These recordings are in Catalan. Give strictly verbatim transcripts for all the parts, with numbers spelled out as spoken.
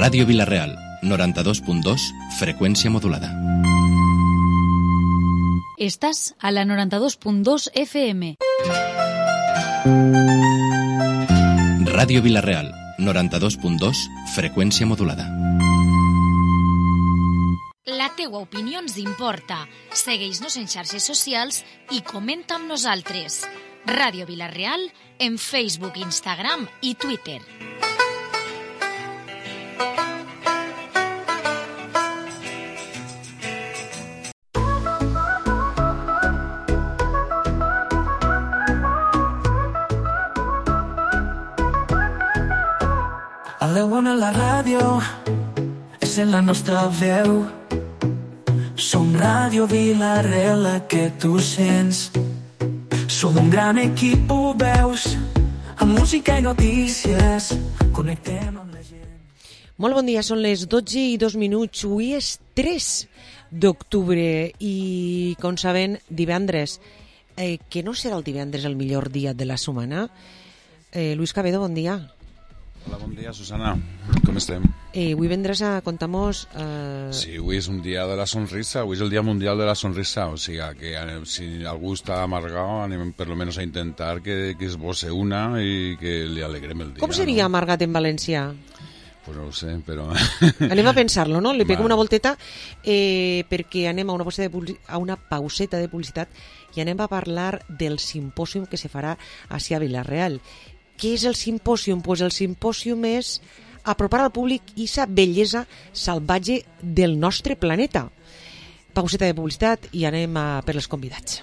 Ràdio Vila-real, noranta-dos punt dos, freqüència modulada. Estàs a la noranta-dos punt dos F M. Ràdio Vila-real, noranta-dos punt dos, freqüència modulada. La teua opinió ens importa. Segueix-nos en xarxes socials i comenta amb nosaltres. Ràdio Vila-real en Facebook, Instagram i Twitter. A la bona la ràdio és en la nostra veu. Som Ràdio Vila-real, la que tu sents. Som un gran equip, ho veus, amb música i notícies. Connectem amb la gent. Molt bon dia, són les dotze i dos minuts. Avui és tres d'octubre i, com saben, divendres. Eh, que no serà el divendres el millor dia de la setmana? Eh, Luis Cabedo, bon dia. Hola, bon dia, Susana. Com estem? Eh, avui vendràs a contar-nos... Eh... Sí, avui és un dia de la sonrisa, avui és el dia mundial de la sonrisa, o sigui que si algú està amargado, anem per lo menos a intentar que, que esboce una i que li alegrem el dia. Com seria, no? Amargat en valencià? Pues no ho sé, però... Anem a pensar-lo, no? Li peguem una volteta eh, perquè anem a una, de a una pauseta de publicitat i anem a parlar del simpòsium que se farà a Vila-real. Què és el simpòsium? Pues el simpòsium és apropar al públic aquesta bellesa salvatge del nostre planeta. Pauseta de publicitat i anem a per les convidats.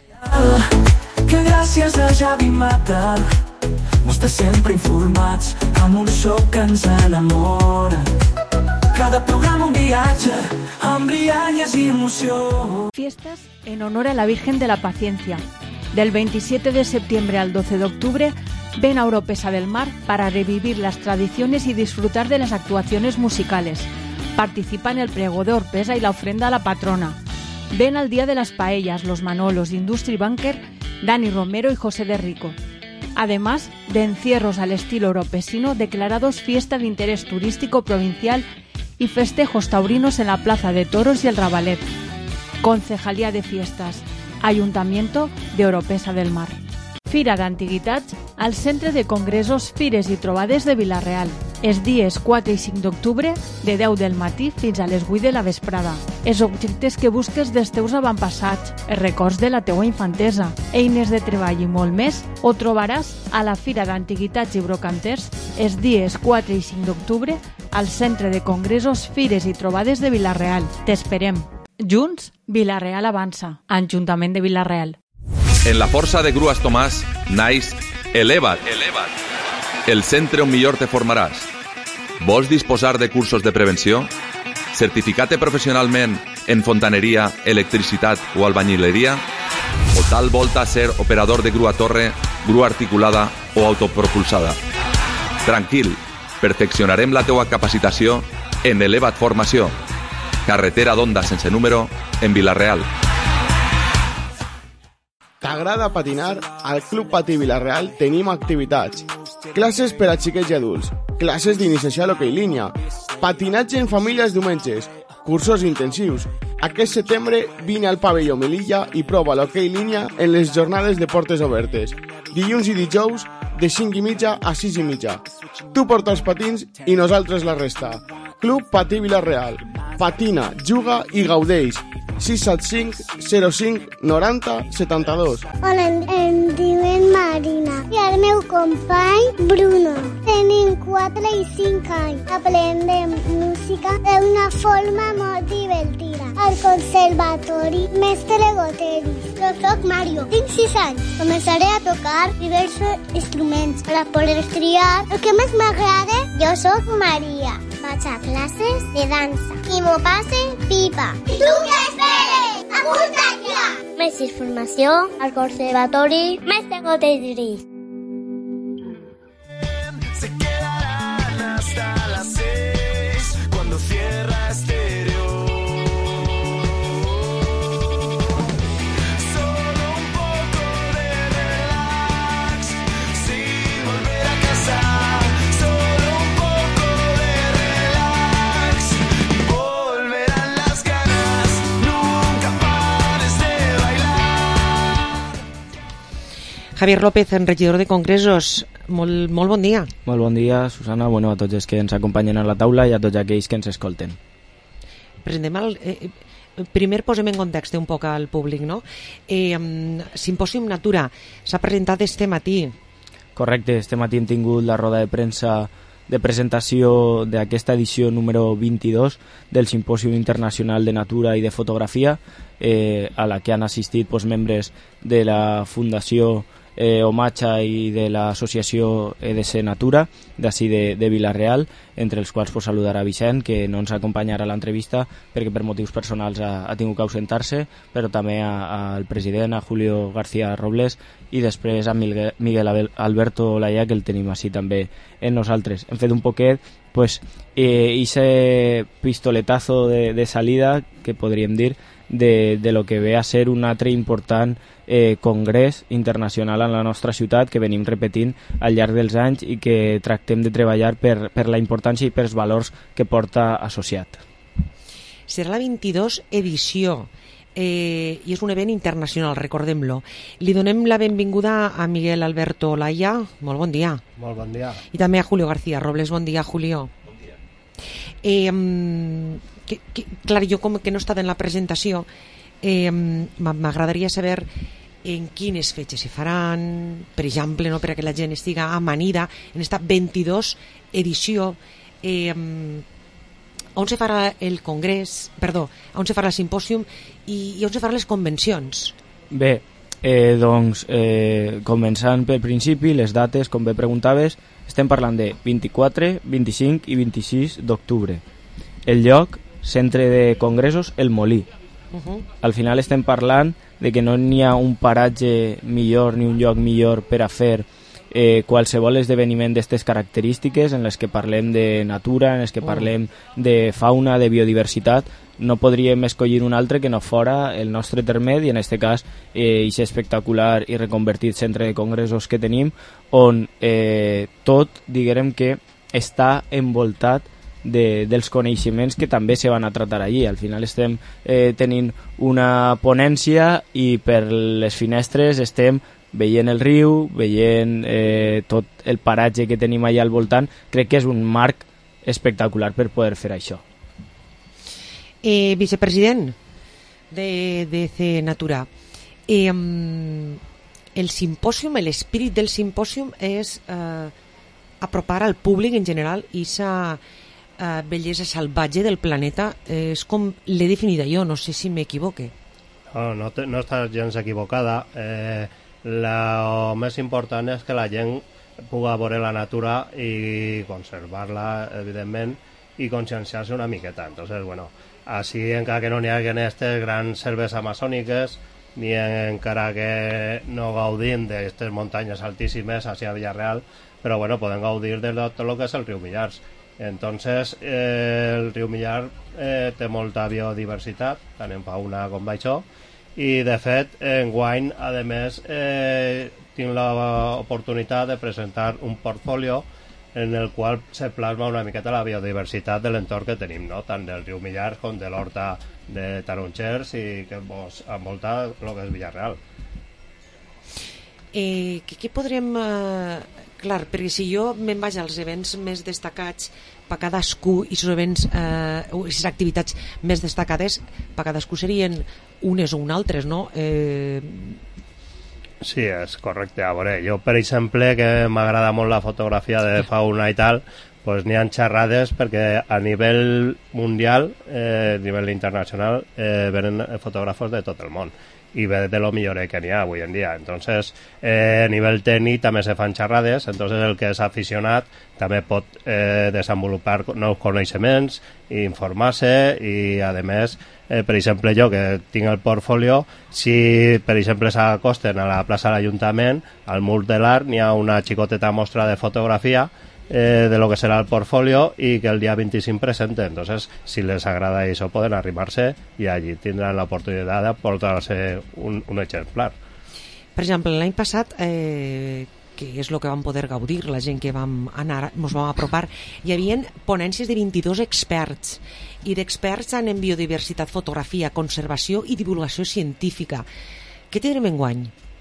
Que gràcies a Javi Mata mos té sempre informats amb un so que ens enamora. Cada programa un viatge amb rialles i emoció. Fiestas en honor a la Virgen de la Paciencia. Del veintisiete de septiembre al doce de octubre ven a Oropesa del Mar para revivir las tradiciones y disfrutar de las actuaciones musicales. Participa en el Prego de Oropesa y la ofrenda a la patrona. Ven al Día de las Paellas, los Manolos, Industry Banker, Dani Romero y José de Rico. Además de encierros al estilo oropesino declarados fiesta de interés turístico provincial y festejos taurinos en la Plaza de Toros y el Rabalet. Concejalía de Fiestas, Ayuntamiento de Oropesa del Mar. Fira d'Antiguitats al Centre de Congressos, Fires i Trobades de Vila-real. Els dies quatre i cinc d'octubre, de deu del matí fins a les vuit de la vesprada. Els objectes que busques dels teus avantpassats, els records de la teua infantesa, eines de treball i molt més, ho trobaràs a la Fira d'Antiguitats i Brocanters els dies quatre i cinc d'octubre al Centre de Congressos, Fires i Trobades de Vila-real. T'esperem. Junts, Vila-real avança. Ajuntament de Vila-real. En la força de Grues Tomàs naix Eleva't, Eleva't, el centre on millor te formaràs. Vols disposar de cursos de prevenció? Certificat professionalment en fontaneria, electricitat o albañileria? O tal volta ser operador de grua torre, grua articulada o autopropulsada? Tranquil, perfeccionarem la teua capacitació en Eleva't Formació. Carretera d'Onda sense número en Vila-real. T'agrada patinar? Al Club Patí Vila-real tenim activitats. Classes per a xiquets i adults, classes d'iniciació a l'hoquei línia, patinatge en famílies diumenges, cursos intensius. Aquest setembre vine al pavelló Melilla i prova l'hoquei línia en les jornades de portes obertes. Dilluns i dijous de cinc i mitja a sis i mitja. Tu porta els patins i nosaltres la resta. Club Patí Vila-real. Patina, juga i gaudeix. sis set cinc zero cinc noranta setanta-dos. Hola, em, em diuen Marina i el meu company Bruno. Tenim quatre i cinc anys. Aprendem música d'una forma molt divertida. Al Conservatori Mestre Goteris. Jo soc Mario, tinc sis anys. Començaré a tocar diversos instruments per a poder triar el que més m'agrada. Jo soc Maria. Vaig a classes de dansa i m'ho passe pipa. I tu què esperes? Apunta't ja! Més informació al Conservatori Mestre Goteris. Se quedarán hasta las seis cuando cierra estéreo. Solo un poco de relax sin volver a casa. Solo un poco de relax. Javier López, regidor de Congressos, molt, molt bon dia. Molt bon dia, Susana, bueno, a tots els que ens acompanyen a la taula i a tots aquells que ens escolten. Presentem el... Eh, primer posem en context un poc al públic, no? Eh, Simpòsium Natura s'ha presentat este matí. Correcte, este matí hem tingut la roda de premsa de presentació d'aquesta edició número vint-i-dos del Simpòsium Internacional de Natura i de Fotografia, eh, a la que han assistit pues, membres de la Fundació eh, Omatxa i de l'associació E D C Natura d'ací de, de Vila-real, entre els quals pues, saludarà Vicent, que no ens acompanyarà a l'entrevista perquè per motius personals ha, ha tingut que ausentar-se, però també al president, a Julio García Robles, i després a Miguel, Miguel Alberto Olaya, que el tenim així també en nosaltres. Hem fet un poquet pues, eh, ese pistoletazo de, de salida, que podríem dir, de, de lo que ve a ser un altre important eh, congrés internacional en la nostra ciutat que venim repetint al llarg dels anys i que tractem de treballar per, per la importància i pels valors que porta associat. Serà la vint-i-dos edició eh, i és un event internacional, recordem-lo. Li donem la benvinguda a Miguel Alberto Olaya. Molt bon dia. Molt bon dia. I també a Julio García Robles. Bon dia, Julio. Bon dia. Eh, que, que, clar, jo com que no he estat en la presentació, eh, m'agradaria saber en quines fetges se faran, per exemple, no, perquè la gent estiga amanida en esta vint-i-dos edició, eh, on se farà el congrés, perdó, on se farà el simpòsium i, i on se faran les convencions. Bé, eh, doncs, eh, començant pel principi, les dates, com bé preguntaves, estem parlant de vint-i-quatre, vint-i-cinc i vint-i-sis d'octubre. El lloc, Centre de Congressos, El Molí. Uh-huh. Al final estem parlant de que no n'hi ha un paratge millor ni un lloc millor per a fer eh, qualsevol esdeveniment d'aquestes característiques en les que parlem de natura, en les que parlem de fauna, de biodiversitat. No podríem escollir un altre que no fora el nostre termet i en aquest cas eh, aquest espectacular i reconvertit centre de congressos que tenim, on eh, tot, diguem que està envoltat de, dels coneixements que també se van a tratar allí. Al final estem eh, tenint una ponència i per les finestres estem veient el riu, veient eh, tot el paratge que tenim allà al voltant. Crec que és un marc espectacular per poder fer això. Eh, vicepresident de, de C Natura, eh, el simpòsium, l'espírit del simpòsium és eh, apropar al públic en general i sa eh, bellesa salvatge del planeta. Eh, és com l'he definida jo, no sé si m'equivoque. No, no, te, no estàs gens equivocada. Eh, la, el més important és que la gent pugui veure la natura i conservar-la, evidentment, i conscienciar-se una miqueta. Entonces, bueno, així encara que no n'hi hagi aquestes grans selves amazòniques, ni encara que no gaudim d'aquestes muntanyes altíssimes hacia Villarreal, però bueno, podem gaudir de tot el que és el riu Millars. Entonces, eh, el riu Millar eh, té molta biodiversitat, tant en fauna com d'això, i de fet, enguany, a més, eh, tinc l'oportunitat de presentar un portfolio en el qual se plasma una miqueta la biodiversitat de l'entorn que tenim, no? Tant del riu Millar com de l'horta de Tarongers i que pues, envolta el que és Villarreal. Eh, què, què podrem... Eh, clar, perquè si jo me'n vaig als events més destacats per cadascú i els events, eh, les activitats més destacades per cadascú serien unes o un altres, no? Eh... Sí, és correcte. A veure, jo, per exemple, que m'agrada molt la fotografia de fauna i tal, pues n'hi ha xerrades perquè a nivell mundial, eh, a nivell internacional, eh, venen fotògrafos de tot el món i ve de lo millor que n'hi ha avui en dia. Entonces, eh, a nivell tècnic també se fan xerrades, entonces el que és aficionat també pot eh, desenvolupar nous coneixements, informar-se i, a més, eh, per exemple, jo que tinc el portfolio, si, per exemple, s'acosten a la plaça de l'Ajuntament, al mur de l'Art, n'hi ha una xicoteta mostra de fotografia eh, de lo que serà el portfolio i que el dia vint-i-cinc presenten. Entonces, si les agrada això, poden arribar-se i allí tindran l'oportunitat de portar-se un, un exemplar. Per exemple, l'any passat, eh, que és el que vam poder gaudir, la gent que vam anar, ens vam apropar, hi havia ponències de vint-i-dos experts, i d'experts en biodiversitat, fotografia, conservació i divulgació científica. Què tindrem enguany?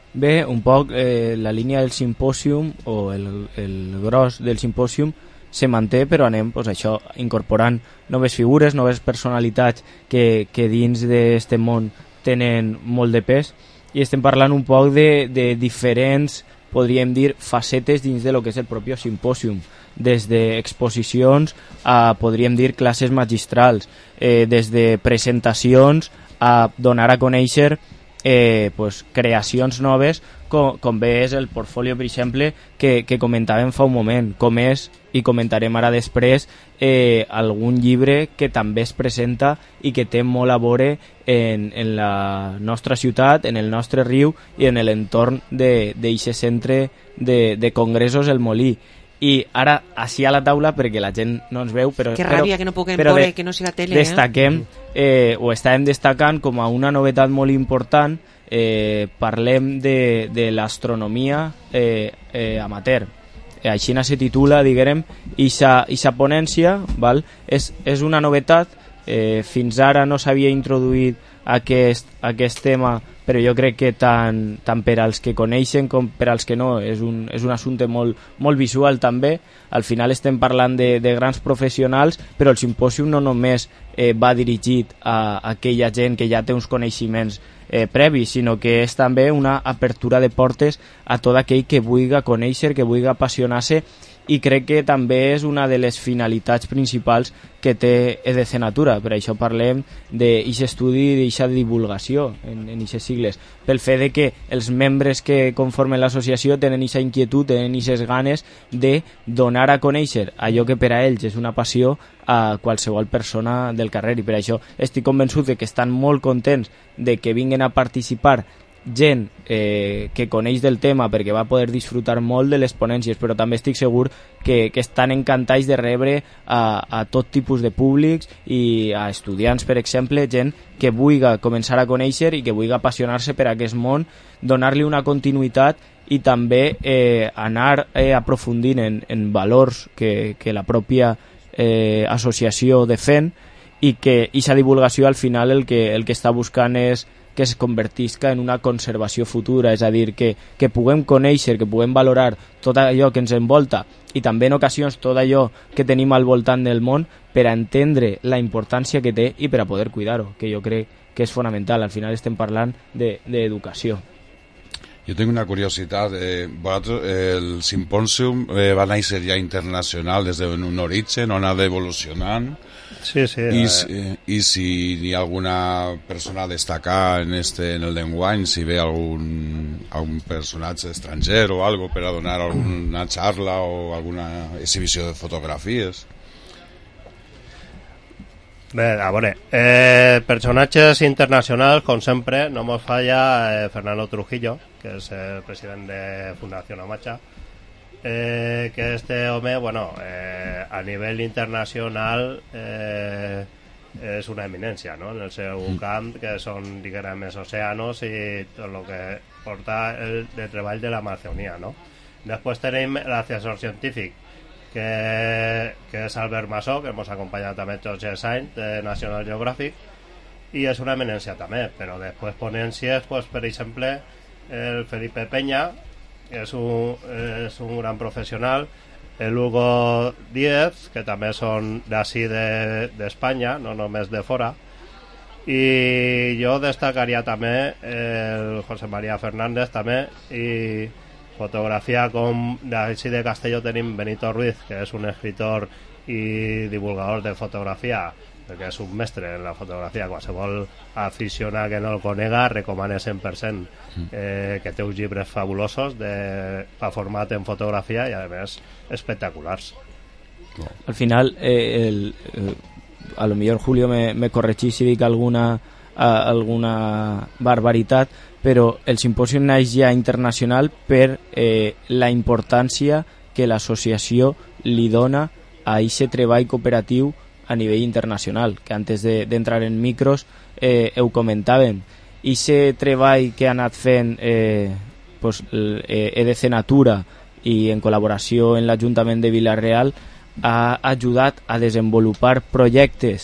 Bé, un poc eh, la línia del simpòsium o el, el gros del simpòsium se manté, però anem pues, això incorporant noves figures, noves personalitats que, que dins d'aquest món tenen molt de pes, i estem parlant un poc de, de diferents, podríem dir, facetes dins de lo que és el propi simpòsium, des d'exposicions a, podríem dir, classes magistrals, eh, des de presentacions a donar a conèixer eh, pues, creacions noves, com, com bé és el portfolio, per exemple, que, que comentàvem fa un moment, com és, i comentarem ara després, eh, algun llibre que també es presenta i que té molt a veure en, en la nostra ciutat, en el nostre riu i en l'entorn d'aquest centre de, de congressos, el Molí. I ara, així a la taula, perquè la gent no ens veu, però... Que però, ràbia que no puguem però veure, de, que no siga tele, destaquem, eh? eh, o estàvem destacant com a una novetat molt important, eh, parlem de, de l'astronomia eh, eh, amateur. Així se titula, diguem, ixa, ixa ponència, val? És, és una novetat, eh, fins ara no s'havia introduït aquest, aquest tema, però jo crec que tant, tant per als que coneixen com per als que no, és un, és un assumpte molt, molt visual també. Al final estem parlant de, de grans professionals, però el simpòsium no només eh, va dirigit a, a aquella gent que ja té uns coneixements eh, previs, sinó que és també una apertura de portes a tot aquell que vulgui conèixer, que vulgui apassionar-se, i crec que també és una de les finalitats principals que té E D C Natura. Per això parlem d'aquest estudi, d'aquesta divulgació en aquestes sigles, pel fet de que els membres que conformen l'associació tenen aquesta inquietud, tenen aquestes ganes de donar a conèixer allò que per a ells és una passió a qualsevol persona del carrer, i per això estic convençut de que estan molt contents de que vinguin a participar gent eh, que coneix del tema, perquè va poder disfrutar molt de les ponències, però també estic segur que, que estan encantats de rebre a, a tot tipus de públics i a estudiants, per exemple, gent que vulgui començar a conèixer i que vulgui apassionar-se per aquest món, donar-li una continuïtat i també eh, anar eh, aprofundint en, en valors que, que la pròpia eh, associació defèn, i que aquesta divulgació al final el que, el que està buscant és que es convertisca en una conservació futura, és a dir, que, que puguem conèixer, que puguem valorar tot allò que ens envolta i també en ocasions tot allò que tenim al voltant del món per a entendre la importància que té i per a poder cuidar-ho, que jo crec que és fonamental. Al final estem parlant d'educació. Jo tinc una curiositat. Eh, el simpòsium eh, va néixer ja internacional des d'un origen, on ha evolucionant. Sí, sí. I, eh... i si hi ha alguna persona a destacar en, este, en el d'enguany, si ve algun, algun personatge estranger o algo per a donar alguna xarra o alguna exhibició de fotografies. Bé, a veure, eh, personatges internacionals, com sempre, no mos falla eh, Fernando Trujillo, que és el president de Fundació Amacha, eh, que este home, bueno, eh, a nivell internacional eh, és una eminència, no?, en el seu camp, que són, diguem, els oceanos i tot el que porta el de treball de l'Amazònia, no? Després tenim l'assessor científic, que, que és Albert Massó, que ens acompanya també tots els anys de National Geographic, i és una eminència també, però després ponències, pues, per exemple, el Felipe Peña, és un, és un gran professional, el Hugo Díez, que també són d'ací d'Espanya, de, no només de fora, i jo destacaria també el José María Fernández també, i fotografia com d'ací de Castelló tenim Benito Ruiz, que és un escritor i divulgador de fotografia, perquè és un mestre en la fotografia. Qualsevol aficionat que no el conega recomana cent per cent, eh, que té uns llibres fabulosos de, pa format en fotografia i a més espectaculars. Al final eh, el, el, a lo millor Julio me, me corregís si dic alguna, a, alguna barbaritat, però el simpòsium naix ja internacional per eh, la importància que l'associació li dona a aquest treball cooperatiu a nivell internacional, que antes d'entrar de, en micros eh, ho comentàvem. I aquest treball que ha anat fent eh, pues, eh, E D C Natura i en col·laboració en l'Ajuntament de Vila-real ha ajudat a desenvolupar projectes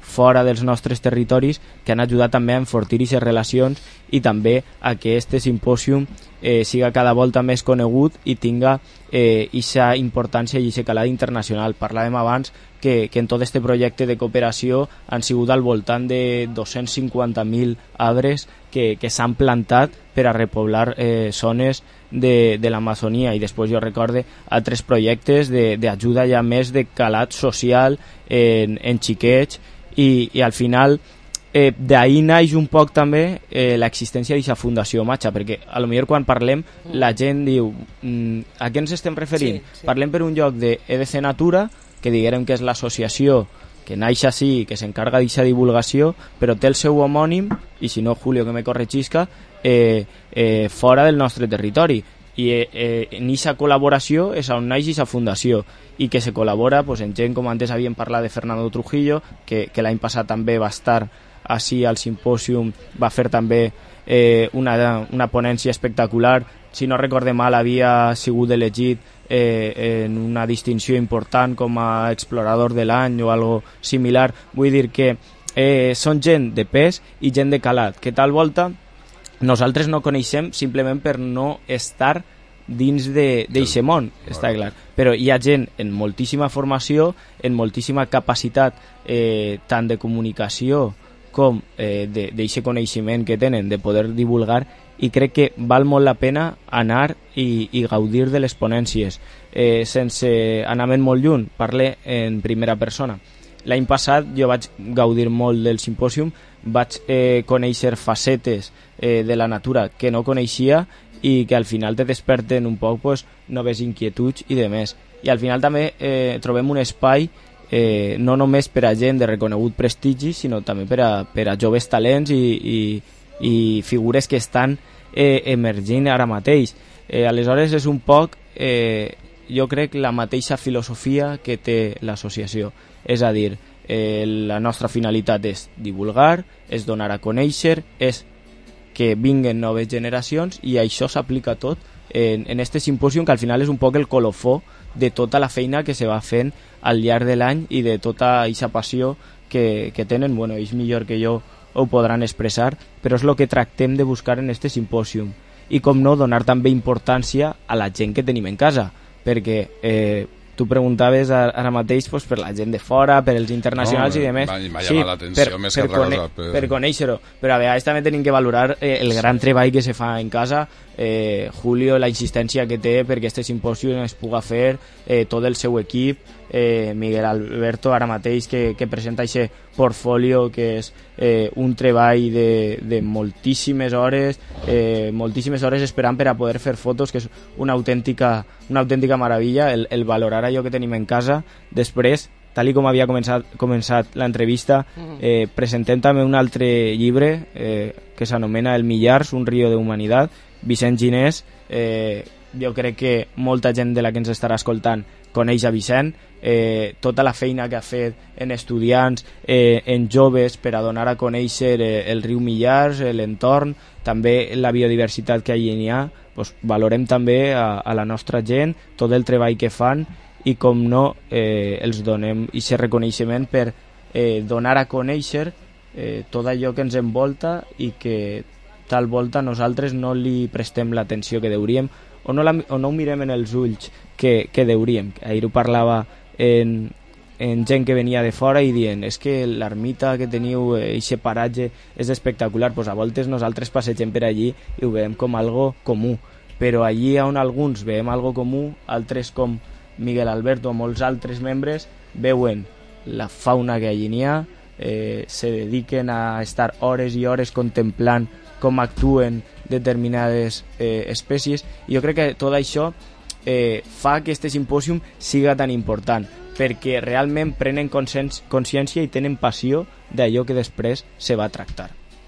fora dels nostres territoris que han ajudat també a enfortir aquestes relacions i també a que este simpòsium eh, siga cada volta més conegut i tinga aquesta eh, importància i aquesta calada internacional. Parlàvem abans que, que en tot este projecte de cooperació han sigut al voltant de dos-cents cinquanta mil arbres que, que s'han plantat per a repoblar eh, zones de, de l'Amazonia, i després jo recorde altres projectes d'ajuda ja més de calat social en, en xiquets, i, i al final eh, d'ahir naix un poc també eh, l'existència d'aquesta Fundació Matxa, perquè a lo millor quan parlem la gent diu mm, a què ens estem referint? Sí, sí. Parlem per un lloc de E D C Natura, que diguem que és l'associació que naix així, que s'encarga d'aquesta divulgació, però té el seu homònim, i si no Julio que me corregisca, eh, eh, fora del nostre territori, i eh, eh, en aquesta col·laboració és on naix aquesta fundació, i que se col·labora pues, en gent com antes havíem parlat de Fernando Trujillo, que, que l'any passat també va estar així al simpòsium, va fer també eh, una, una ponència espectacular, si no recorde mal havia sigut elegit eh, en una distinció important com a explorador de l'any o algo similar. Vull dir que eh, són gent de pes i gent de calat, que tal volta nosaltres no coneixem simplement per no estar dins d'aquest món, està clar. Però hi ha gent en moltíssima formació, en moltíssima capacitat eh, tant de comunicació com eh, d'aquest coneixement que tenen de poder divulgar, i crec que val molt la pena anar i, i gaudir de les ponències. Eh, sense anar molt lluny, parle en primera persona. L'any passat jo vaig gaudir molt del simpòsium, vaig eh, conèixer facetes eh, de la natura que no coneixia i que al final te desperten un poc pues, noves inquietuds i de més. I al final també eh, trobem un espai eh, no només per a gent de reconegut prestigi, sinó també per a, per a joves talents i, i, i figures que estan eh, emergint ara mateix. Eh, aleshores és un poc, eh, jo crec, la mateixa filosofia que té l'associació. És a dir, eh, la nostra finalitat és divulgar, és donar a conèixer, és que vinguen noves generacions, i això s'aplica tot en, en este simpòsium, que al final és un poc el colofó de tota la feina que se va fent al llarg de l'any i de tota aquesta passió que, que tenen. Bueno, ells millor que jo ho podran expressar, però és el que tractem de buscar en este simpòsium. I com no, donar també importància a la gent que tenim en casa, perquè eh, tu preguntaves ara mateix pues, per la gent de fora, per els internacionals no, i demés. M'ha sí, l'atenció per, més per que altra cosa. Per, per conèixer-ho, però a vegades també tenim que valorar eh, el gran treball que se fa en casa, eh, Julio, la insistència que té perquè este simpòsium es puga fer, eh, tot el seu equip, eh, Miguel Alberto ara mateix que, que presenta aquest portfolio que és eh, un treball de, de moltíssimes hores, eh, moltíssimes hores esperant per a poder fer fotos, que és una autèntica, una autèntica meravella el, el valorar allò que tenim en casa. Després, tal i com havia començat, començat l'entrevista, eh, presentem també un altre llibre eh, que s'anomena El Millars, un río de humanitat, Vicent Ginés. eh, jo crec que molta gent de la que ens estarà escoltant coneix a Vicent, eh, tota la feina que ha fet en estudiants, eh, en joves, per a donar a conèixer eh, el riu Millars, l'entorn, també la biodiversitat que allí n'hi ha. Pues, valorem també a, a la nostra gent tot el treball que fan, i com no eh, els donem aquest reconeixement per eh, donar a conèixer eh, tot allò que ens envolta i que tal volta nosaltres no li prestem l'atenció que deuríem, o no, la, o no ho mirem en els ulls que, que deuríem. Ahir ho parlava en, en gent que venia de fora i dient és que l'ermita que teniu, aquest eh, paratge és espectacular. Pues a voltes nosaltres passegem per allí i ho veiem com algo comú, però allí on alguns veiem algo comú, altres com Miguel Alberto o molts altres membres veuen la fauna que allí n'hi ha, eh, se dediquen a estar hores i hores contemplant com actuen determinades eh, espècies, i jo crec que tot això eh, fa que este simpòsium siga tan important, perquè realment prenen consciència i tenen passió d'allò que després se va tractar.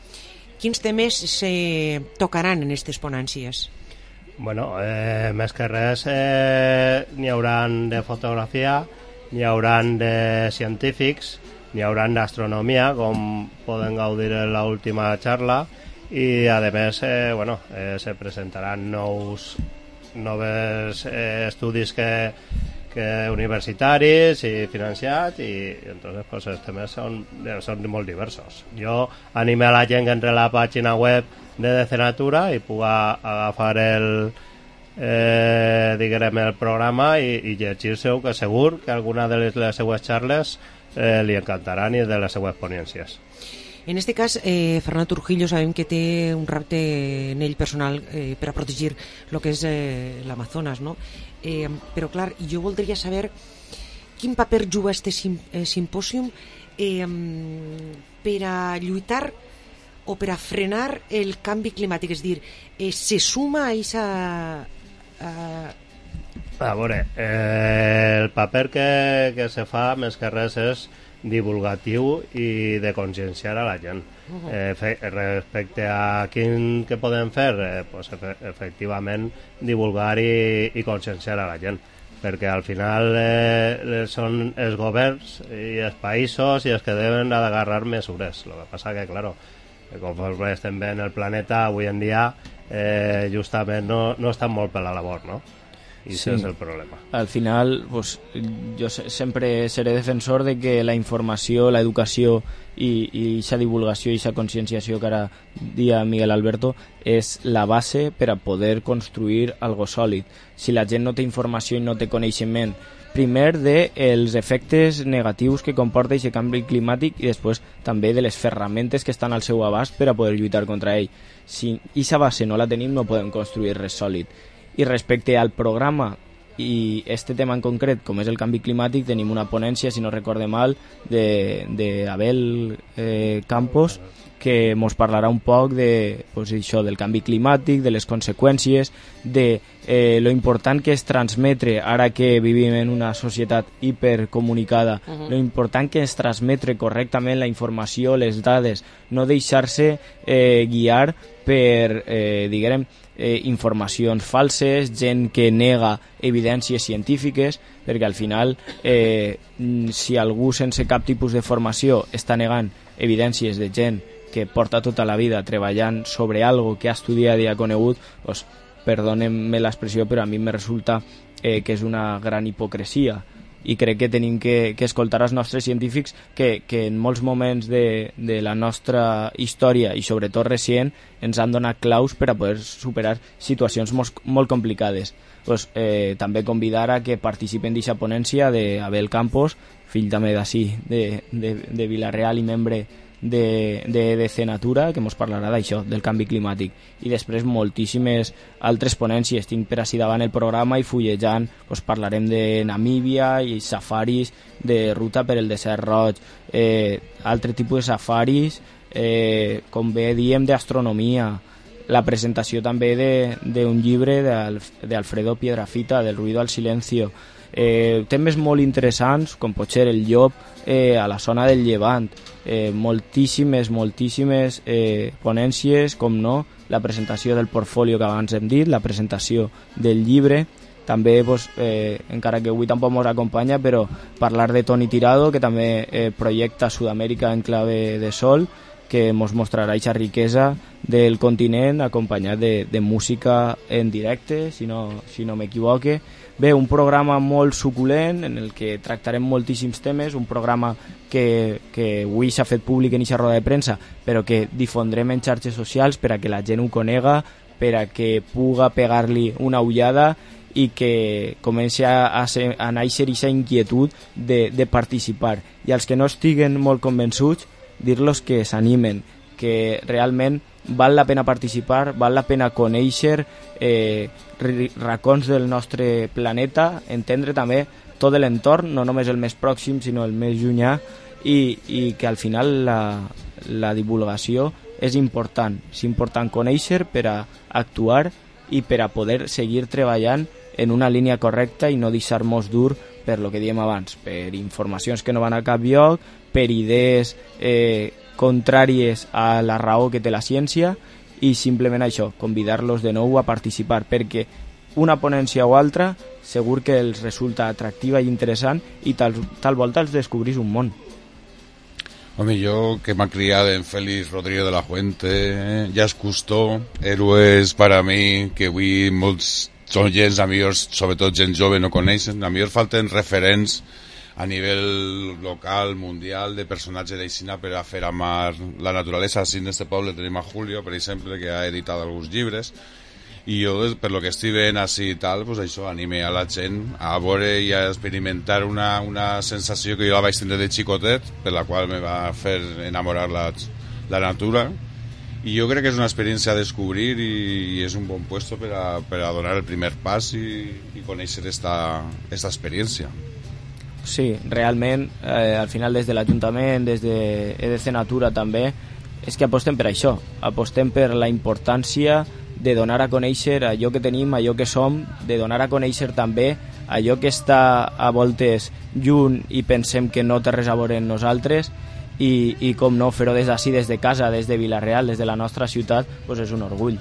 Quins temes se tocaran en aquestes ponències? Bueno, eh, més que res eh, n'hi hauran de fotografia, n'hi hauran de científics, n'hi hauran d'astronomia, com poden gaudir en l'última xarra, i a més eh, bueno, eh, se presentaran nous noves eh, estudis que, que universitaris i financiats, i, i entonces pues, els temes són, són molt diversos. Jo anime a la gent que entre a la pàgina web de Decenatura i puga agafar el eh, diguem el programa i, i llegir-se-ho, que segur que alguna de les, les seues xarles eh, li encantaran i de les seues ponències. En este cas, eh, Fernando Trujillo sabem que té un repte en ell personal eh, per a protegir el que és eh, l'Amazones, no? Eh, però clar, jo voldria saber quin paper juga este sim, eh, simpòsium eh, per a lluitar o per a frenar el canvi climàtic, és dir, eh, se suma a aquesta... A veure, eh, el paper que, que se fa més que res és divulgatiu i de conscienciar a la gent. Uh-huh. eh, fe, respecte a quin que podem fer, eh, pues, efe, efectivament divulgar i, i conscienciar a la gent, perquè al final eh, són els governs i els països i els que deben d'agarrar mesures. El que passa que, claro, conforme estem bé en el planeta avui en dia, eh, justament no, no estan molt per la labor, no? I sí, és el problema. Al final, pues, jo sempre seré defensor de que la informació, l'educació i aquesta divulgació i aquesta conscienciació que ara dia Miguel Alberto és la base per a poder construir algo sòlid. Si la gent no té informació i no té coneixement, primer dels efectes negatius que comporta aquest canvi climàtic i després també de les ferramentes que estan al seu abast per a poder lluitar contra ell. Si aquesta base no la tenim, no podem construir res sòlid. I respecte al programa i este tema en concret, com és el canvi climàtic, tenim una ponència, si no recorde mal, de, de Abel eh, Campos, que ens parlarà un poc de, pues, això, del canvi climàtic, de les conseqüències, de eh, lo important que és transmetre, ara que vivim en una societat hipercomunicada, uh-huh. lo important que és transmetre correctament la informació, les dades, no deixar-se eh, guiar per, eh, diguem, eh, informacions falses, gent que nega evidències científiques, perquè al final eh, si algú sense cap tipus de formació està negant evidències de gent que porta tota la vida treballant sobre algo que ha estudiat i ha conegut, doncs, perdoneu-me l'expressió, però a mi me resulta eh, que és una gran hipocresia. I crec que tenim que, que escoltar els nostres científics que, que en molts moments de, de la nostra història i sobretot recent ens han donat claus per a poder superar situacions molt, molt complicades. Pues, eh, també convidar a que participen d'aquesta ponència d'Abel Campos, fill també d'ací, de, de, de Vila-real i membre de, de Decenatura, que ens parlarà d'això, del canvi climàtic. I després moltíssimes altres ponències. Tinc per ací davant el programa i fullejant doncs parlarem de Namíbia i safaris de ruta per el desert roig, eh, altre tipus de safaris, eh, com bé diem, d'astronomia, la presentació també d'un llibre d'Alfredo Piedrafita, del ruido al silencio, eh, temes molt interessants com pot ser el llop eh, a la zona del Llevant, eh, moltíssimes, moltíssimes eh, ponències, com no, la presentació del portfolio que abans hem dit, la presentació del llibre, també, pues, eh, encara que avui tampoc ens acompanya, però parlar de Toni Tirado, que també eh, projecta Sud-amèrica en clave de sol, que ens mostrarà aquesta riquesa del continent acompanyat de, de música en directe, si no, si no m'equivoque. Bé, un programa molt suculent en el que tractarem moltíssims temes, un programa que, que avui s'ha fet públic en aquesta roda de premsa, però que difondrem en xarxes socials per a que la gent ho conega, per a que puga pegar-li una ullada i que comenci a, a, ser, a néixer aquesta inquietud de, de participar. I als que no estiguen molt convençuts, dir-los que s'animen, que realment val la pena participar, val la pena conèixer eh, racons del nostre planeta, entendre també tot l'entorn, no només el més pròxim, sinó el més llunyà, i, i que al final la, la divulgació és important. És important conèixer per a actuar i per a poder seguir treballant en una línia correcta i no deixar-nos dur per lo que diem abans, per informacions que no van a cap lloc, per idees eh, contràries a la raó que té la ciència, i simplement això, convidar-los de nou a participar, perquè una ponència o altra segur que els resulta atractiva i interessant i tal, tal volta els descobrís un món. Home, jo que m'ha criat en Félix Rodríguez de la Fuente, Jazz Cousteau, héroes per a mi, que avui molts són gens, a millor, sobretot gent jove no coneixen, a millor falten referents a nivell local, mundial, de personatge d'Eixina per a fer amar la naturalesa. Així en este poble tenim a Julio, per exemple, que ha editat alguns llibres, i jo, per lo que estic veient així i tal, pues això anime a la gent a veure i a experimentar una, una sensació que jo la vaig tindre de xicotet, per la qual me va fer enamorar la, la natura, i jo crec que és una experiència a descobrir i, i és un bon puesto per a, per a donar el primer pas i, i conèixer esta, esta experiència. Sí, realment, eh, al final des de l'Ajuntament, des de E D C Natura també, és que apostem per això, apostem per la importància de donar a conèixer allò que tenim, allò que som, de donar a conèixer també allò que està a voltes lluny i pensem que no té res a veure amb nosaltres, i, i com no, fer-ho des d'ací, des de casa, des de Vila-real, des de la nostra ciutat, doncs és un orgull.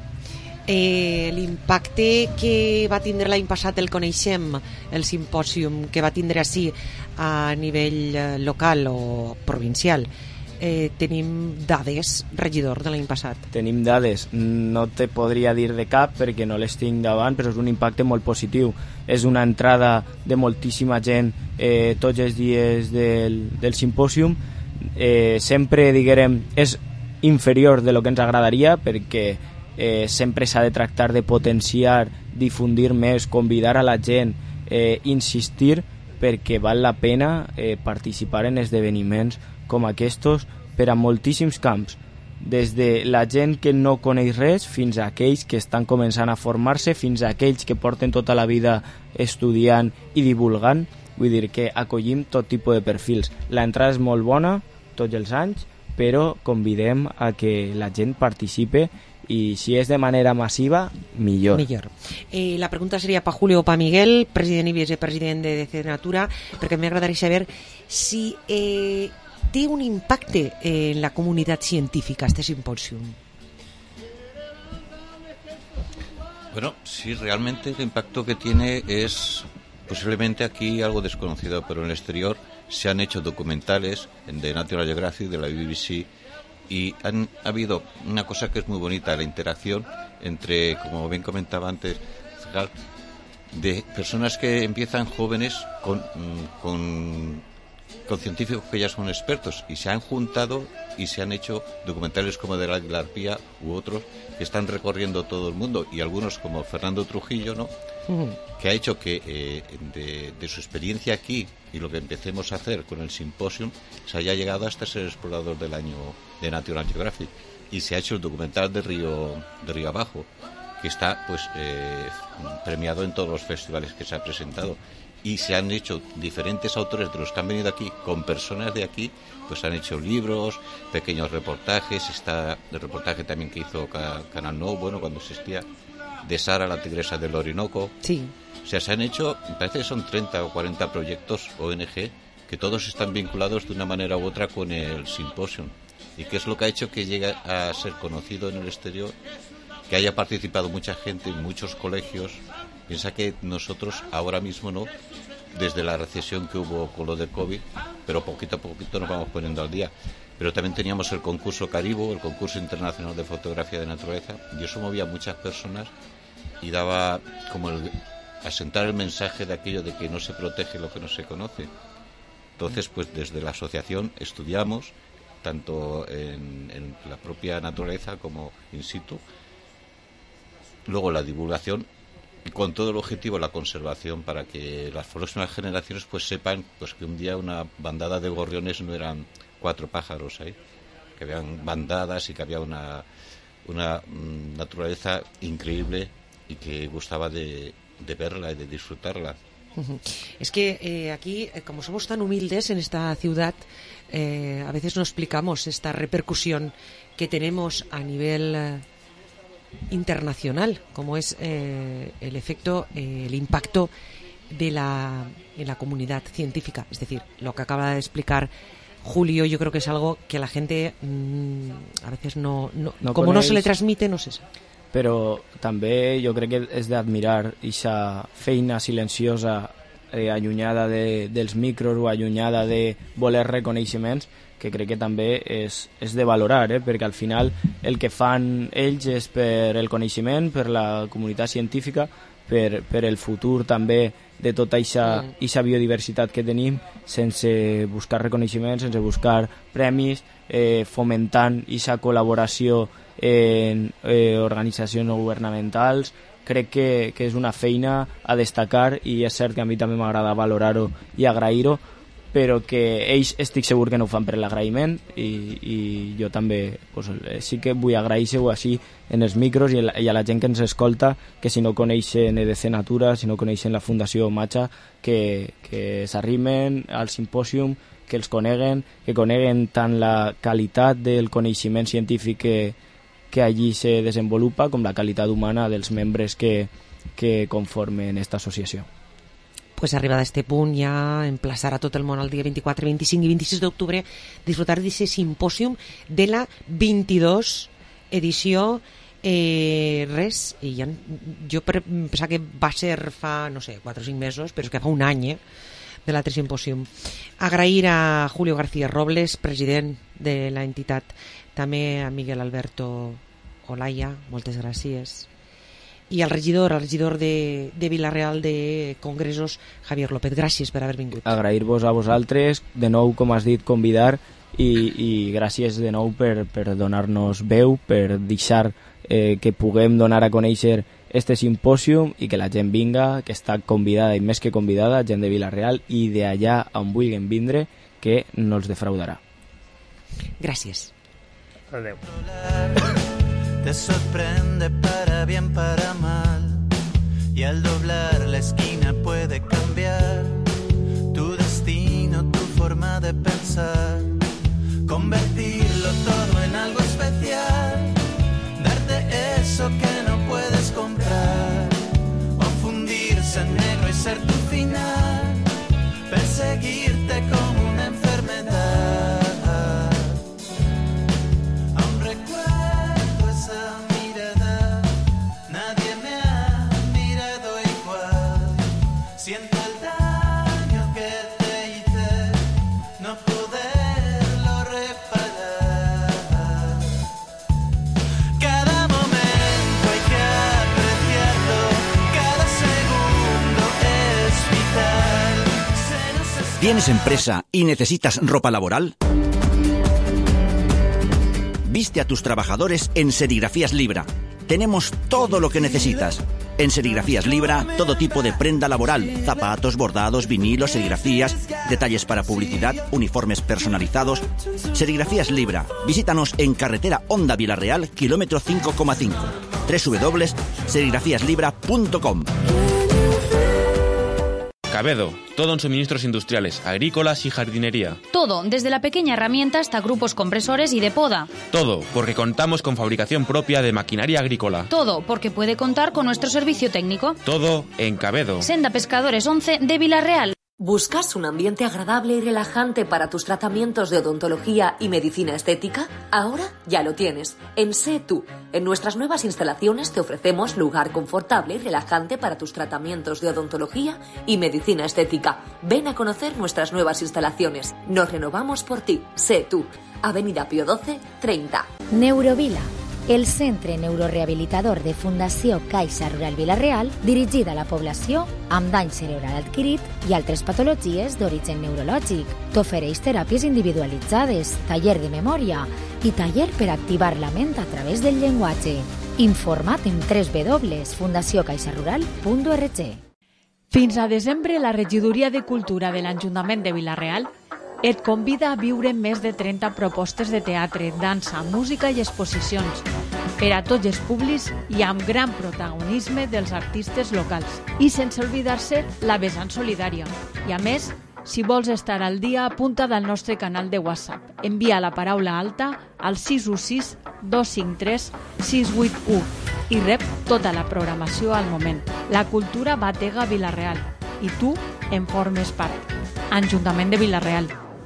Eh, l'impacte que va tindre l'any passat el coneixem, el simpòsium que va tindre així a nivell local o provincial, eh, tenim dades, regidor, de l'any passat? Tenim dades, no te podria dir de cap perquè no les tinc davant, però és un impacte molt positiu. És una entrada de moltíssima gent eh, tots els dies del, del simpòsium. Eh, sempre, diguem, és inferior de lo que ens agradaria perquè Eh, sempre s'ha de tractar de potenciar, difundir més, convidar a la gent, eh, insistir, perquè val la pena eh, participar en esdeveniments com aquests per a moltíssims camps, des de la gent que no coneix res fins a aquells que estan començant a formar-se, fins a aquells que porten tota la vida estudiant i divulgant. Vull dir que acollim tot tipus de perfils. L'entrada és molt bona tots els anys, però convidem a que la gent participe, i si és de manera massiva, millor. millor. Eh, la pregunta seria per Julio o per Miguel, president i vicepresident de D C Natura, perquè m'agradaria saber si eh, té un impacte en la comunitat científica este simpòsium. Bueno, sí, realmente el impacto que tiene es posiblemente aquí algo desconocido, pero en el exterior se han hecho documentales de National Geographic, de la B B C, y han ha habido una cosa que es muy bonita, la interacción entre, como bien comentaba antes, de personas que empiezan jóvenes con, con, con científicos que ya son expertos y se han juntado y se han hecho documentales como de la Arpía u otros que están recorriendo todo el mundo, y algunos como Fernando Trujillo, ¿no? Uh-huh. Que ha hecho que eh, de, de su experiencia aquí y lo que empecemos a hacer con el simposium se haya llegado hasta ser explorador del año de National Geographic, y se ha hecho el documental de Río de Río Abajo, que está pues eh, premiado en todos los festivales que se ha presentado, y se han hecho diferentes autores de los que han venido aquí con personas de aquí, pues han hecho libros, pequeños reportajes. Está el reportaje también que hizo Canal Nou, bueno, cuando existía, de Sara, la tigresa del Orinoco. Sí. O sea, se han hecho, me parece que son treinta o cuarenta proyectos O N G que todos están vinculados de una manera u otra con el simposium, y que es lo que ha hecho que llegue a ser conocido en el exterior, que haya participado mucha gente en muchos colegios. Piensa que nosotros ahora mismo no, desde la recesión que hubo con lo del COVID, pero poquito a poquito nos vamos poniendo al día. Pero también teníamos el concurso Caribo, el concurso internacional de fotografía de naturaleza, y eso movía a muchas personas y daba como el asentar el mensaje de aquello de que no se protege lo que no se conoce. Entonces, pues desde la asociación estudiamos tanto en, en la propia naturaleza como in situ, luego la divulgación, con todo el objetivo la conservación, para que las próximas generaciones pues sepan pues que un día una bandada de gorriones no eran cuatro pájaros ahí, que habían bandadas y que había una una mm, naturaleza increíble y que gustaba de, de verla y de disfrutarla. Uh-huh. Es que eh, aquí, eh, como somos tan humildes en esta ciudad, eh, a veces no explicamos esta repercusión que tenemos a nivel eh, internacional, como es eh, el efecto, eh, el impacto de la, en la comunidad científica. Es decir, lo que acaba de explicar Julio, yo creo que es algo que a la gente mmm, a veces no, no, no como no se le transmite, no sé. Però també jo crec que és d'admirar aquesta feina silenciosa, eh, allunyada de, dels micros o allunyada de voler reconeixements, que crec que també és, és de valorar, eh? Perquè al final el que fan ells és per el coneixement, per la comunitat científica, per, per el futur també de tota aquesta mm. biodiversitat que tenim, sense buscar reconeixements, sense buscar premis, eh, fomentant aquesta col·laboració en eh, organitzacions no governamentals. Crec que, que és una feina a destacar i és cert que a mi també m'agrada valorar-ho i agrair-ho, però que ells estic segur que no ho fan per l'agraïment i, i jo també pues, sí que vull agrair-ho així en els micros i, i a la gent que ens escolta, que si no coneixen E D C Natura, si no coneixen la Fundació Matxa, que, que s'arrimen al simpòsium, que els coneguen, que coneguen tant la qualitat del coneixement científic que, que allí se desenvolupa com la qualitat humana dels membres que, que conformen aquesta associació. Pues arribada a este punt ja emplaçar a tot el món el dia vint-i-quatre, vint-i-cinc i vint-i-sis d'octubre disfrutar d'aquest simpòsium de la vint-i-dos edició. Eh, res, i ja, jo pensava que va ser fa, no sé, quatre o cinc mesos, però és que fa un any eh, de l'altre simpòsium. Agrair a Julio García Robles, president de la entitat, també a Miguel Alberto Olaya, moltes gràcies, i al regidor, al regidor de, de Vila-real de Congressos, Javier López. Gràcies per haver vingut. Agrair-vos a vosaltres, de nou, com has dit, convidar, i, i gràcies de nou per, per donar-nos veu, per deixar eh, que puguem donar a conèixer este simpòsium i que la gent vinga, que està convidada i més que convidada, gent de Vila-real i d'allà on vulguin vindre, que no els defraudarà. Gràcies. Adeu. Te sorprende para bien, para mal, y al doblar la esquina puede cambiar tu destino, tu forma de pensar, convertirlo todo en algo especial, darte eso que no puedes comprar, confundirse en negro y ser tu final, perseguirte como una enfermedad. ¿Tienes empresa y necesitas ropa laboral? Viste a tus trabajadores en Serigrafías Libra. Tenemos todo lo que necesitas. En Serigrafías Libra, todo tipo de prenda laboral, zapatos, bordados, vinilos, serigrafías, detalles para publicidad, uniformes personalizados. Serigrafías Libra. Visítanos en carretera Honda Vila-real, kilómetro cinco coma cinco. doble u doble u doble u punto serigrafías libra punto com. Cabedo, todo en suministros industriales, agrícolas y jardinería. Todo, desde la pequeña herramienta hasta grupos compresores y de poda. Todo, porque contamos con fabricación propia de maquinaria agrícola. Todo, porque puede contar con nuestro servicio técnico. Todo en Cabedo. Senda Pescadores once de Vila-real. ¿Buscas un ambiente agradable y relajante para tus tratamientos de odontología y medicina estética? Ahora ya lo tienes. En Sé Tú. En nuestras nuevas instalaciones te ofrecemos lugar confortable y relajante para tus tratamientos de odontología y medicina estética. Ven a conocer nuestras nuevas instalaciones. Nos renovamos por ti. Sé Tú. Avenida Pío doce, treinta. Neurovila, el centre neurorehabilitador de Fundació Caixa Rural Vila-real, dirigida a la població amb dany cerebral adquirit i altres patologies d'origen neurològic. T'ofereix teràpies individualitzades, taller de memòria i taller per activar la ment a través del llenguatge. Informa't en doble u doble u doble u punt fundació caixa rural punt org. Fins a desembre, la Regidoria de Cultura de l'Ajuntament de Vila-real et convida a viure més de trenta propostes de teatre, dansa, música i exposicions per a tots els públics i amb gran protagonisme dels artistes locals. I sense oblidar-se la vessant solidària. I a més, si vols estar al dia, apunta't al nostre canal de WhatsApp. Envia la paraula alta al sis u sis dos cinc tres sis vuit u i rep tota la programació al moment. La cultura batega Vila-real i tu en formes part. Ajuntament de Vila-real.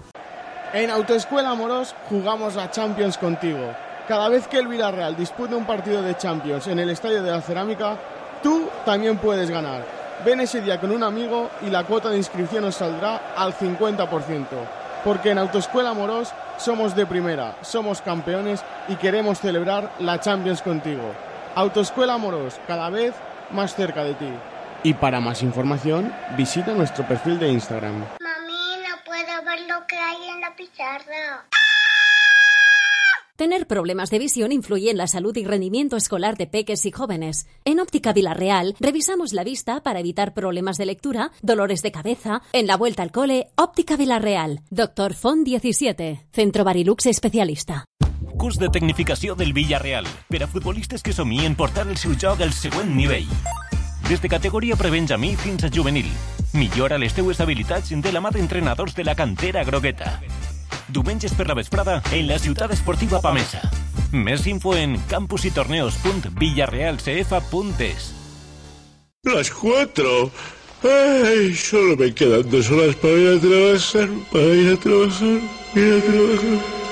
En Autoescuela Amorós jugamos a Champions contigo. Cada vez que el Villarreal dispute un partido de Champions en el Estadio de la Cerámica, tú también puedes ganar. Ven ese día con un amigo y la cuota de inscripción nos saldrá al cincuenta por ciento. Porque en Autoescuela Amorós somos de primera, somos campeones y queremos celebrar la Champions contigo. Autoescuela Amorós, cada vez más cerca de ti. Y para más información, visita nuestro perfil de Instagram. Mami, no puedo ver lo que hay en la pizarra. Tener problemas de visión influye en la salud y rendimiento escolar de peques y jóvenes. En Óptica Vilarreal revisamos la vista para evitar problemas de lectura, dolores de cabeza. En la vuelta al cole, Óptica Vilarreal. Doctor Font diecisiete. Centro Barilux especialista. Curs de tecnificació del Villarreal per a futbolistes que somien portar el seu joc al següent nivell. Des de categoria prebenjamí fins a juvenil. Millora les teues habilitats de la mà d'entrenadors de la cantera grogueta. Diumenges per la vesprada en la ciutat esportiva Pamesa. Més info en campusytorneos punt villarreal c f punt es. Las cuatro. Ay, solo me quedan dos horas para ir a trabajar, para ir a trabajar, ir a trabajar.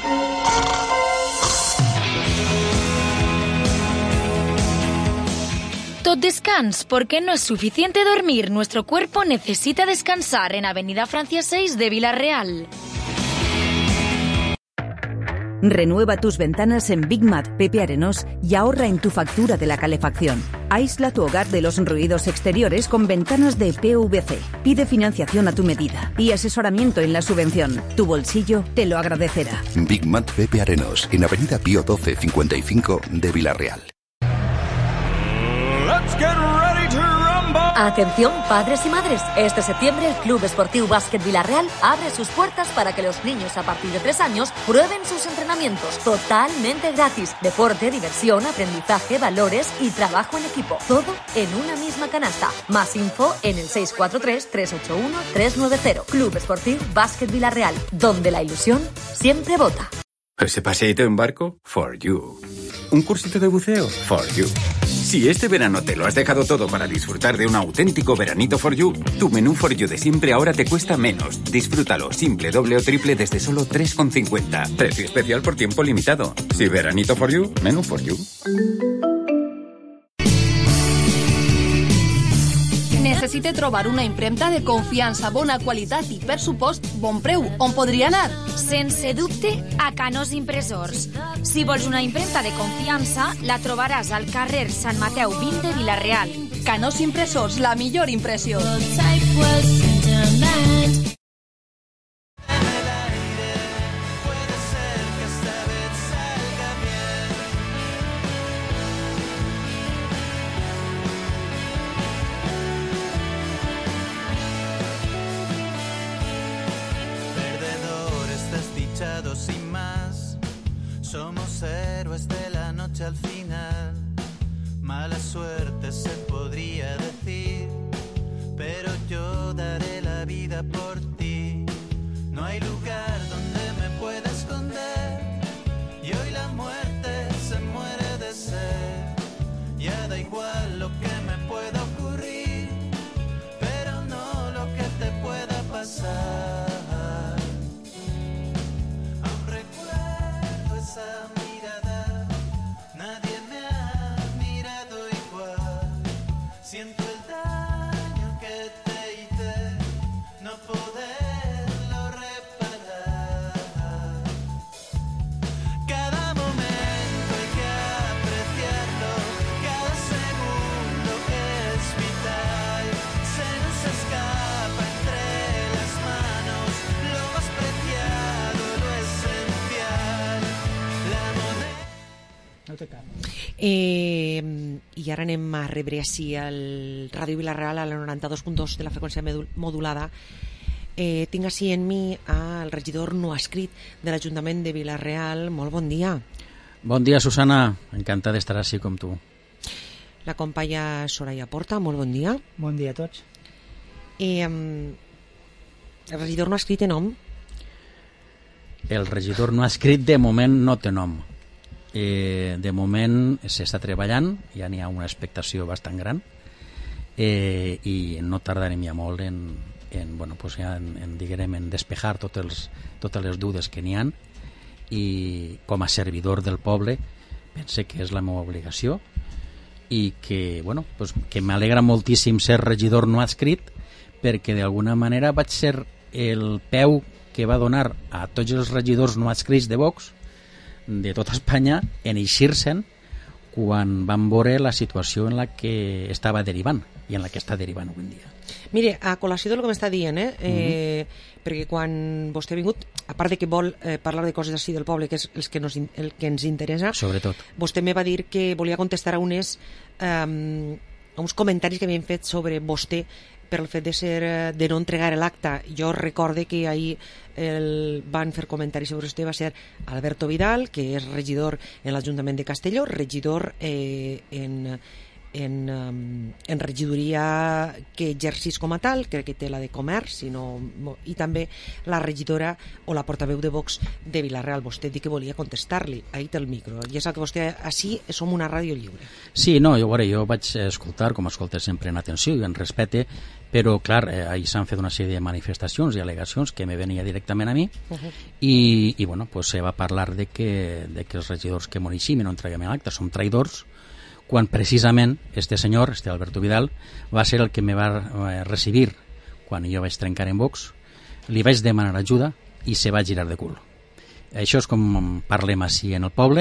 Tot descans, porque no es suficiente dormir. Nuestro cuerpo necesita descansar en Avenida Francia seis de Villarreal. Renueva tus ventanas en Big Mat Pepe Arenós y ahorra en tu factura de la calefacción. Aísla tu hogar de los ruidos exteriores con ventanas de P V C. Pide financiación a tu medida y asesoramiento en la subvención. Tu bolsillo te lo agradecerá. Big Mat Pepe Arenós, en Avenida Pío doce cincuenta y cinco de Villarreal. Let's get ready to rumble. Atención, padres y madres. Este septiembre el Club Esportiu Básquet Villarreal abre sus puertas para que los niños a partir de tres años prueben sus entrenamientos totalmente gratis. Deporte, diversión, aprendizaje, valores y trabajo en equipo. Todo en una misma canasta. Más info en el seis cuatro tres, tres ocho uno, tres nueve cero. Club Esportiu Básquet Villarreal, donde la ilusión siempre vota. ¿Ese paseíto en barco? For you. ¿Un cursito de buceo? For you. Si este verano te lo has dejado todo para disfrutar de un auténtico veranito For You, tu menú For You de siempre ahora te cuesta menos. Disfrútalo simple, doble o triple desde solo tres con cincuenta. Precio especial por tiempo limitado. Si veranito For You, menú For You. Necessite trobar una impremta de confiança, bona qualitat i, per supost, bon preu. On podria anar? Sense dubte, a Canós Impressors. Si vols una impremta de confiança, la trobaràs al carrer Sant Mateu vint de Vilareal. Canós Impressors, la millor impressió. Sin más, somos héroes de la noche al final. Mala suerte se podría decir, pero yo daré la vida por ti. No hay lugar donde me pueda esconder, y hoy la muerte se muere de sed. Ya da igual lo que me pueda ocurrir, pero no lo que te pueda pasar. Esa mirada, nadie me ha mirado igual. Siento el daño que te hice, no poderlo reparar. Cada momento hay que apreciarlo, cada segundo es vital. Se nos escapa entre las manos lo más preciado, lo esencial. Eh, I ara anem a rebre així al Ràdio Vilareal a la noranta-dos punt dos de la freqüència modulada. Eh, tinc així en mi al regidor no escrit de l'Ajuntament de Vilareal. Molt bon dia. Bon dia, Susana. Encantada d'estar així com tu. La companya Soraya Porta, molt bon dia. Bon dia a tots. Eh, el regidor no ha escrit de nom? El regidor no ha escrit de moment no té nom. Eh, de moment s'està treballant, ja n'hi ha una expectació bastant gran, eh, i no tardarem ja molt en, en, bueno, pues ja en, en, diguem, en despejar tots els, totes les dudes que n'hi ha, i com a servidor del poble pense que és la meva obligació i que, bueno, pues, que m'alegra moltíssim ser regidor no adscrit, perquè d'alguna manera vaig ser el peu que va donar a tots els regidors no adscrits de Vox de tota Espanya en eixir-se'n quan van veure la situació en la que estava derivant. i en la que està derivant avui en dia. Mire, a col·lació del que m'està dient, eh, eh, Mm-hmm. perquè quan vostè ha vingut, a part de que vol eh, parlar de coses així del poble, que és el que, nos, el que ens interessa, Sobretot. vostè me va dir que volia contestar a unes um, a uns comentaris que m'havien fet sobre vostè per el fet de ser de no entregar l'acta. Jo recorde que ahir el, van fer comentaris sobre vostè, va ser Alberto Vidal, que és regidor en l'Ajuntament de Castelló, regidor eh, en en, um, en regidoria que exercís com a tal, crec que té la de comerç, i, no, i també la regidora o la portaveu de Vox de Vila-real. Vostè diu que volia contestar-li, ahí té el micro, i és el que vostè, així som una ràdio lliure. Sí, no, jo, veure, jo vaig escoltar, com escolto sempre en atenció i en respecte, però clar, eh, ahir s'han fet una sèrie de manifestacions i al·legacions que me venia directament a mi, uh-huh. i, i bueno, pues se va parlar de que, de que els regidors que moreixim i no entreguem l'acte som traïdors, quan precisament este senyor, este Alberto Vidal, va ser el que me va eh, recibir quan jo vaig trencar en Vox, li vaig demanar ajuda i se va girar de cul. Això és com parlem així en el poble,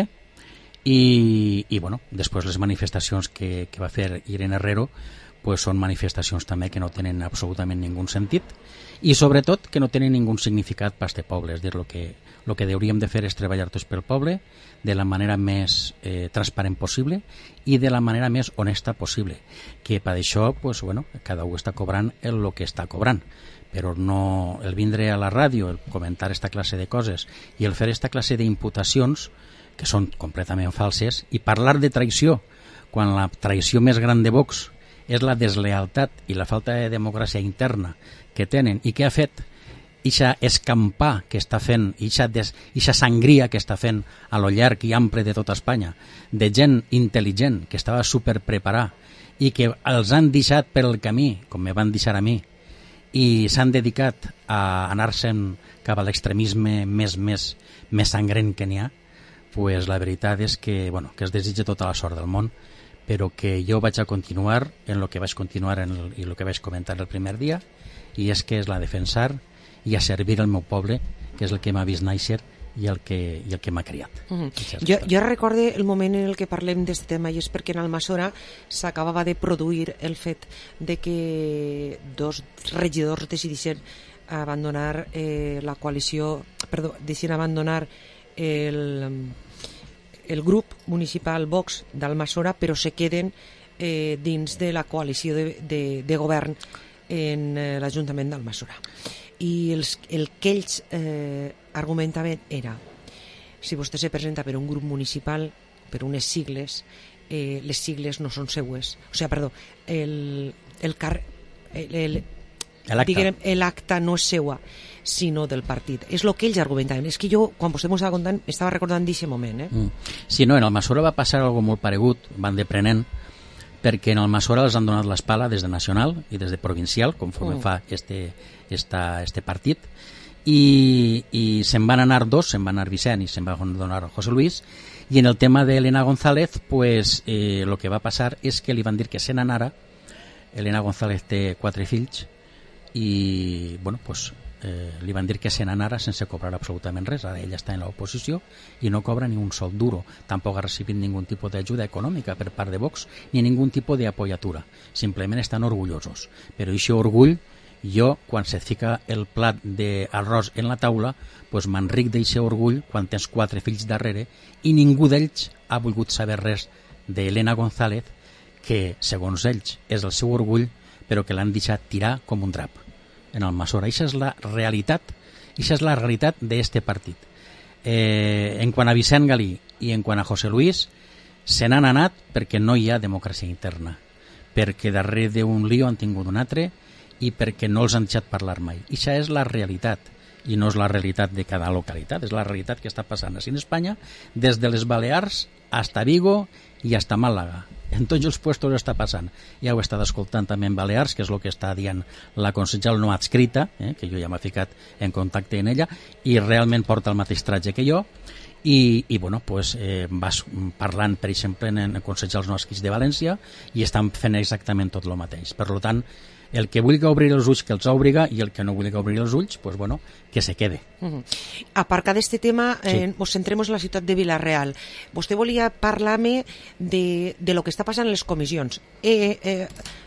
i, i bueno, després les manifestacions que, que va fer Irene Herrero pues són manifestacions també que no tenen absolutament ningú sentit i sobretot que no tenen ningú significat per este poble. És dir, el que, lo que hauríem de fer és treballar tots pel poble de la manera més eh, transparent possible i de la manera més honesta possible, que per això pues, bueno, cada un està cobrant el que està cobrant, però no el vindre a la ràdio, el comentar esta classe de coses i el fer esta classe d'imputacions que són completament falses, i parlar de traïció quan la traïció més gran de Vox és la deslealtat i la falta de democràcia interna que tenen i que ha fet ixa escampar que està fent, ixa, des, ixa sangria que està fent a lo llarg i ample de tota Espanya, de gent intel·ligent que estava superpreparada i que els han deixat per el camí, com me van deixar a mi, i s'han dedicat a anar-se'n cap a l'extremisme més, més, més sangrent que n'hi ha, pues la veritat és que, bueno, que es desitja tota la sort del món, però que jo vaig a continuar en el que vaig continuar en el, i el que vaig comentar el primer dia, i és que és la defensar i a servir el meu poble, que és el que m'ha vist néixer i el que, i el que m'ha criat. Uh -huh. jo, jo recorde el moment en el que parlem d'aquest tema, i és perquè en Almassora s'acabava de produir el fet de que dos regidors decidissin abandonar eh, la coalició, perdó, decidissin abandonar el, el grup municipal Vox d'Almassora, però se queden eh, dins de la coalició de, de, de govern en eh, l'Ajuntament d'Almassora. I els, el que ells eh, argumentaven era: si vostè se presenta per un grup municipal, per unes sigles, eh, les sigles no són seues. O sigui, perdó, el, el, car, el, el, l'acta no és seua, sinó del partit. És el que ells argumentaven. És que jo, quan vostè m'ho estava contant, estava recordant d'aquest moment. Eh? Mm. Sí, no, en Almassora va passar algo molt paregut, van deprenent, perquè en Almassora els han donat l'espala des de nacional i des de provincial, conforme mm. fa este, esta, este partit, i, i se'n van anar dos, se'n va anar Vicent i se'n va donar José Luis, i en el tema d'Elena González, pues, eh, lo que va passar és que li van dir que se n'anara. Elena González té quatre fills, i bueno, pues, eh, li van dir que se n'anara sense cobrar absolutament res. Ara ella està en l'oposició i no cobra ni un sol duro, tampoc ha recibit ningun tipus d'ajuda econòmica per part de Vox ni ningun tipus d'apoyatura, simplement estan orgullosos. Però aquest orgull, jo, quan se fica el plat d'arròs en la taula, pues m'enric d'aquest orgull quan tens quatre fills darrere i ningú d'ells ha volgut saber res d'Elena González, que segons ells és el seu orgull, però que l'han deixat tirar com un drap en Almassora. Això és la realitat, això és la realitat d'este partit. Eh, en quant a Vicent Galí i en quant a José Luis, se n'han anat perquè no hi ha democràcia interna, perquè darrere d'un lío han tingut un altre i perquè no els han deixat parlar mai. Això és la realitat, i no és la realitat de cada localitat, és la realitat que està passant així en Espanya, des de les Balears hasta Vigo i hasta Màlaga. En tots els puestos està passant. Ja ho he estat escoltant també en Balears, que és el que està dient la consellera no adscrita, eh, que jo ja m'he ficat en contacte amb ella, i realment porta el mateix tratge que jo, i, i bueno, pues, eh, vas parlant, per exemple, en, en consellers no adscrits de València, i estan fent exactament tot el mateix. Per tant, el que vulgui obrir els ulls que els obriga, i el que no vulgui obrir els ulls, pues bueno, que se quede. Uh-huh. Aparcat d'este tema, eh, sí. Nos centremos en la ciutat de Vila-real. Vostè volia parlar-me de, de lo que està passant en les comissions. Eh, eh,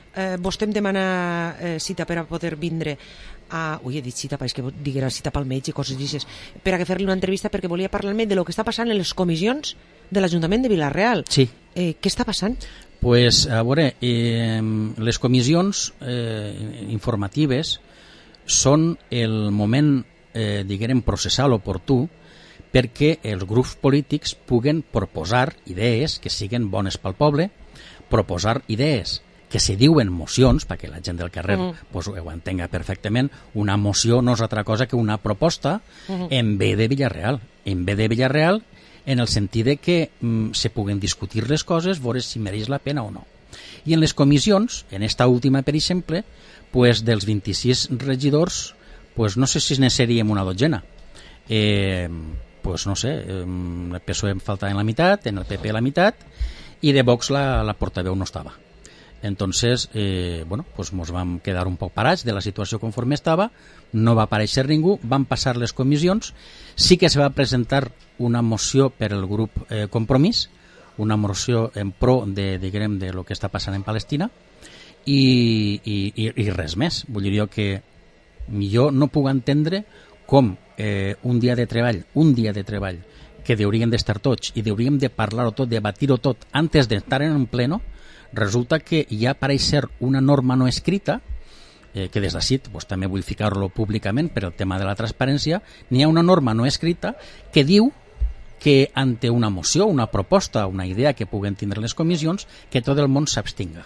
eh, vostè em demana eh, cita per a poder vindre a... Ui, he dit cita, és que diguera cita pel metge i coses d'aixes, per a fer-li una entrevista perquè volia parlar-me de lo que està passant en les comissions de l'Ajuntament de Vila-real. Sí. Eh, què està passant? Pues, a veure, eh, les comissions eh, informatives són el moment, eh, diguem, processal oportú perquè els grups polítics puguen proposar idees que siguin bones pel poble, proposar idees que se diuen mocions, perquè la gent del carrer uh-huh. pues, ho entenga perfectament. Una moció no és altra cosa que una proposta uh-huh. en bé de Villarreal. En bé de Villarreal, en el sentit de que mm, se puguen discutir les coses, veure si mereix la pena o no. I en les comissions, en esta última, per exemple, pues, dels vint-i-sis regidors, pues, no sé si ne seríem una dotzena. Eh, pues, no sé, eh, el P S O E em faltava en la meitat, en el P P la meitat, i de Vox la, la portaveu no estava. Entonces, eh, bueno, pues nos vam quedar un poc parats de la situació conforme estava, no va aparèixer ningú, van passar les comissions, sí que se va presentar una moció per el grup eh, Compromís, una moció en pro de, diguem, de lo que està passant en Palestina, i, i, i, i res més. Vull dir jo que jo no puc entendre com eh, un dia de treball, un dia de treball, que hauríem d'estar tots i hauríem de parlar-ho tot, debatir-ho tot, antes d'estar en un pleno, resulta que hi ha pareix ser una norma no escrita, eh, que des d'ací pues, també vull ficar-lo públicament per el tema de la transparència, n'hi ha una norma no escrita que diu que ante una moció, una proposta, una idea que puguen tindre les comissions, que tot el món s'abstinga.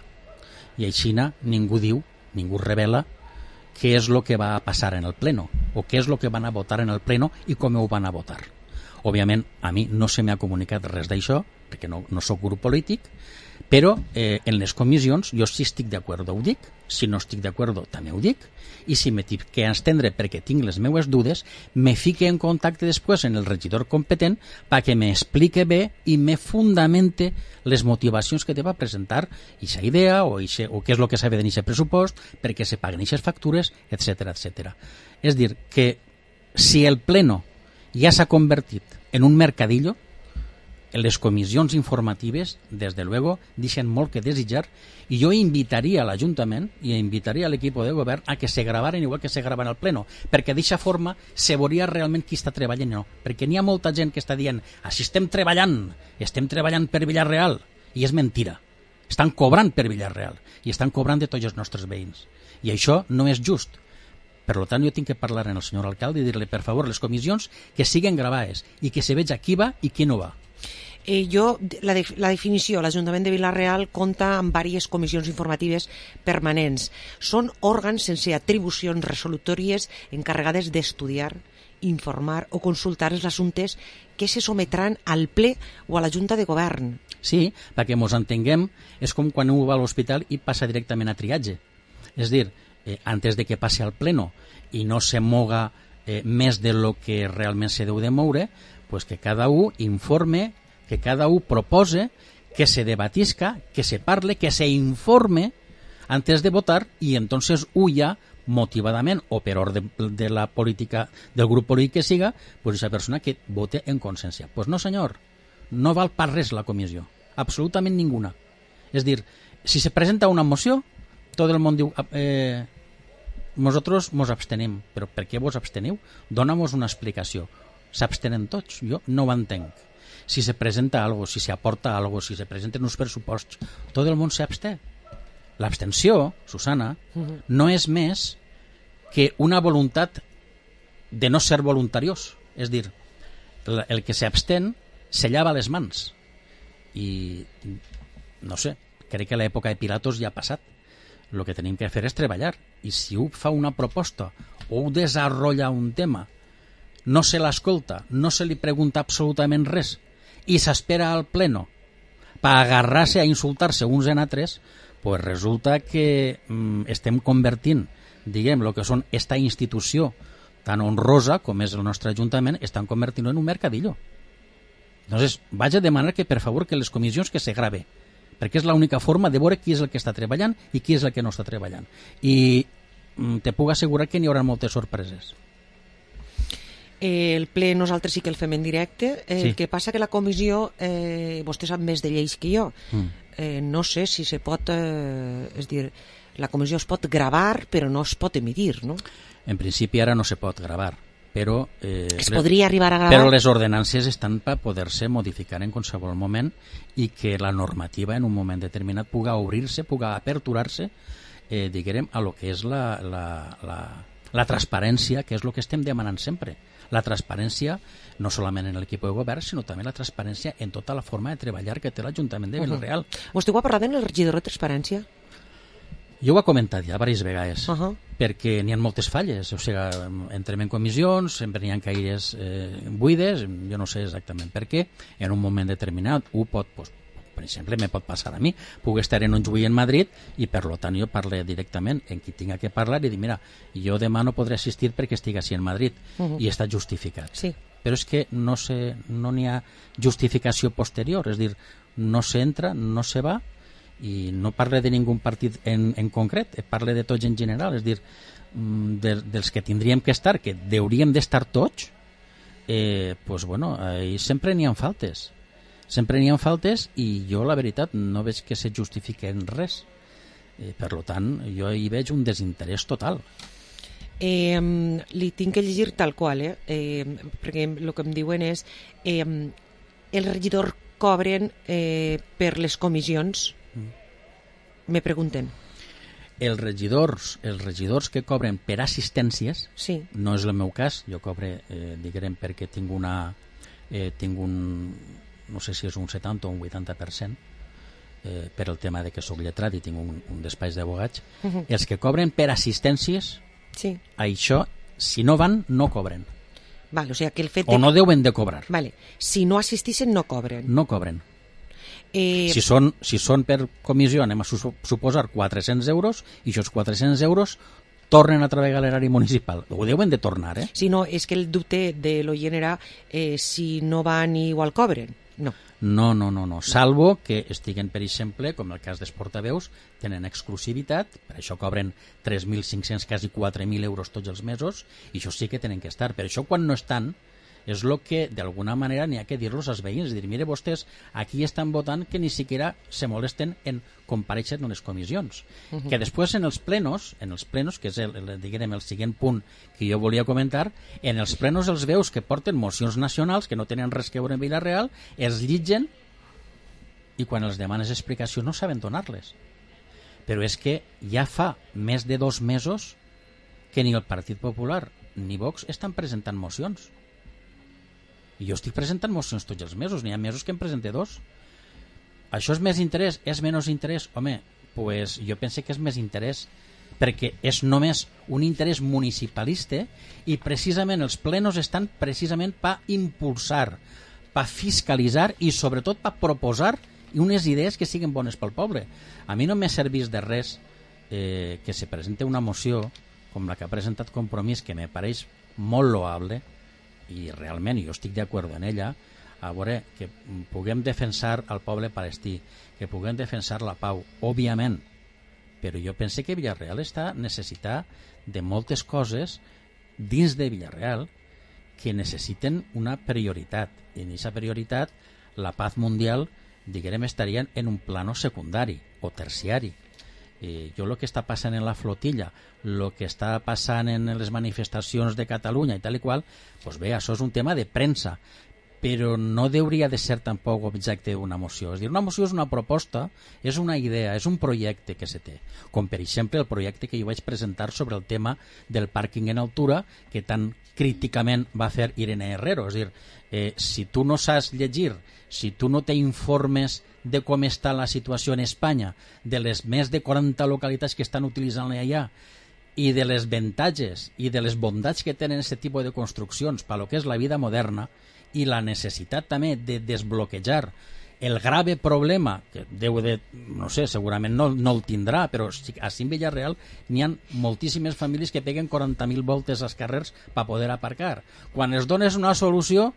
I així ningú diu, ningú revela què és el que va a passar en el pleno, o què és el que van a votar en el pleno i com ho van a votar. Òbviament, a mi no se m'ha comunicat res d'això, perquè no, no soc grup polític, però eh, en les comissions jo si estic d'acord ho dic, si no estic d'acord també ho dic, i si me tinc que estendre perquè tinc les meues dudes, me fique en contacte després en el regidor competent perquè m'explique bé i me fundamente les motivacions que te va presentar aquesta idea o, ixe, o què és el que s'ha de tenir aquest pressupost, perquè se paguen aquestes factures, etcètera, etcètera. És dir, que si el pleno ja s'ha convertit en un mercadillo, les comissions informatives, des de luego, deixen molt que desitjar, i jo invitaria a l'Ajuntament i invitaria a l'equip de govern a que se gravaren igual que se graven al pleno, perquè d'aquesta forma se veuria realment qui està treballant o no, perquè n'hi ha molta gent que està dient així estem treballant, estem treballant per Villarreal, i és mentira. Estan cobrant per Villarreal i estan cobrant de tots els nostres veïns, i això no és just. Per tant, jo tinc que parlar amb el senyor alcalde i dir-li, per favor, les comissions que siguen gravades i que se veja qui va i qui no va. Eh, jo, la, de, la definició, l'Ajuntament de Vila-real compta amb diverses comissions informatives permanents. Són òrgans sense atribucions resolutòries encarregades d'estudiar, informar o consultar els assumptes que se sometran al ple o a la Junta de Govern. Sí, perquè ens entenguem, és com quan un va a l'hospital i passa directament a triatge. És dir, eh, antes de que passi al pleno i no se moga eh, més de lo que realment se deu de moure, pues que cada un informe, que cada un propose, que se debatisca, que se parle, que se informe antes de votar, i entonces un ja motivadament o per ordre de la política del grup polític que siga, pues esa persona que vote en consciència. Pues no, senyor, no val per res la comissió, absolutament ninguna. És dir, si se presenta una moció, tot el món diu eh, nosaltres mos abstenim, però per què vos absteniu? Dóna-mos una explicació. S'abstenen tots? Jo no ho entenc. Si se presenta algo, si se aporta algo, si se presenten uns pressuposts, tot el món s'abstén. L'abstenció, Susana, no és més que una voluntat de no ser voluntariós. És dir, el que s'abstén se llava les mans. I, no sé, crec que l'època de Pilatos ja ha passat. El que tenim que fer és treballar. I si un fa una proposta o un desenvolupa un tema, no se l'escolta, no se li pregunta absolutament res i s'espera al pleno per agarrar-se a insultar-se uns en altres, pues resulta que mm, estem convertint, diguem, el que són esta institució tan honrosa com és el nostre Ajuntament, estan convertint en un mercadillo. Entonces, vaig a demanar que, per favor, que les comissions que se grave, perquè és l'única forma de veure qui és el que està treballant i qui és el que no està treballant. I mm, te puc assegurar que n'hi haurà moltes sorpreses. Eh, el ple nosaltres sí que el fem en directe, eh, sí. El que passa que la comissió, eh, vostè sap més de lleis que jo, mm. eh, no sé si se pot, eh, és dir, la comissió es pot gravar però no es pot emitir, no? En principi ara no se pot gravar, però... Eh, es podria arribar a gravar? Però les ordenances estan per poder-se modificar en qualsevol moment i que la normativa en un moment determinat puga obrir-se, puga aperturar-se, eh, diguem, a lo que és la, la, la, la transparència, que és el que estem demanant sempre. La transparència, no solament en l'equip de govern, sinó també la transparència en tota la forma de treballar que té l'Ajuntament de Vila-real. Uh-huh. Vostè ho ha parlat amb el regidor de transparència? Jo ho he comentat ja diverses vegades, uh-huh. perquè n'hi ha moltes falles, o sigui, entrem en comissions, sempre n'hi ha caires eh, buides, jo no sé exactament per què, en un moment determinat, ho pot, pues, per exemple, me pot passar a mi, puc estar en un juí en Madrid i per lo tant jo parlo directament en qui tinga que parlar i dir, mira, jo demà no podré assistir perquè estic així en Madrid, uh-huh. i està justificat. Sí. Però és que no se, no n'hi ha justificació posterior, és dir, no s'entra, no se va, i no parle de ningú partit en, en concret, parle de tots en general, és dir, de, dels que tindríem que estar, que hauríem d'estar tots, eh, pues bueno, ahí sempre n'hi ha faltes, sempre n'hi ha faltes i jo la veritat no veig que se justifique en res, eh, per tant jo hi veig un desinterès total. Eh, li tinc que llegir tal qual, eh? Eh, perquè el que em diuen és eh, el regidor cobren eh, per les comissions. Me pregunten. Els regidors, els regidors que cobren per assistències, sí. no és el meu cas, jo cobre, eh, diguem, perquè tinc una eh, tinc un, no sé si és un setanta o un vuitanta per cent, eh, per el tema de que soc lletrat i tinc un, un despatx d'abogats. Uh-huh. Els que cobren per assistències, sí. això, si no van, no cobren. Vale, o sigui, que el fet o de... no deuen de cobrar. Vale. Si no assistixen, no cobren. No cobren. Eh... Si, són, si són per comissió, anem a su suposar quatre-cents euros, i aquests quatre-cents euros tornen a través de l'erari municipal. Ho deuen de tornar, eh? Si no, és que el dubte de l'oient era eh, si no van igual cobren. No. No, no, no, no. Salvo que estiguen, per exemple, com el cas dels portaveus, tenen exclusivitat, per això cobren tres mil cinc-cents, quasi quatre mil euros tots els mesos, i això sí que tenen que estar. Per això, quan no estan, és el que d'alguna manera n'hi ha que dir-los als veïns, dir, mire, vostès aquí estan votant que ni siquiera se molesten en comparèixer en les comissions. Uh-huh. Que després en els plenos, en els plenos, que és el, el, diguem, el següent punt que jo volia comentar, en els plenos els veus que porten mocions nacionals que no tenen res que veure en Vila-real, els llitgen i quan els demanes explicació no saben donar-les. Però és que ja fa més de dos mesos que ni el Partit Popular ni Vox estan presentant mocions. I jo estic presentant mocions tots els mesos, n'hi ha mesos que em presente dos. Això és més interès? És menys interès? Home, pues jo pense que és més interès perquè és només un interès municipalista i precisament els plenos estan precisament per impulsar, per fiscalitzar i sobretot per proposar unes idees que siguin bones pel poble. A mi no m'ha servit de res eh, que se presente una moció com la que ha presentat Compromís, que me pareix molt loable, i realment jo estic d'acord en ella, a veure, que puguem defensar el poble palestí, que puguem defensar la pau, òbviament, però jo pense que Vila-real està necessitat de moltes coses dins de Vila-real que necessiten una prioritat, i en aquesta prioritat la paz mundial, diguem, estaria en un plano secundari o terciari. Eh, jo el que està passant en la flotilla, el que està passant en les manifestacions de Catalunya i tal i qual, doncs bé, això és un tema de premsa, però no hauria de ser tampoc objecte d'una moció. És dir, una moció és una proposta, és una idea, és un projecte que se té, com per exemple el projecte que jo vaig presentar sobre el tema del pàrquing en altura, que tan críticament va fer Irene Herrero. És dir, eh, si tu no saps llegir, si tu no t'informes de com està la situació en Espanya, de les més de quaranta localitats que estan utilitzant-la allà, i de les avantatges i de les bondats que tenen aquest tipus de construccions per lo que és la vida moderna i la necessitat també de desbloquejar el grave problema que deu de, no sé, segurament no, no el tindrà, però a en Vila-real n'hi ha moltíssimes famílies que peguen quaranta mil voltes als carrers per poder aparcar. Quan es dones una solució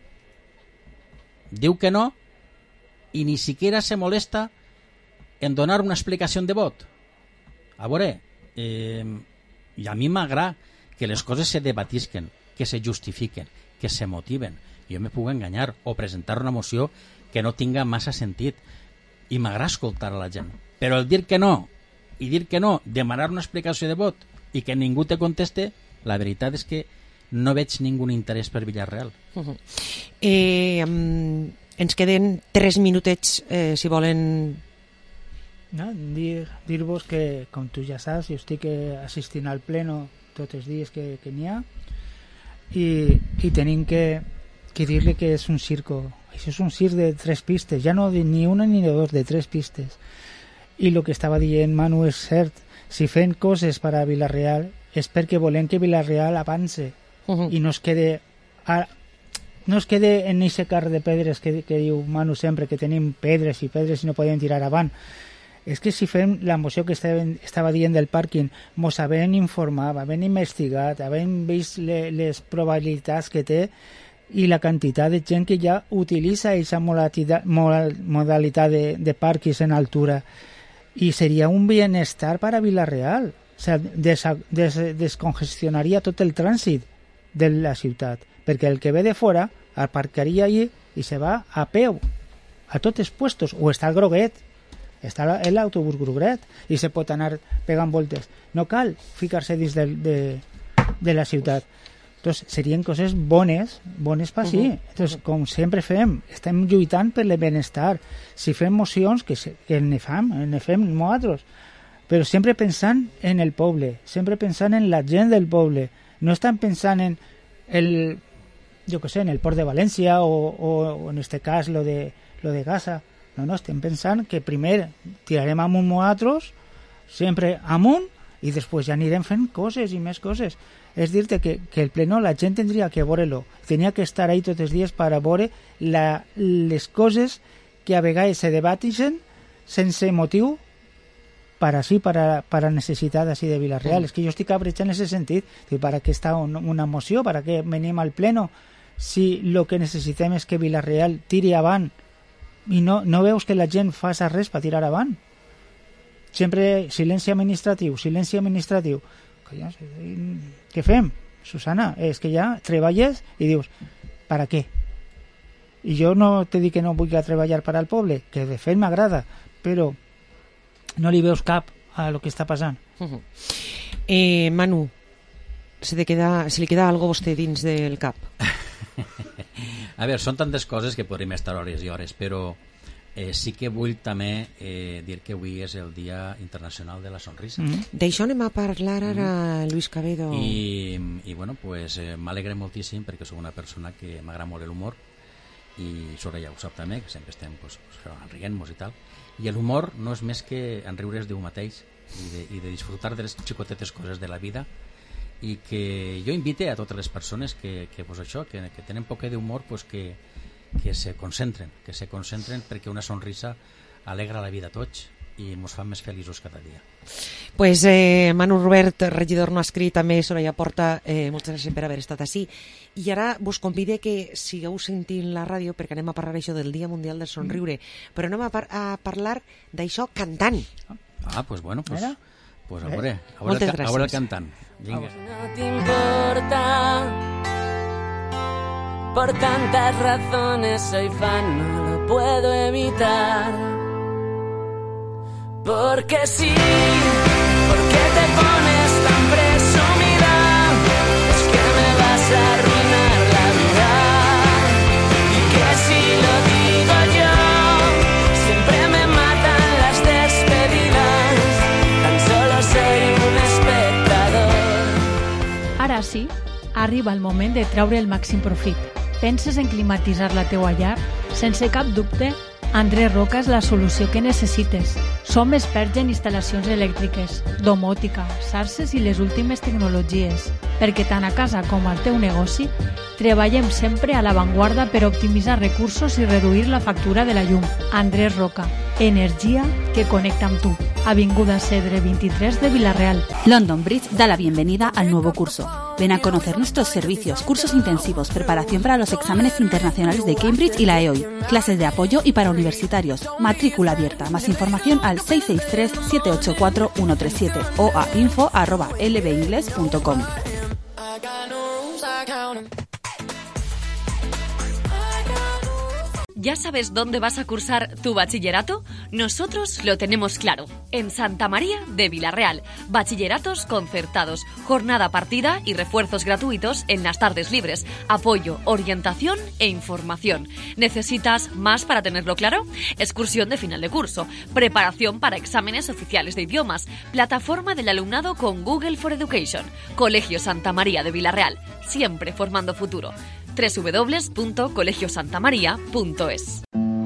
diu que no i ni siquiera se molesta en donar una explicació de vot. A veure, eh, i a mi m'agrada que les coses se debatisquen, que se justifiquen, que se motiven. Jo me puc enganyar o presentar una moció que no tinga massa sentit. i m'agrada escoltar a la gent. Però el dir que no, i dir que no, demanar una explicació de vot i que ningú te conteste, la veritat és que no veig ningú interès per Villarreal. Uh-huh. eh, um, ens queden tres minutets, eh, si volen... No, dir, dir-vos que, com tu ja saps, jo estic assistint al pleno tots els dies que, que n'hi ha i, i tenim que, que dir-li que és un circo. Això és un circ de tres pistes, ja no de ni una ni de dos, de tres pistes. I el que estava dient Manu és cert. Si fem coses per a Villarreal és perquè volem que Villarreal avance uh-huh. i no es quede a, no es quede en aquest car de pedres que, que diu Manu sempre, que tenim pedres i pedres i no podem tirar avant. És que si fem la moció que estava, estava dient del pàrquing, mos havent informat, havent investigat, havent vist le, les probabilitats que té i la quantitat de gent que ja utilitza aquesta modalitat, modalitat de, de pàrquings en altura, y sería un bienestar para Villarreal. O sea, des, des, descongestionaria tot el trànsit de la ciutat, perquè el que ve de fora aparcaria allí i se va a peu a tots els puestos, o està el groguet, està l'autobús groguet i se pot anar pegant voltes. No cal ficar-se dins de, de, de la ciutat. Entonces, serien coses bones, bones per sí. Uh-huh. Entonces, com sempre fem, estem lluitant per el benestar. Si fem mocions, que, se, que ne fem, ne fem nosaltres, però sempre pensant en el poble, sempre pensant en la gent del poble. No estan pensant en el, jo què sé, en el port de València o, o, o en este cas lo de, lo de Gaza. No, no, estem pensant que primer tirarem amunt nosaltres, sempre amunt, i després ja anirem fent coses i més coses. És dir-te que, que el pleno la gent tindria que veure-lo, tenia que estar ahí tots els dies per a veure la, les coses que a vegades se debatixen sense motiu per així, per a, per a necessitat així de Villarreal. Mm. És que jo estic abrechant en aquest sentit. Per a què està un, una moció? Per a què venim al pleno? Si el que necessitem és que Villarreal tiri avant i no, no veus que la gent faça res per tirar avant. Sempre silenci administratiu, silenci administratiu. Què fem, Susana? És que ja treballes i dius, per a què? I jo no te dic que no vull treballar per al poble, que de fet m'agrada, però no li veus cap a lo que està passant. Uh-huh. eh, Manu, se, te queda, se li queda algo a vostè dins del cap? A veure, són tantes coses que podríem estar hores i hores, però Eh, sí que vull també eh, dir que avui és el Dia Internacional de la Sonrisa. Mm. D'això anem a parlar ara, mm. Luis Cabedo. I, i bueno, pues, eh, m'alegre moltíssim perquè soc una persona que m'agrada molt l'humor i sobre ja ho sap també, que sempre estem pues, rient-nos i tal. I l'humor no és més que enriure's d'un mateix i de, i de disfrutar de les xicotetes coses de la vida, i que jo invite a totes les persones que, que, pues, això, que, que tenen poc d'humor, pues, que que se concentren, que se concentren perquè una sonrisa alegra la vida a tots i ens fa més feliços cada dia. Pues eh, Manu Robert, regidor no escrit, també Soraya Porta, eh, moltes gràcies per haver estat així. I ara vos convide que sigueu sentint la ràdio perquè anem a parlar això del Dia Mundial del Somriure, mm. però anem a, par a parlar d'això cantant. Ah, pues bueno, pues, pues a veure, a veure, moltes el, gràcies. A veure el cantant. Vinga. No t'importa. Por tantas razones soy fan, no lo puedo evitar. Porque sí, porque te pones tan presumida, es que me vas a arruinar la vida. Y que si lo digo yo, siempre me matan las despedidas, tan solo soy un espectador. Ara sí, arriba el moment de treure el màxim profit. Penses en climatitzar la teua llar? Sense cap dubte, Andrés Roca és la solució que necessites. Som experts en instal·lacions elèctriques, domòtica, xarxes i les últimes tecnologies, perquè tant a casa com al teu negoci treballem sempre a l'avantguarda per optimitzar recursos i reduir la factura de la llum. Andrés Roca, energia que connecta amb tu. Avinguda Cedre veintitrés de Villarreal. London Bridge da la bienvenida al nuevo curso. Ven a conocer nuestros servicios, cursos intensivos, preparación para los exámenes internacionales de Cambridge y la E O I, clases de apoyo y para universitarios, matrícula abierta. Más información al seis seis tres, siete ocho cuatro, uno tres siete o a info arroba l b ingles punto com. ¿Ya sabes dónde vas a cursar tu bachillerato? Nosotros lo tenemos claro. En Santa María de Vilarreal. Bachilleratos concertados, jornada partida y refuerzos gratuitos en las tardes libres. Apoyo, orientación e información. ¿Necesitas más para tenerlo claro? Excursión de final de curso. Preparación para exámenes oficiales de idiomas. Plataforma del alumnado con Google for Education. Colegio Santa María de Vilarreal. Siempre formando futuro. doble u doble u doble u punto colegio santa maría punto es.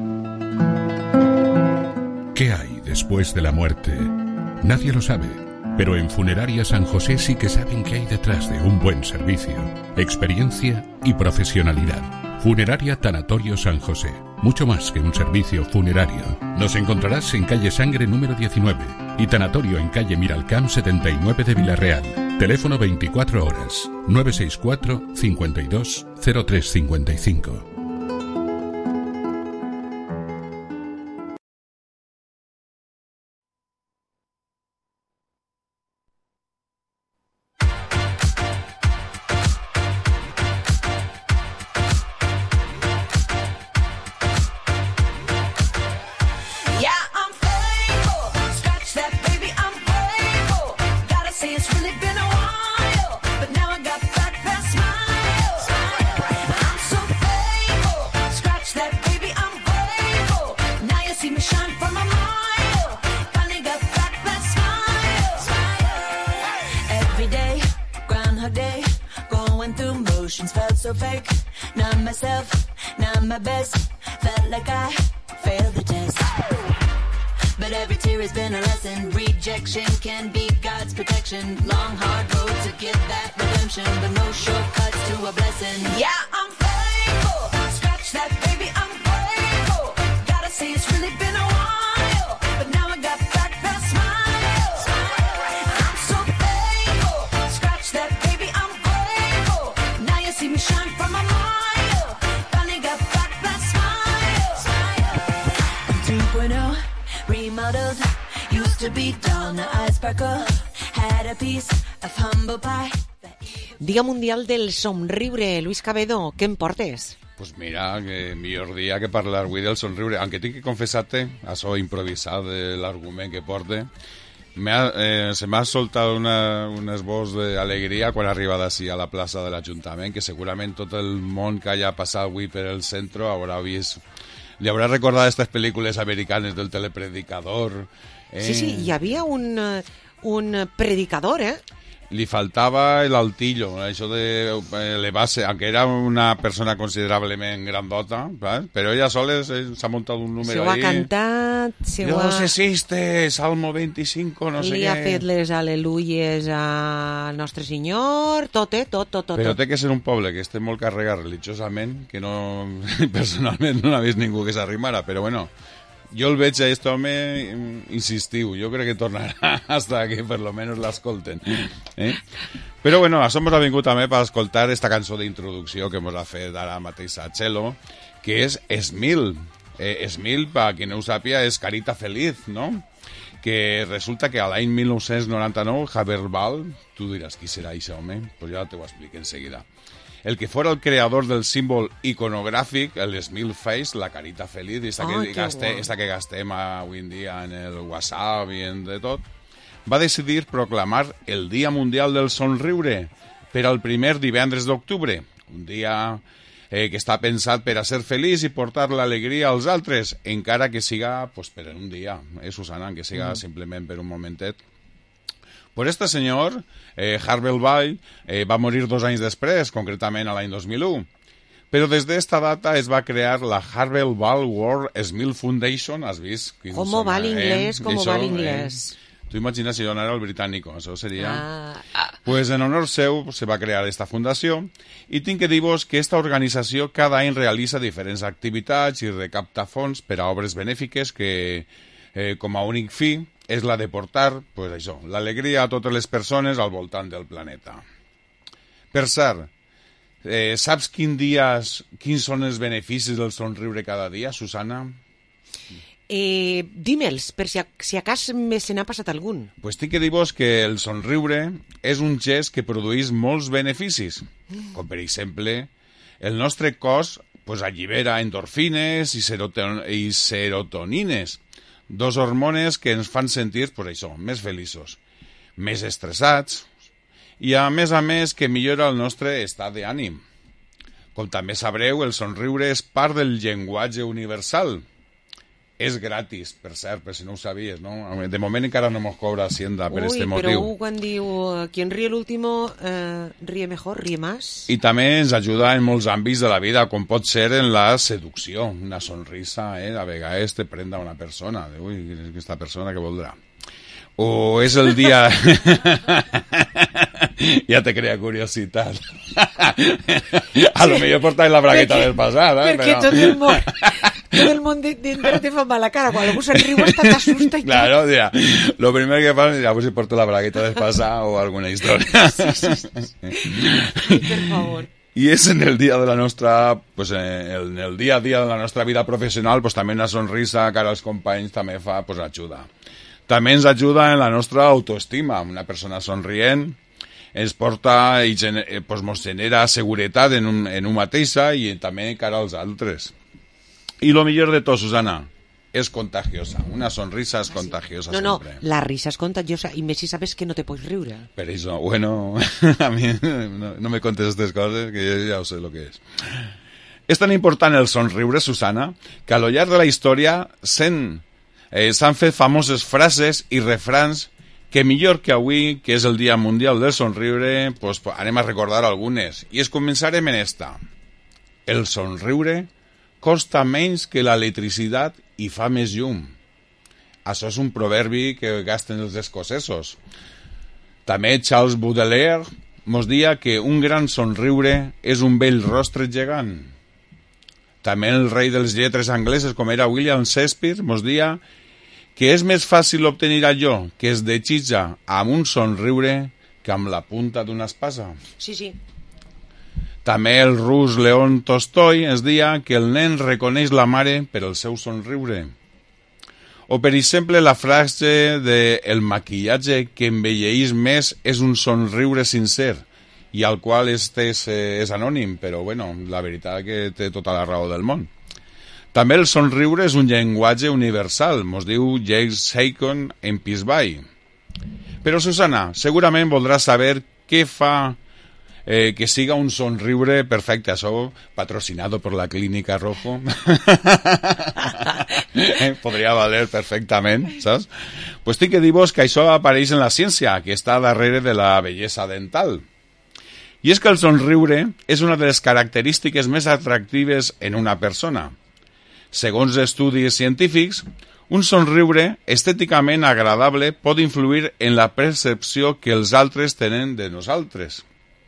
¿Qué hay después de la muerte? Nadie lo sabe, pero en Funeraria San José sí que saben qué hay detrás de un buen servicio, experiencia y profesionalidad. Funeraria Tanatorio San José, mucho más que un servicio funerario. Nos encontrarás en calle Sangre número diecinueve y Tanatorio en calle Miralcamp setenta y nueve de Vilarreal. Teléfono veinticuatro horas, nueve seis cuatro, cincuenta y dos, cero tres cincuenta y cinco. Dia Mundial del Somriure. Luis Cabedo, què em portes? Pues mira, que millor dia que parlar avui del somriure, aunque tinc que confessar-te, això improvisat de l'argument que porte, me ha, eh, se m'ha soltat una, un esbós d'alegria quan he arribat així a la plaça de l'Ajuntament, que segurament tot el món que haya passat avui per el centre haurà vist, li haurà recordat aquestes pel·lícules americanes del telepredicador. Eh? Sí, sí, hi havia un, un predicador, eh? Li faltava l'altillo, això de elevar-se, aunque era una persona considerablement grandota, ¿sabes? Però ella sola s'ha muntat un número ahí. Se ho ha cantat, se ho ha... Dios existe, Salmo veinticinco, no sé què. Li ha fet les al·leluyes al Nostre Senyor, tot, eh? Tot, tot, tot. Però té que ser un poble que esté molt carregat religiosament, que no, personalment no n'ha vist ningú que s'arrimara, però bueno... Jo el veig a aquest home insistiu. Jo crec que tornarà hasta que per lo menos l'escolten. Eh? Però bueno, això ens ha vingut també per escoltar esta cançó d'introducció que ens ha fet ara mateix a Txelo, que és Esmil. Eh, Esmil, per qui no ho sàpia, és Carita Feliz, no? Que resulta que a l'any mil nou-cents noranta-nou, Javier Val, tu diràs qui serà aquest home? Pues ja te ho explico enseguida. El que fuera el creador del símbol iconográfico, el Smile Face, la carita feliz, esta que, oh, gaste, esta que gastem avui en dia en el WhatsApp i en de tot, va decidir proclamar el Dia Mundial del Somriure per al primer divendres d'octubre, un dia eh, que està pensat per a ser feliç i portar l'alegria als altres, encara que siga pues, per un dia, eh, Susana, que siga mm. simplement per un momentet. Pues este senyor, eh, Harvey Ball, eh, va morir dos anys després, concretament a l'any dos mil u. Però des d'esta data es va crear la Harvey Ball World Smile Foundation. Has vist? Com va l'inglès, com va l'inglès. Eh? Tu imagines si donara el britànico, això seria... Ah, ah. Pues en honor seu se va crear esta fundació i tinc que dir-vos que esta organització cada any realitza diferents activitats i recapta fons per a obres benèfiques que, eh, com a únic fi, és la de portar, pues això, l'alegria a totes les persones al voltant del planeta. Per cert, eh, saps quin dies, quins són els beneficis del somriure cada dia, Susana? Eh, Dime'ls, per si, a, si a cas se n'ha passat algun. Pues tinc que dir-vos que el somriure és un gest que produeix molts beneficis, com per exemple, el nostre cos pues allibera endorfines i, seroton i serotonines, dos hormones que ens fan sentir, pues això, més feliços, més estressats, i a més a més que millora el nostre estat d'ànim. Com també sabreu, el somriure és part del llenguatge universal. És gratis, per cert, per si no ho sabies, no? De moment encara no mos cobra Hacienda per Uy, este pero motiu. uh, quan diu uh, quien ríe el último eh, ríe mejor, ríe más. I també ens ajuda en molts àmbits de la vida, com pot ser en la seducció. Una sonrisa, eh? A vegades te prenda una persona. Ui, aquesta persona que voldrà. O és el dia... ja te crea curiositat. A lo millor portáis la bragueta del passat, eh? Perquè Però... tot el món, tot el món d'entero te fa mala cara. Quan algú se'n riu hasta t'assusta i tot. Claro, dirà, lo primer que fan és a ver si porto la bragueta del passat o alguna història. Sí, sí, sí. Ay, per favor. I és en el dia de la nostra, pues en el dia a dia de la nostra vida professional, pues també una sonrisa cara als companys també fa, pues ajuda. També ens ajuda en la nostra autoestima. Una persona somrient ens porta i gener, pues, ens genera seguretat en un, en un mateixa i també cara als altres. I lo millor de tot, Susana, és contagiosa. Una sonrisa és contagiosa No, no, sempre. la risa és contagiosa i més si sabes que no te pots riure. Per això, bueno, a mi no, no me contes aquestes coses, que jo ja ho sé el que és. És tan important el somriure, Susana, que a lo llarg de la història s'han eh, fet famoses frases i refrans que millor que avui, que és el Dia Mundial del Somriure, pues, anem a recordar algunes. I es començarem en esta. El somriure costa menys que l'electricitat i fa més llum. Això és un proverbi que gasten els escocesos. També Charles Baudelaire mos dia que un gran somriure és un vell rostre gegant. També el rei dels lletres angleses, com era William Shakespeare, mos dia que és més fàcil obtenir allò que es desitja amb un somriure que amb la punta d'una espasa. Sí, sí. També el rus León Tolstoi es dia que el nen reconeix la mare per el seu somriure. O, per exemple, la frase de el maquillatge que embelleix més és un somriure sincer, i al qual este és, és anònim, però bueno, la veritat que té tota la raó del món. També el somriure és un llenguatge universal, mos diu James Bacon en Peace Bay. Però, Susana, segurament voldràs saber què fa eh, que siga un somriure perfecte. Això, patrocinado por la Clínica Rojo. eh, podria valer perfectament, saps? Pues tinc que dir-vos que això apareix en la ciència, que està darrere de la bellesa dental. I és que el somriure és una de les característiques més atractives en una persona. Segons estudis científics, un somriure estèticament agradable pot influir en la percepció que els altres tenen de nosaltres.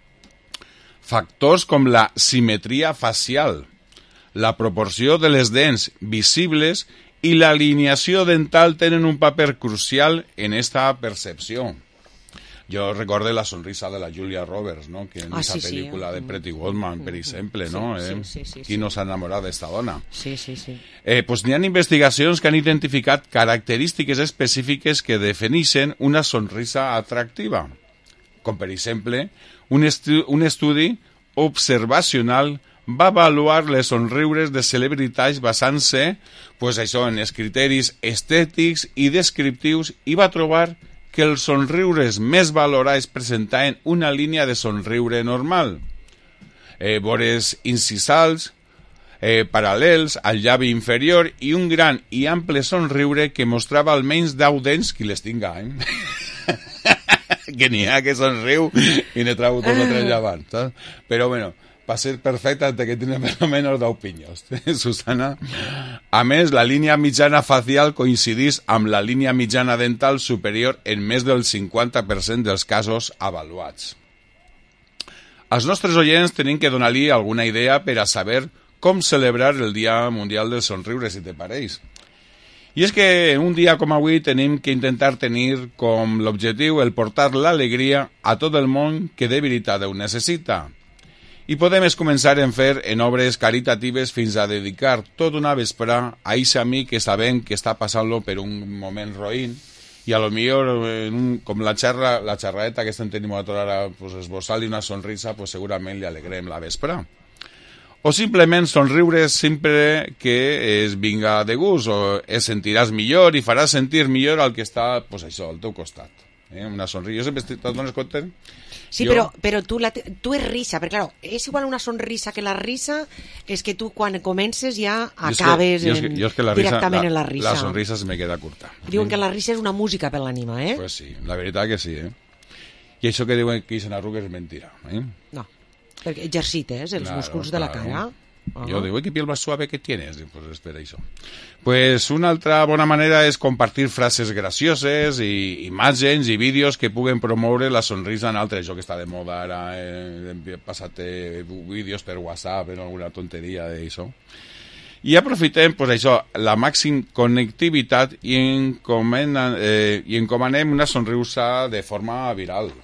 Factors com la simetria facial, la proporció de les dents visibles i l'alineació dental tenen un paper crucial en esta percepció. Jo recordo la sonrisa de la Julia Roberts, no? Que en ah, esa sí, pel·lícula sí. de Pretty Woman, per exemple, sí, no? Sí, eh? sí, sí, Qui sí. no s'ha enamorat d'esta dona? Sí, sí, sí. Eh, pues n'hi ha investigacions que han identificat característiques específiques que defineixen una sonrisa atractiva. Com, per exemple, un, estu un estudi observacional va avaluar les somriures de celebritats basant-se, pues això, en els criteris estètics i descriptius, i va trobar que els somriures més valorats presentaven una línia de somriure normal, eh, vores incisals, eh, paral·lels al llavi inferior i un gran i ample somriure que mostrava almenys deu dents, qui les tinga, eh? Que n'hi ha que somriu i ne trau dos o tres llevant, saps? Però bueno, va ser perfecta hasta que tiene més o menys deu pinyos, Susana. A més, la línia mitjana facial coincidís amb la línia mitjana dental superior en més del cinquanta per cent dels casos avaluats. Als nostres oients tenim que donar-li alguna idea per a saber com celebrar el Dia Mundial del Somriure, si te pareix. I és que un dia com avui tenim que intentar tenir com l'objectiu el portar l'alegria a tot el món que de veritat ho necessita. I podem començar a fer en obres caritatives fins a dedicar tot una vesprà a aquest amic que sabem que està passant-lo per un moment roïn i a lo millor, en un, com la xerra, la xerradeta que estem tenint ara, pues, esboçar-li una sonrisa, pues, segurament li alegrem la vesprà. o simplement somriure sempre que es vinga de gust, o es sentiràs millor i faràs sentir millor al que està, pues això, al teu costat. Eh? Una sonrisa. Jo sempre estic, te'n dones compte? Sí, jo... però, però tu, la, tu és risa, perquè claro, és igual una sonrisa que la risa, és que tu quan comences ja acabes jo és que, jo és que, jo és que la risa, directament la, en la risa. La sonrisa se me queda curta. Diuen que la risa és una música per l'ànima, eh? Pues sí, la veritat que sí, eh? I això que diuen que ixen arrugues és mentira, eh? No, perquè exercites els claro, músculs de la cara. Uh-huh. Jo digo, que piel más suave que tienes. Pues espera això. Pues una altra bona manera és compartir frases gracioses i imatges i vídeos que puguen promoure la sonrisa en altres. Jo que està de moda ara, eh, passar-te vídeos per WhatsApp, en alguna tonteria d'això. I aprofitem, pues això, la màxim connectivitat i, encomanem, eh, i encomanem una sonrisa de forma viral.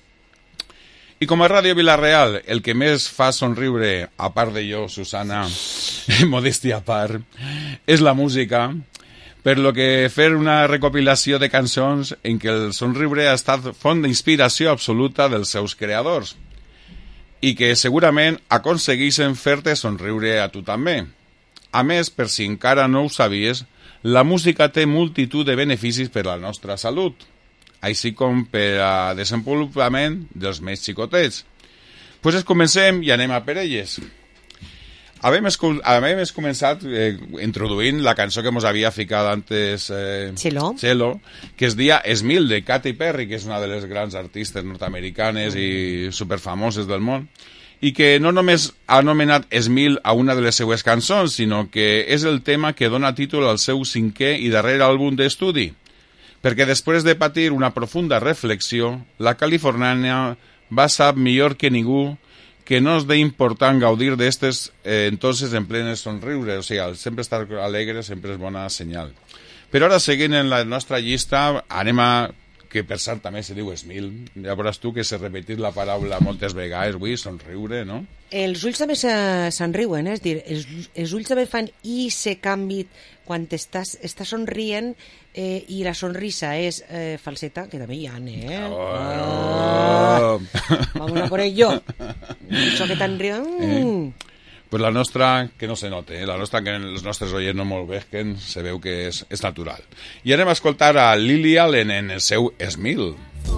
I com a Ràdio Vila-real, el que més fa somriure, a part de jo, Susana, modèstia a part, és la música, per lo que fer una recopilació de cançons en què el somriure ha estat font d'inspiració absoluta dels seus creadors i que segurament aconsegueixen fer-te somriure a tu també. A més, per si encara no ho sabies, la música té multitud de beneficis per a la nostra salut, així com per a desenvolupament dels més xicotets. Pues es comencem i anem a per elles. Havem, havem començat eh, introduint la cançó que ens havia ficat antes eh, Cello. Cello, que es dia Smile, de Katy Perry, que és una de les grans artistes nord-americanes i superfamoses del món, i que no només ha anomenat Smile a una de les seues cançons, sinó que és el tema que dona títol al seu cinquè i darrer àlbum d'estudi, perquè després de patir una profunda reflexió, la californiana va sap millor que ningú que no és d'important gaudir d'estes eh, entonces en plenes somriure, o sigui, sempre estar alegre sempre és bona senyal. Però ara, seguint en la nostra llista, anem a, que per cert també se diu Smile, ja veuràs tu que s'ha repetit la paraula moltes vegades, avui, somriure, no? Els ulls també se'n riuen, eh? És dir, els, els ulls també fan i se canvi quan estàs, estàs somrient eh, i la sonrisa és eh, falseta, que també hi ha, eh? Oh, ah, no. Vamos a por ello. Això que tan riuen... Mm. Eh? Pues la nostra, que no se note, eh? La nostra, que els nostres oients no molt veuen, se veu que és, és natural. I anem a escoltar a Lily Allen en el seu Smile.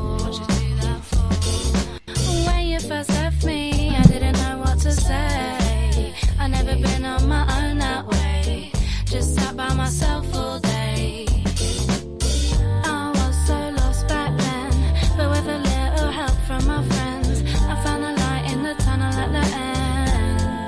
I never been on my own that way. Just sat by myself all day. I was so lost back then, but with a little help from my friends, I found a light in the tunnel at the end.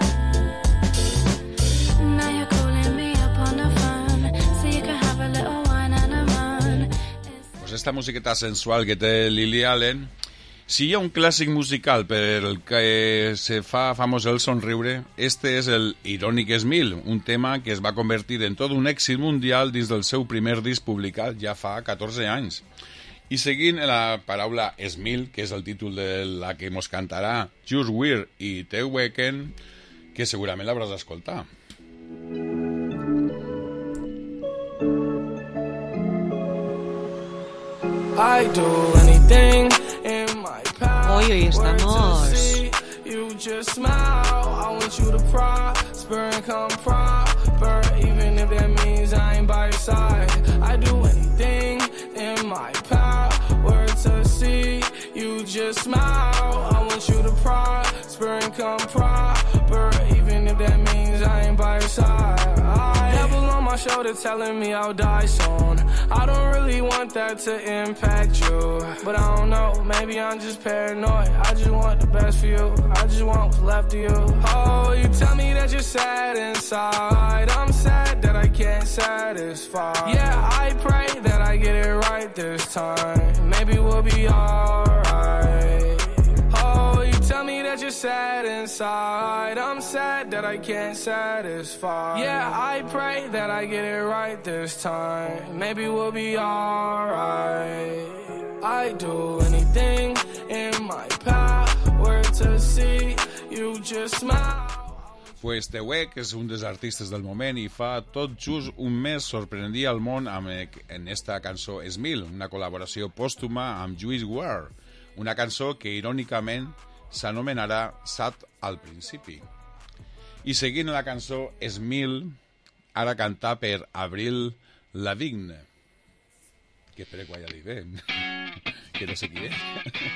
Now you're calling me up on the phone, so you can have a little wine and a moan. Pues esta musiqueta sensual que té Lily Allen, si hi ha un clàssic musical per el que se fa famós el somriure, este és el Ironic Smile, un tema que es va convertir en tot un èxit mundial dins del seu primer disc publicat ja fa catorze anys. I seguint la paraula Smile, que és el títol de la que mos cantarà Just Weird i The Weeknd, que segurament l'hauràs d'escoltar. I do anything in my power. Hoy, hoy estamos. You just smile. I want you to prosper and come proper, even if that means I ain't by your side. I do anything in my power to see you just smile. I want you to prosper and come proper, even if that means I ain't by your side. I devil on my shoulder telling me I'll die soon. I don't really want that to impact you, but I don't know, maybe I'm just paranoid. I just want the best for you, I just want what's left of you. Oh, you tell me that you're sad inside, I'm sad that I can't satisfy. Yeah, I pray that I get it right this time, maybe we'll be alright. Oh, you tell me that you're sad inside, I'm sad that I can't satisfy. Yeah, I pray that I get it right this time, maybe we'll be alright. I do anything in my power to see you just smile. Pues The Weeknd és un dels artistes del moment i fa tot just un mes sorprendria el món amb, en esta cançó Smile, una col·laboració pòstuma amb Juice world, una cançó que irònicament s'anomenarà Sad al principi. I seguint la cançó Smil, ara cantar per Avril Lavigne, que espera quan ja li ve, que no sé qui és.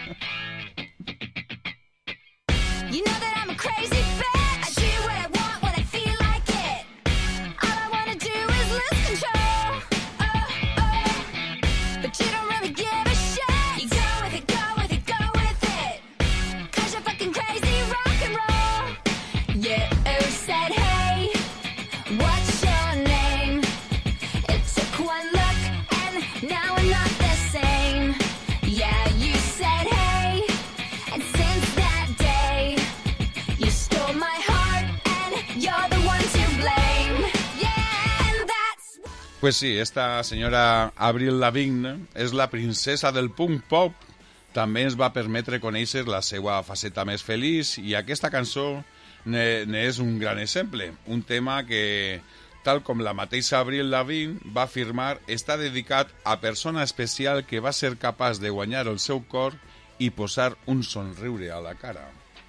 You know that I'm a crazy bitch. I do what I want when I feel like it. All I wanna do is lose control. Oh, oh. But you don't really give a shit. You go with it, go with it, go with it. Cause you're fucking crazy rock and roll. You said, hey, what's your name? It took one look and now we're not the same. Yeah, you said, hey, and since that day you stole my heart and you're the one to blame. Yeah, and that's... Pues sí, esta senyora Avril Lavigne és la princesa del punk pop. També ens va permetre conèixer la seva faceta més feliç i aquesta cançó n'és un gran exemple. Un tema que, tal com la mateixa Avril Lavigne va afirmar, està dedicat a persona especial que va ser capaç de guanyar el seu cor i posar un somriure a la cara.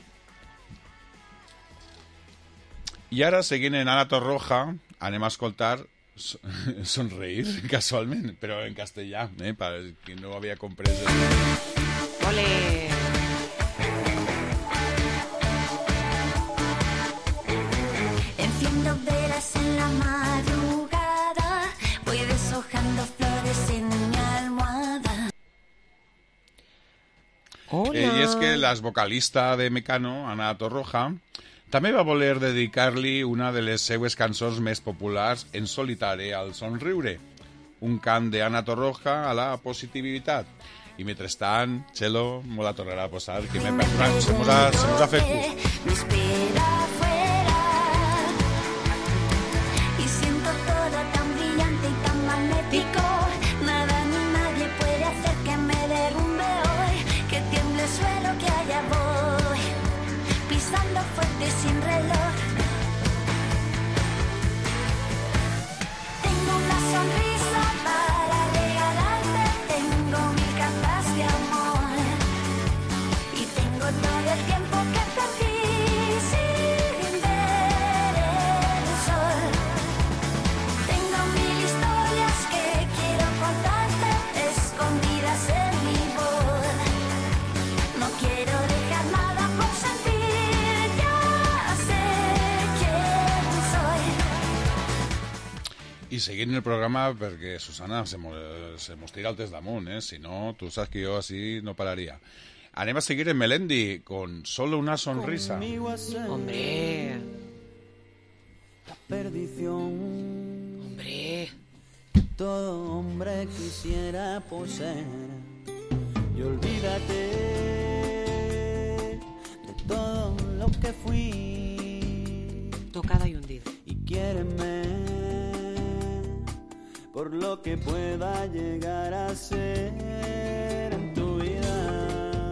I ara, seguint en Ana Torroja, anem a escoltar Sonreír, casualment, però en castellà, eh, per qui no havia comprès. Ole! Enciendo velas en la madrugada, voy deshojando flores en mi almohada. Hola. Eh, I és que l'exvocalista de Mecano, Ana Torroja, també va voler dedicar-li una de les seues cançons més populars en solitari al somriure, un cant d'Ana Torroja a la positivitat. I mentrestant, Chelo me la tornarà a posar, que me perdrà, se mos ha, se mos ha fet curt. Me espera afuera y siento todo tan brillante y tan magnético. Nada ni nadie puede hacer que me derrumbe hoy, que tiemble el suelo, que allá voy, pisando fuerte sin reloj. Tengo una sonrisa para regalarte, tengo mil capas de amor y tengo todo el tiempo que perdí sin ver el sol. Tengo mil historias que quiero contarte, escondidas en mi voz. No quiero dejar nada por sentir, ya sé quién soy. I seguint el programa, perquè Susana se mos, se mos tira el test damunt, eh? Si no, tu saps que jo així no pararia. Anem a seguir en Melendi con Solo una sonrisa. Hombre. La perdición. Hombre. Todo hombre quisiera poseer. Y olvídate de todo lo que fui. Tocada y hundida. Y quiéreme por lo que pueda llegar a ser en tu vida,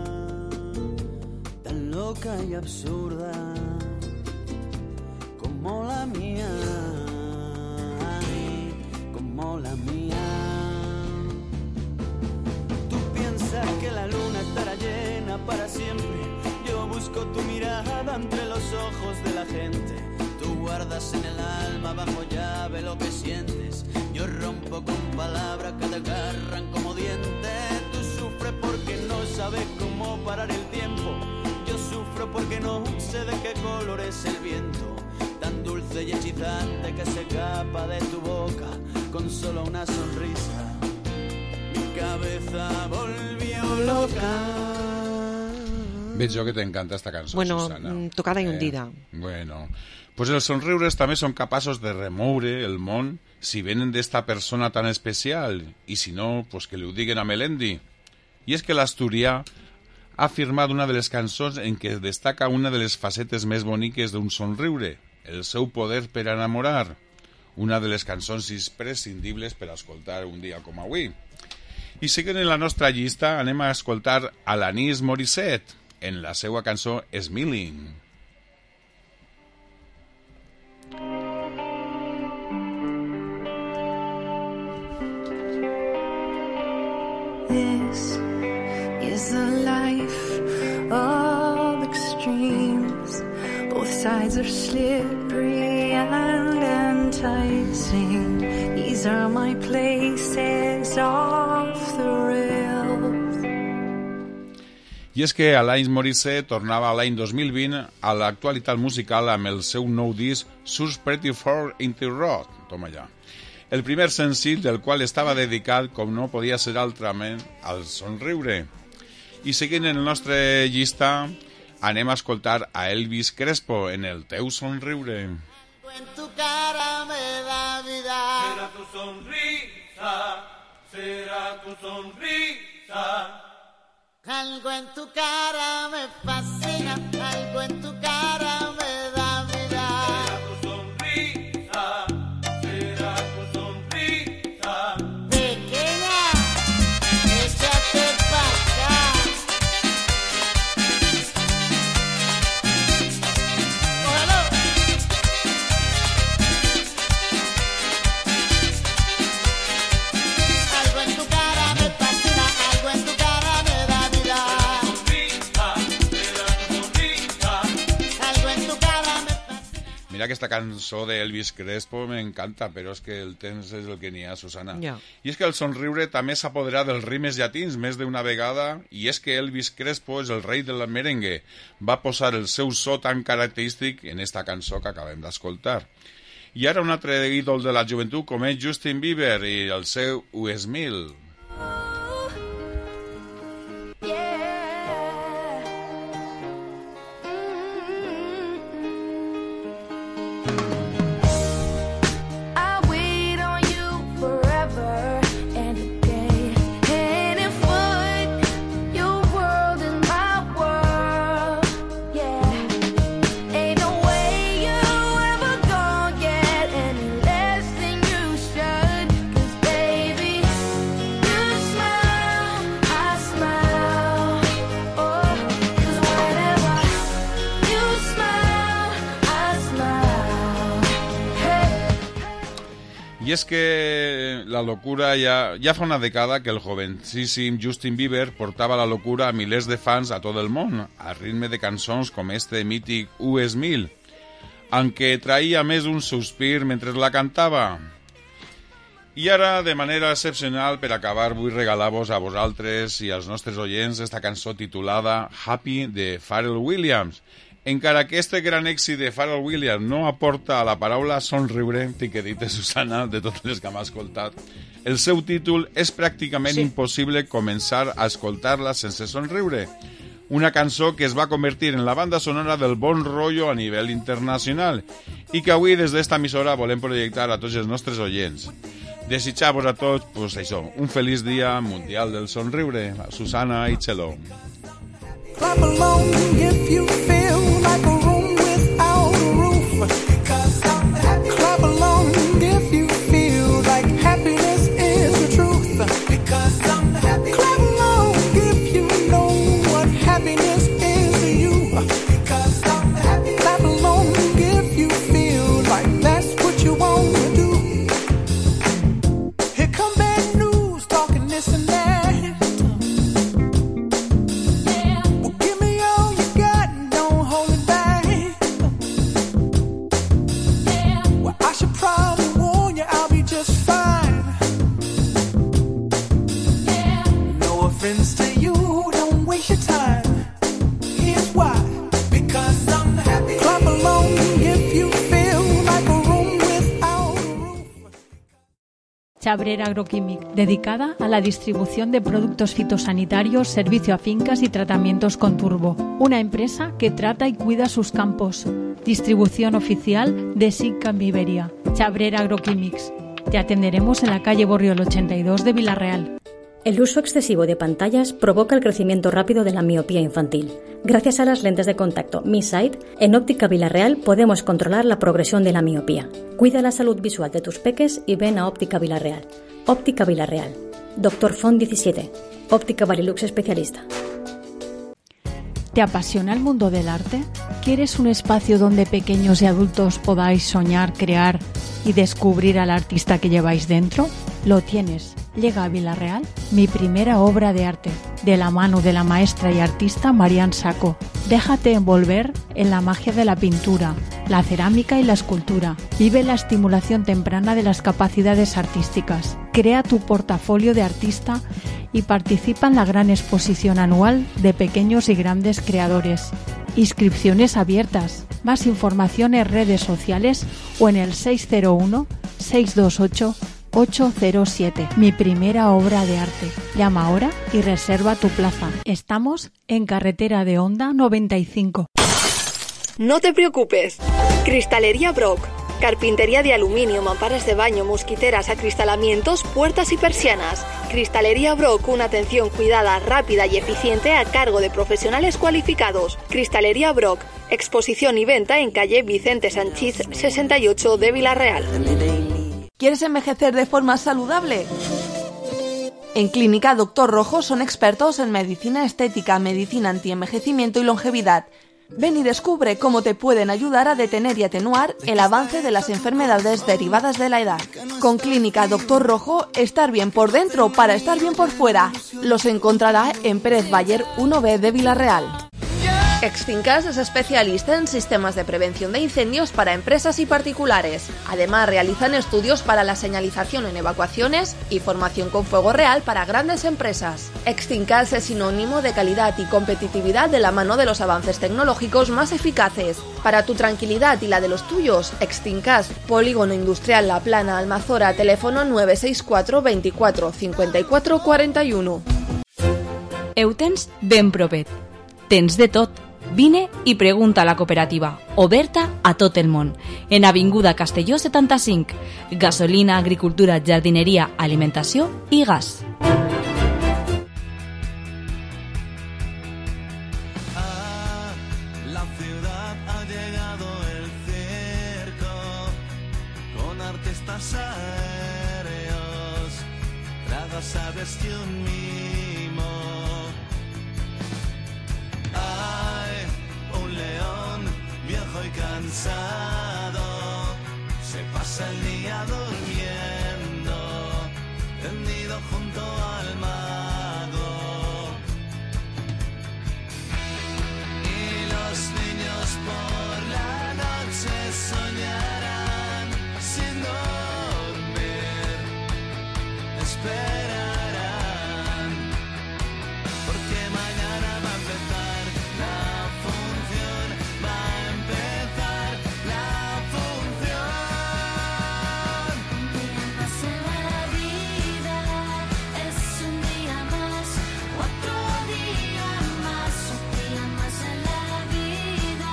tan loca y absurda como la mía, ay, como la mía. Tú piensas que la luna estará llena para siempre, yo busco tu mirada entre los ojos de la gente. Tú guardas en el alma bajo llave lo que sientes. Yo rompo con palabras que te agarran como dientes. Tú sufres porque no sabes cómo parar el tiempo. Yo sufro porque no sé de qué color es el viento. Tan dulce y hechizante que se escapa de tu boca con solo una sonrisa. Mi cabeza volvió loca. Veig jo que t'encanta esta cançó, bueno, Susana. Tocada y hundida. Eh, bueno, pues els somriures també són capaços de remoure el món si venen d'esta persona tan especial i si no, pues que li ho diguen a Melendi. I és que l'asturià ha firmat una de les cançons en què destaca una de les facetes més boniques d'un somriure, el seu poder per enamorar, una de les cançons imprescindibles per escoltar un dia com avui. I seguint en la nostra llista anem a escoltar Alanis Morissette en la seva cançó Smiling. This is a life of extremes, both sides are slippery and enticing. These are my places off the rails. I és que Alanis Morissette tornava l'any dos mil vint a l'actualitat musical amb el seu nou disc Such Pretty For Into Road, toma ja. El primer senzill del qual estava dedicat, com no podia ser altrament, al somriure. I seguint el nostre llista, anem a escoltar a Elvis Crespo en el teu somriure. En tu cara me da vida. Será tu sonrisa, será tu sonrisa. Algo en tu cara me fascina, algo en tu cara me da vida. Será tu sonrisa, será tu sonrisa. Pequeña, échate pa' acá. ¡Cógelo! Algo en tu cara me fascina, algo en tu cara me da vida. Mira que esta cançó d'Elvis Crespo m'encanta, però és que el temps és el que n'hi ha, Susana. Ja. I és que el somriure també s'ha apoderat dels rimes llatins més d'una vegada, i és que Elvis Crespo és el rei del merengue. Va posar el seu so tan característic en esta cançó que acabem d'escoltar. I ara un altre ídol de la joventut com és Justin Bieber i el seu U S mil. Y es que la locura ya, ya fa una dècada que el jovencíssim Justin Bieber portava la locura a milers de fans a tot el món, a ritme de cançons com este mític U S mil, en què traïa més un sospir mentre la cantava. I ara, de manera excepcional, per acabar, vull regalar-vos a vosaltres i als nostres oients esta cançó titulada Happy de Pharrell Williams. Encara que este gran èxit de Pharrell Williams no aporta a la paraula somriure, tiquedita Susana, de totes les que m'ha escoltat, el seu títol és pràcticament sí. impossible començar a escoltar-la sense somriure. Una cançó que es va convertir en la banda sonora del bon rotllo a nivell internacional i que avui des d'esta emissora volem projectar a tots els nostres oients. Desitjar-vos a tots, pues això, un feliç dia mundial del somriure. Susana i Txelo. Clap along if you feel like a room without a roof. Because I'm happy. Clap along if you feel like happiness is the truth. Because I'm happy. Clap along if you know what happiness is to you. Because I'm happy. Clap along if you feel like that's what you want to do. Here come bad news talking this and that. Chabrera Agroquímic, dedicada a la distribución de productos fitosanitarios, servicio a fincas y tratamientos con turbo. Una empresa que trata y cuida sus campos. Distribución oficial de SICAM Iberia. Chabrera Agroquímics. Te atenderemos en la calle Borriol ochenta y dos de Villarreal. El uso excesivo de pantallas provoca el crecimiento rápido de la miopía infantil. Gracias a las lentes de contacto Mi Sight, en Óptica Villarreal podemos controlar la progresión de la miopía. Cuida la salud visual de tus peques y ven a Óptica Villarreal. Óptica Villarreal. Doctor Font diecisiete. Óptica Varilux especialista. ¿Te apasiona el mundo del arte? ¿Quieres un espacio donde pequeños y adultos podáis soñar, crear y descubrir al artista que lleváis dentro? Lo tienes. Llega a Villarreal mi primera obra de arte, de la mano de la maestra y artista Marian Saco. Déjate envolver en la magia de la pintura, la cerámica y la escultura. Vive la estimulación temprana de las capacidades artísticas. Crea tu portafolio de artista y participa en la gran exposición anual de pequeños y grandes creadores. Inscripciones abiertas. Más información en redes sociales o en el seis cero uno, seis dos ocho, ocho cero siete. Mi primera obra de arte. Llama ahora y reserva tu plaza. Estamos en Carretera de Honda noventa y cinco. No te preocupes. Cristalería Brock. Carpintería de aluminio, mamparas de baño, mosquiteras, acristalamientos, puertas y persianas. Cristalería Brock, una atención cuidada, rápida y eficiente a cargo de profesionales cualificados. Cristalería Brock, exposición y venta en calle Vicente Sanchís sesenta y ocho de Vila-real. ¿Quieres envejecer de forma saludable? En Clínica Doctor Rojo son expertos en medicina estética, medicina antienvejecimiento y longevidad. Ven y descubre cómo te pueden ayudar a detener y atenuar el avance de las enfermedades derivadas de la edad. Con Clínica Doctor Rojo, estar bien por dentro para estar bien por fuera. Los encontrará en Pérez Bayer uno B de Vila-real. Exfincas es especialista en sistemas de prevención de incendios para empresas y particulares. Además, realizan estudios para la señalización en evacuaciones y formación con fuego real para grandes empresas. Exfincas es sinónimo de calidad y competitividad de la mano de los avances tecnológicos más eficaces. Para tu tranquilidad y la de los tuyos, Exfincas, Polígono Industrial La Plana, Almazora, teléfono nueve seis cuatro, veinticuatro, cincuenta y cuatro, cuarenta y uno. Eu tens ben propet. Tens de tot. Vine i pregunta a la cooperativa, oberta a tot el món, en Avinguda Castelló setanta-cinc. Gasolina, agricultura, jardineria, alimentació i gas. La ciudad ha llegado el circo con artistas aéreos, tragas aves y un mimo. Hay un león viejo y cansado, se pasa el día durmiendo, tendido junto al mago. Y los niños por la noche soñarán sin dormir, esperarán, porque mañana va a empezar la función, va a empezar la función. Un día más en la vida, es un día más, otro día más, un día más en la vida.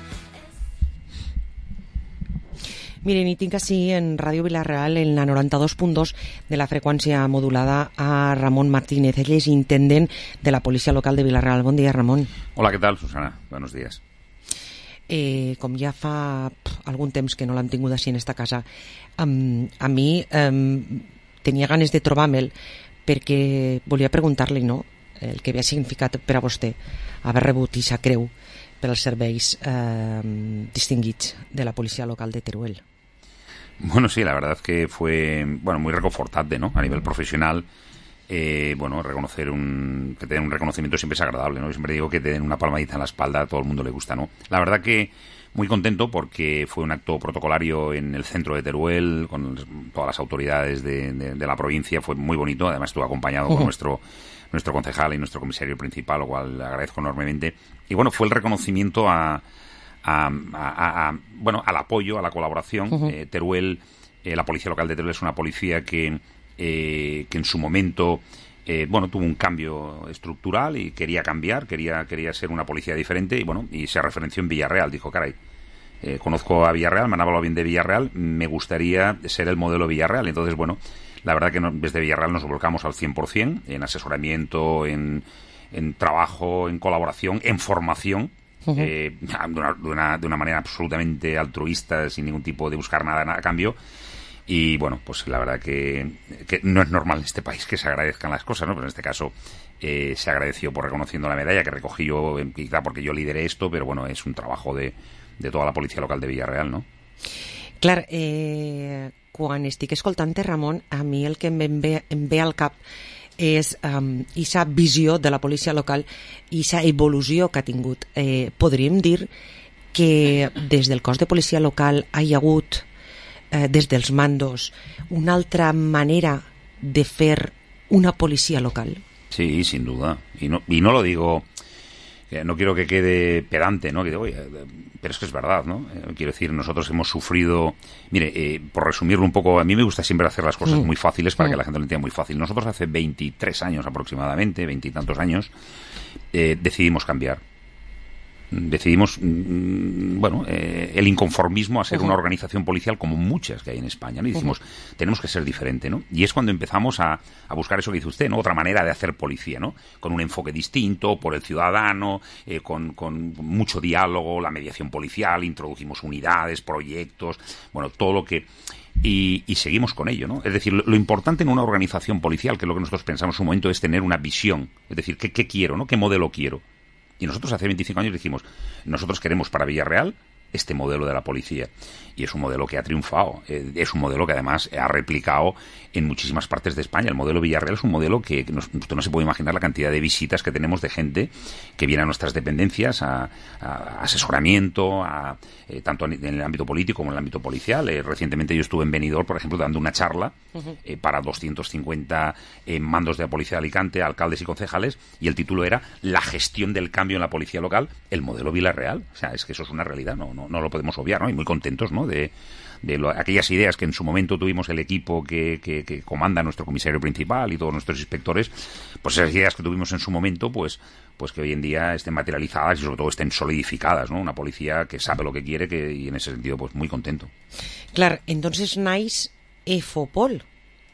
Miren, i tinc així en Ràdio Vila-real en la noranta-dos punt dos de la freqüència modulada a Ramon Martínez. Ell és intendent de la Policia Local de Vila-real. Bon dia, Ramon. Hola, ¿qué tal, Susana? Buenos días. Eh, com ja fa pff, algun temps que no l'hem tingut així en esta casa, um, a mi um, tenia ganes de trobar-me'l perquè volia preguntar-li, no?, el que havia significat per a vostè haver rebut ixa creu per als serveis eh, distinguits de la Policia Local de Teruel. Bueno, sí, la verdad que fue, bueno, muy reconfortante, ¿no? A nivel profesional, eh, bueno, reconocer un, que te den un reconocimiento siempre es agradable, ¿no? Yo siempre digo que te den una palmadita en la espalda, a todo el mundo le gusta, ¿no? La verdad que muy contento porque fue un acto protocolario en el centro de Teruel, con todas las autoridades de, de, de la provincia, fue muy bonito, además estuve acompañado por nuestro, nuestro concejal y nuestro comisario principal, lo cual le agradezco enormemente. Y bueno, fue el reconocimiento a... A, a, a, bueno, al apoyo, a la colaboración. Uh-huh. eh, Teruel, eh, la Policía Local de Teruel es una policía que, eh, que en su momento eh, bueno, tuvo un cambio estructural y quería cambiar, quería, quería ser una policía diferente y bueno, y se referenció en Villarreal, dijo, caray, eh, conozco a Villarreal, me han hablado bien de Villarreal, me gustaría ser el modelo Villarreal. Entonces, bueno, la verdad que no, desde Villarreal nos volcamos al cien por ciento en asesoramiento, en, en trabajo, en colaboración, en formación. Uh-huh. eh, de, una, de, una, de una manera absolutamente altruista, sin ningún tipo de buscar nada, nada a cambio. Y bueno, pues la verdad que, que no es normal en este país que se agradezcan las cosas, ¿no? Pero en este caso eh, se agradeció por reconociendo la medalla que recogí yo, quizá porque yo lideré esto, pero bueno, es un trabajo de, de toda la Policía Local de Villarreal, ¿no? Clar, eh, quan estic escoltant-te, Ramon, a mi el que em ve, em ve al cap és um, aquesta visió de la policia local i aquesta evolució que ha tingut. Eh, podríem dir que des del cos de policia local hi ha hagut, eh, des dels mandos, una altra manera de fer una policia local. Sí, sin duda. Y no, y no lo digo... No quiero que quede pedante, ¿no? Que, oye, pero es que es verdad, ¿no? Eh, quiero decir, nosotros hemos sufrido... Mire, eh, por resumirlo un poco, a mí me gusta siempre hacer las cosas Mm. muy fáciles para Mm. que la gente lo entienda muy fácil. Nosotros hace veintitrés años aproximadamente, veintitantos años, eh, decidimos cambiar. Decidimos, mm, bueno, eh, el inconformismo a ser Ujú. una organización policial como muchas que hay en España, ¿no? Y decimos, tenemos que ser diferente, ¿no? Y es cuando empezamos a, a buscar eso que dice usted, ¿no? Otra manera de hacer policía, ¿no? Con un enfoque distinto, por el ciudadano, eh, con, con mucho diálogo, la mediación policial, introdujimos unidades, proyectos, bueno, todo lo que... Y, y seguimos con ello, ¿no? Es decir, lo, lo importante en una organización policial, que es lo que nosotros pensamos en un momento, es tener una visión. Es decir, ¿qué, qué quiero, ¿no? ¿Qué modelo quiero? Y nosotros hace veinticinco años dijimos, nosotros queremos para Villarreal este modelo de la policía. Y es un modelo que ha triunfado. Eh, es un modelo que además ha replicado en muchísimas partes de España. El modelo Villarreal es un modelo que, que nos, usted no se puede imaginar la cantidad de visitas que tenemos de gente que viene a nuestras dependencias a, a asesoramiento, a, eh, tanto en el ámbito político como en el ámbito policial. Eh, recientemente yo estuve en Benidorm, por ejemplo, dando una charla Ujú. eh, para doscientos cincuenta eh, mandos de la Policía de Alicante, alcaldes y concejales, y el título era La gestión del cambio en la policía local, el modelo Villarreal. O sea, es que eso es una realidad, no, no, no lo podemos obviar, ¿no? Y muy contentos, ¿no? De, de lo, aquellas ideas que en su momento tuvimos el equipo que, que, que comanda nuestro comisario principal y todos nuestros inspectores, pues esas ideas que tuvimos en su momento, pues pues que hoy en día estén materializadas y sobre todo estén solidificadas, ¿no? Una policía que sabe lo que quiere, que, y en ese sentido, pues muy contento. Claro, entonces naix Efopol.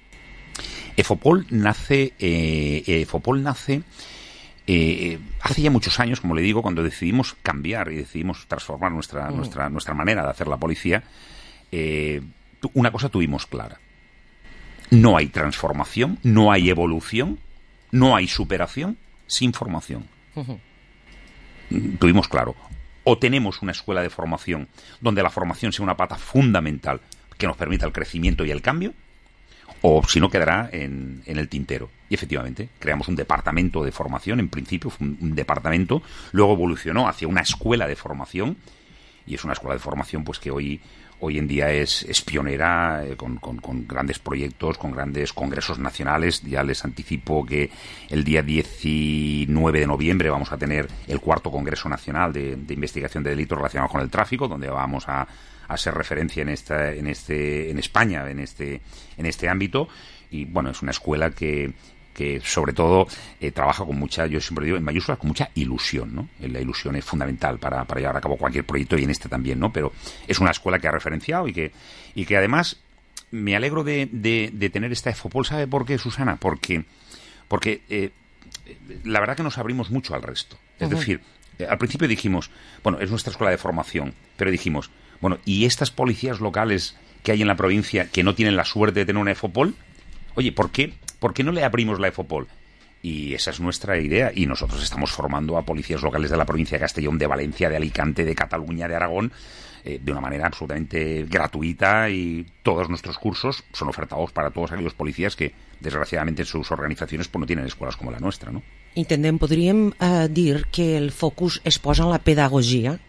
Efopol nace, eh, Efopol nace eh, hace ya muchos años, como le digo, cuando decidimos cambiar y decidimos transformar nuestra, Mm. nuestra, nuestra manera de hacer la policía. Eh, tu- una cosa tuvimos clara: no hay transformación, no hay evolución, no hay superación sin formación. Ujú. Mm, Tuvimos claro, o tenemos una escuela de formación donde la formación sea una pata fundamental que nos permita el crecimiento y el cambio, o si no quedará en, en el tintero. Y efectivamente, creamos un departamento de formación, en principio fue un, un departamento, luego evolucionó hacia una escuela de formación, y es una escuela de formación pues que hoy, hoy en día es, es pionera, eh, con, con, con grandes proyectos, con grandes congresos nacionales. Ya les anticipo que el día diecinueve de noviembre vamos a tener el cuarto Congreso Nacional de, de Investigación de Delitos relacionados con el Tráfico, donde vamos a a ser referencia en esta, en este, en España, en este, en este ámbito. Y bueno, es una escuela que, que sobre todo eh, trabaja con mucha, yo siempre digo en mayúsculas, con mucha ilusión, ¿no? La ilusión es fundamental para, para llevar a cabo cualquier proyecto, y en este también, ¿no? Pero es una escuela que ha referenciado y que, y que además me alegro de, de, de tener esta Efopol. ¿Sabe por qué, Susana? Porque, porque eh, la verdad que nos abrimos mucho al resto. Es Ujú. decir, eh, al principio dijimos, bueno, es nuestra escuela de formación, pero dijimos, bueno, ¿y estas policías locales que hay en la provincia que no tienen la suerte de tener una Efopol? Oye, ¿por qué, ¿por qué no le abrimos la Efopol? Y esa es nuestra idea, y nosotros estamos formando a policías locales de la provincia de Castellón, de Valencia, de Alicante, de Cataluña, de Aragón, eh, de una manera absolutamente gratuita, y todos nuestros cursos son ofertados para todos aquellos policías que, desgraciadamente, en sus organizaciones pues no tienen escuelas como la nuestra, ¿no? Entendem, podríem eh, dir que el focus es posa en la pedagogia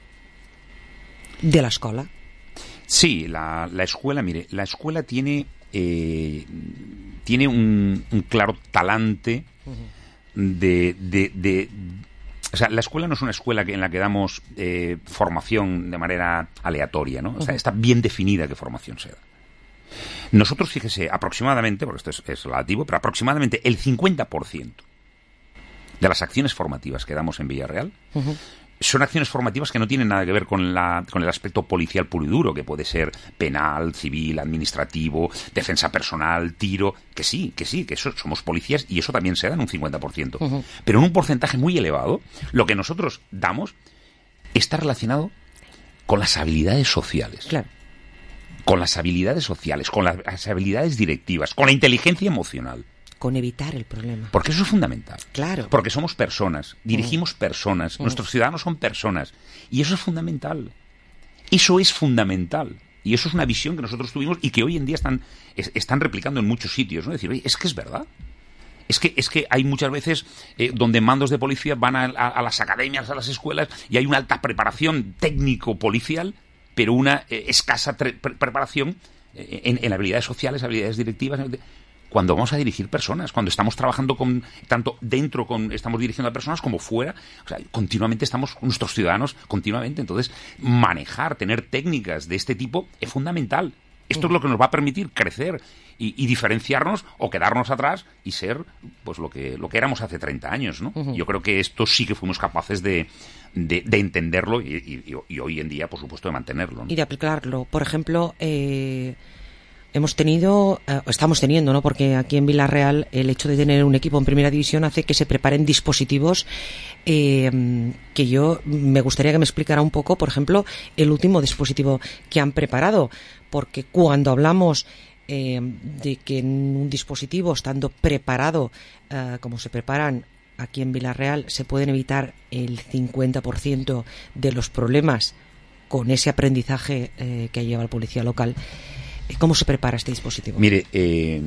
de la escuela. Sí, la, la escuela, mire, la escuela tiene, eh, tiene un, un claro talante de, de, de... O sea, la escuela no es una escuela que, en la que damos eh, formación de manera aleatoria, ¿no? O sea, Ujú. está bien definida qué formación se da. Nosotros, fíjese, aproximadamente, porque esto es, es relativo, pero aproximadamente el cincuenta por ciento de las acciones formativas que damos en Villarreal Ujú. son acciones formativas que no tienen nada que ver con, la, con el aspecto policial puro y duro, que puede ser penal, civil, administrativo, defensa personal, tiro, que sí, que sí, que eso, somos policías, y eso también se da en un cincuenta por ciento. Ujú. Pero en un porcentaje muy elevado, lo que nosotros damos está relacionado con las habilidades sociales. Claro. Con las habilidades sociales, con las habilidades directivas, con la inteligencia emocional. Con evitar el problema. Porque eso es fundamental. Claro. Porque somos personas, dirigimos personas, Mm. nuestros ciudadanos son personas. Y eso es fundamental. Eso es fundamental. Y eso es una visión que nosotros tuvimos y que hoy en día están, es- están replicando en muchos sitios, ¿no? Es decir, oye, es que es verdad. Es que, es que hay muchas veces eh, donde mandos de policía van a, a, a las academias, a las escuelas, y hay una alta preparación técnico-policial, pero una eh, escasa tre- pre- preparación eh, en, en habilidades sociales, habilidades directivas. Cuando vamos a dirigir personas, cuando estamos trabajando con tanto dentro, con estamos dirigiendo a personas como fuera, o sea, continuamente estamos con nuestros ciudadanos, continuamente. Entonces, manejar, tener técnicas de este tipo es fundamental. Esto es lo que nos va a permitir crecer y, y diferenciarnos o quedarnos atrás y ser pues lo que lo que éramos hace treinta años, ¿no? Uh-huh. Yo creo que esto sí que fuimos capaces de, de, de entenderlo y, y, y hoy en día, por supuesto, de mantenerlo, ¿no? Y de aplicarlo. Por ejemplo, eh, hemos tenido, eh, estamos teniendo, ¿no? Porque aquí en Villarreal el hecho de tener un equipo en primera división hace que se preparen dispositivos eh, que yo me gustaría que me explicara un poco, por ejemplo, el último dispositivo que han preparado. Porque cuando hablamos eh, de que en un dispositivo, estando preparado, eh, como se preparan aquí en Villarreal, se pueden evitar el cincuenta por ciento de los problemas con ese aprendizaje eh, que lleva el policía local. ¿Cómo se prepara este dispositivo? Mire, eh,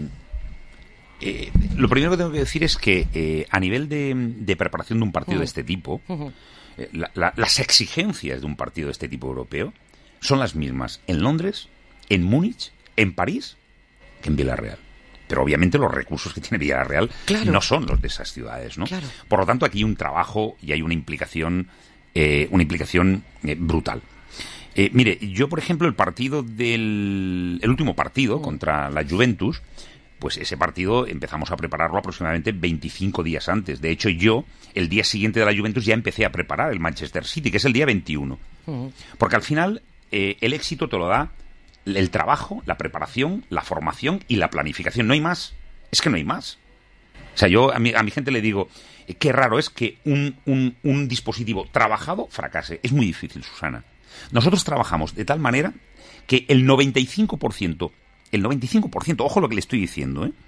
eh, lo primero que tengo que decir es que eh, a nivel de, de preparación de un partido uh-huh. de este tipo, uh-huh. eh, la, la, las exigencias de un partido de este tipo europeo son las mismas en Londres, en Múnich, en París, que en Villarreal. Pero obviamente los recursos que tiene Villarreal claro. no son los de esas ciudades, ¿no? Claro. Por lo tanto, aquí hay un trabajo y hay una implicación, eh, una implicación eh, brutal. Eh, mire, yo, por ejemplo, el partido del... el último partido mm. contra la Juventus, pues ese partido empezamos a prepararlo aproximadamente veinticinco días antes. De hecho, yo, el día siguiente de la Juventus, ya empecé a preparar el Manchester City, que es el día veintiuno. Mm. Porque al final, eh, el éxito te lo da el trabajo, la preparación, la formación y la planificación. No hay más. Es que no hay más. O sea, yo a mi, a mi gente le digo, eh, qué raro es que un, un, un dispositivo trabajado fracase. Es muy difícil, Susana. Nosotros trabajamos de tal manera que el noventa y cinco por ciento, el noventa y cinco por ciento, ojo lo que le estoy diciendo, ¿eh?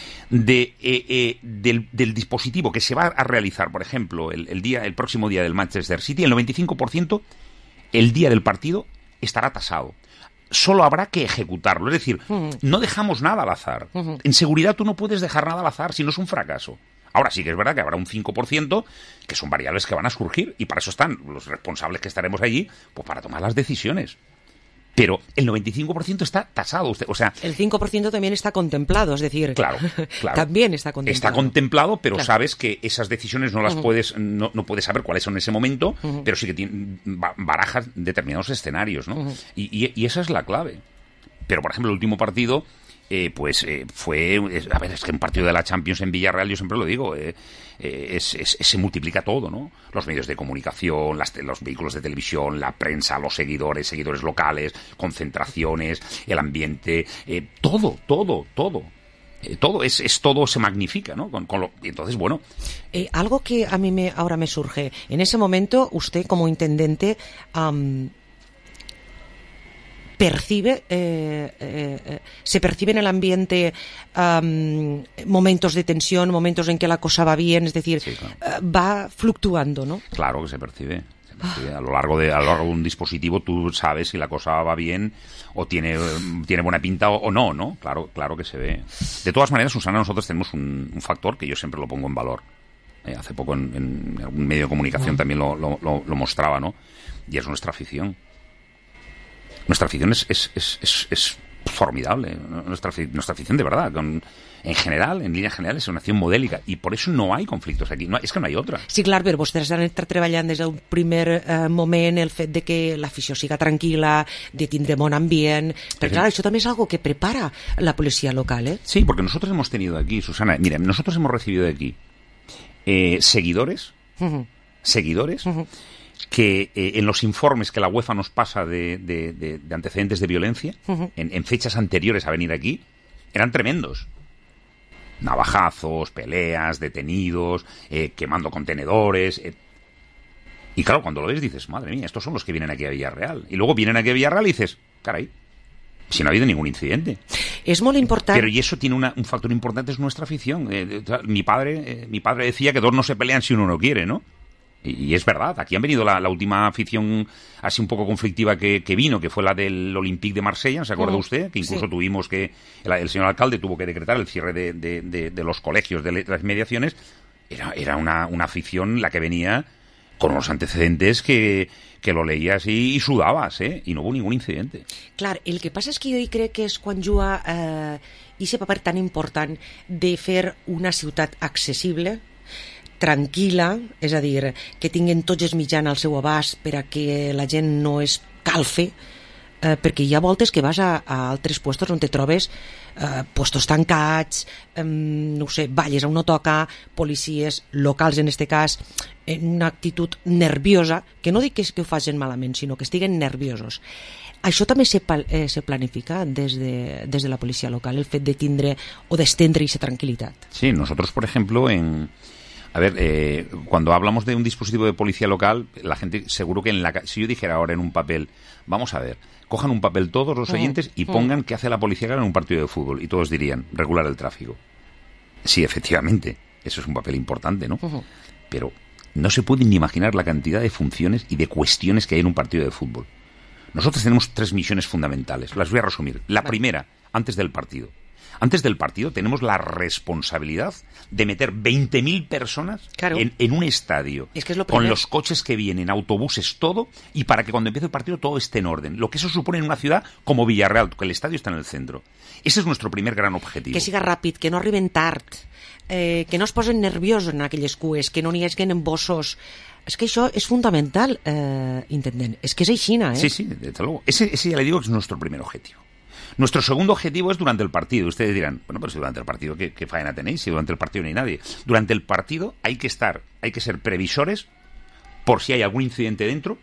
De, eh, eh, del, del dispositivo que se va a realizar, por ejemplo, el, el, día, el próximo día del Manchester City, el noventa y cinco por ciento, el día del partido, estará tasado. Solo habrá que ejecutarlo. Es decir, uh-huh. no dejamos nada al azar. Uh-huh. En seguridad tú no puedes dejar nada al azar, si no es un fracaso. Ahora sí que es verdad que habrá un cinco por ciento que son variables que van a surgir y para eso están los responsables que estaremos allí, pues para tomar las decisiones. Pero el noventa y cinco por ciento está tasado. Usted, o sea, el cinco por ciento también está contemplado, es decir, claro, claro. también está contemplado. Está contemplado, pero claro. sabes que esas decisiones no las uh-huh. puedes, no, no puedes saber cuáles son en ese momento, uh-huh. pero sí que tiene, barajas determinados escenarios, ¿no? Uh-huh. Y, y, y esa es la clave. Pero, por ejemplo, el último partido, eh, pues eh, fue... Es, a ver, es que un partido de la Champions en Villarreal, yo siempre lo digo, eh, eh, es, es, se multiplica todo, ¿no? Los medios de comunicación, las, los vehículos de televisión, la prensa, los seguidores, seguidores locales, concentraciones, el ambiente, eh, todo, todo, todo. Eh, todo es, es todo se magnifica, ¿no? Con, con lo, entonces, bueno. Eh, algo que a mí me ahora me surge. En ese momento, usted como intendente... Um, percibe eh, eh, se percibe en el ambiente um, momentos de tensión, momentos en que la cosa va bien, es decir, sí, claro. uh, va fluctuando, ¿no? Claro que se percibe, se percibe. Ah. A lo largo de a lo largo de un dispositivo tú sabes si la cosa va bien o tiene tiene buena pinta o, o no, ¿no? Claro, claro que se ve. De todas maneras, Susana, nosotros tenemos un, un factor que yo siempre lo pongo en valor. Eh, hace poco en, en algún medio de comunicación ah. también lo, lo, lo, lo mostraba, ¿no? Y es nuestra afición. Nuestra afición es, es, es, es, es formidable. Nuestra, nuestra afición, de verdad, con, en general, en líneas generales, es una afición modélica. Y por eso no hay conflictos aquí. No, és que no hi ha otra. Sí, clar, però vostès han estat treballant des del primer eh, moment el fet de que l'afició siga tranquil·la, de tindre bon ambient. Però, clar, això també és algo que prepara la policía local, ¿eh? Sí, porque nosotros hemos tenido aquí, Susana, mira, nosotros hemos recibido de aquí eh, seguidores, uh-huh. seguidores, uh-huh. que eh, en los informes que la UEFA nos pasa de, de, de, de antecedentes de violencia, uh-huh. en, en fechas anteriores a venir aquí, eran tremendos. Navajazos, peleas, detenidos, eh, quemando contenedores. Eh. Y claro, cuando lo ves dices, madre mía, estos son los que vienen aquí a Villarreal. Y luego vienen aquí a Villarreal y dices, caray, si no ha habido ningún incidente. Es muy importante. Pero y eso tiene una, un factor importante, es nuestra afición. Eh, mi padre, eh, mi padre decía que dos no se pelean si uno no quiere, ¿no? Y, y es verdad, aquí han venido la, la última afición así un poco conflictiva que, que vino, que fue la del Olympique de Marsella, ¿se acuerda Mm, usted? Que incluso sí. tuvimos que, el, el señor alcalde tuvo que decretar el cierre de, de, de, de los colegios, de las inmediaciones. Era, era una, una afición la que venía con unos antecedentes que, que lo leías y, y sudabas, ¿eh? Y no hubo ningún incidente. Clar, el que passa és que jo hi crec que és quan juga eh, ese paper tan important de fer una ciutat accessible, tranquil·la, és a dir, que tinguin tots els mitjans al seu abast per a que la gent no es calfe, eh, perquè hi ha voltes que vas a, a altres puestos on te trobes eh, puestos tancats, eh, no ho sé, balles on no toca, policies locals en este cas, en una actitud nerviosa, que no dic que, és que ho facin malament, sinó que estiguen nerviosos. Això també se, eh, se planifica des de, des de la policia local, el fet de tindre o d'estendre aquesta tranquil·litat. Sí, nosotros, por ejemplo, en... A ver, eh, cuando hablamos de un dispositivo de policía local, la gente seguro que en la... Si yo dijera ahora en un papel, vamos a ver, cojan un papel todos los oyentes y pongan qué hace la policía local en un partido de fútbol. Y todos dirían, regular el tráfico. Sí, efectivamente, eso es un papel importante, ¿no? Uh-huh. Pero no se pueden ni imaginar la cantidad de funciones y de cuestiones que hay en un partido de fútbol. Nosotros tenemos tres misiones fundamentales. Las voy a resumir. La primera, antes del partido. Antes del partido tenemos la responsabilidad de meter veinte mil personas claro. en, en un estadio, es que es lo con primero. los coches que vienen, autobuses, todo, y para que cuando empiece el partido todo esté en orden. Lo que eso supone en una ciudad como Villarreal, que el estadio está en el centro. Ese es nuestro primer gran objetivo. Que siga ràpid, que no arriben tard, eh, que no es posen nerviosos en aquelles cues, que no n'hi hagin embossos. És que això és fundamental, eh, intendent. És que és aixina, eh? Sí, sí, desde luego. Ese, ese ya le digo que es nuestro primer objetivo. Nuestro segundo objetivo es durante el partido. Ustedes dirán, bueno, pero si durante el partido, ¿qué, qué faena tenéis? Si durante el partido no hay nadie. Durante el partido hay que estar, hay que ser previsores por si hay algún incidente dentro,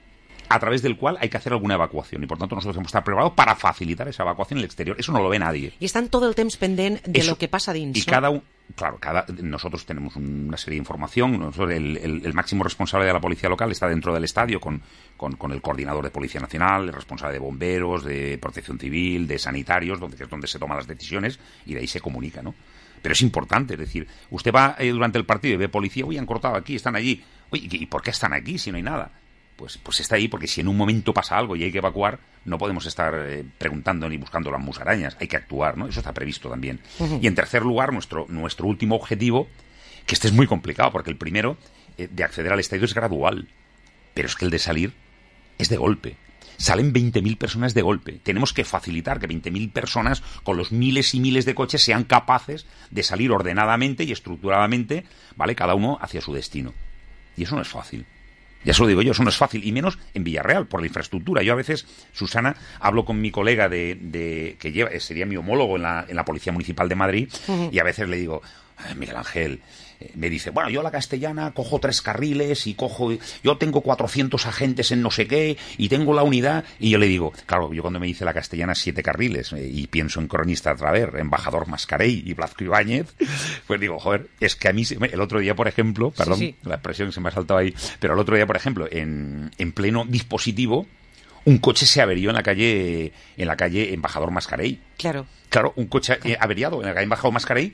a través del cual hay que hacer alguna evacuación. Y por tanto nosotros hemos que estar preparados para facilitar esa evacuación en el exterior. Eso no lo ve nadie. I estan tot el temps pendent de Eso, lo que passa dins. Y cada un, claro, cada, nosotros tenemos una serie de información. Nosotros, el, el, el máximo responsable de la policía local está dentro del estadio con, con, con el coordinador de Policía Nacional, el responsable de bomberos, de protección civil, de sanitarios, donde, que es donde se toman las decisiones y de ahí se comunica, ¿no? Pero es importante, es decir, usted va eh, durante el partido y ve policía, uy, han cortado aquí, están allí. Oye, ¿y por qué están aquí si no hay nada? Pues, pues está ahí porque si en un momento pasa algo y hay que evacuar, no podemos estar eh, preguntando ni buscando las musarañas, hay que actuar, ¿no? Eso está previsto también. Uh-huh. Y en tercer lugar, nuestro, nuestro último objetivo, que este es muy complicado, porque el primero, eh, de acceder al estadio es gradual, pero es que el de salir es de golpe. Salen veinte mil personas de golpe. Tenemos que facilitar que veinte mil personas, con los miles y miles de coches, sean capaces de salir ordenadamente y estructuradamente, ¿vale? Cada uno hacia su destino. Y eso no es fácil. Ya se lo digo yo, eso no es fácil, y menos en Villarreal, por la infraestructura. Yo a veces, Susana, hablo con mi colega de, de que lleva, sería mi homólogo en la, en la Policía Municipal de Madrid, uh-huh. y a veces le digo, Miguel Ángel, eh, me dice, bueno, yo la Castellana cojo tres carriles y cojo, yo tengo cuatrocientos agentes en no sé qué, y tengo la unidad, y yo le digo, claro, yo cuando me dice la Castellana siete carriles, eh, y pienso en Cronista Traver, Embajador Mascarell y Blasco Ibáñez, pues digo, joder, es que a mí, el otro día, por ejemplo, perdón, sí, sí. la expresión que se me ha saltado ahí, pero el otro día, por ejemplo, en, en pleno dispositivo, un coche se averió en la calle, en la calle Embajador Mascarell. Claro. Claro, un coche eh, averiado en la calle Embajador Mascarell,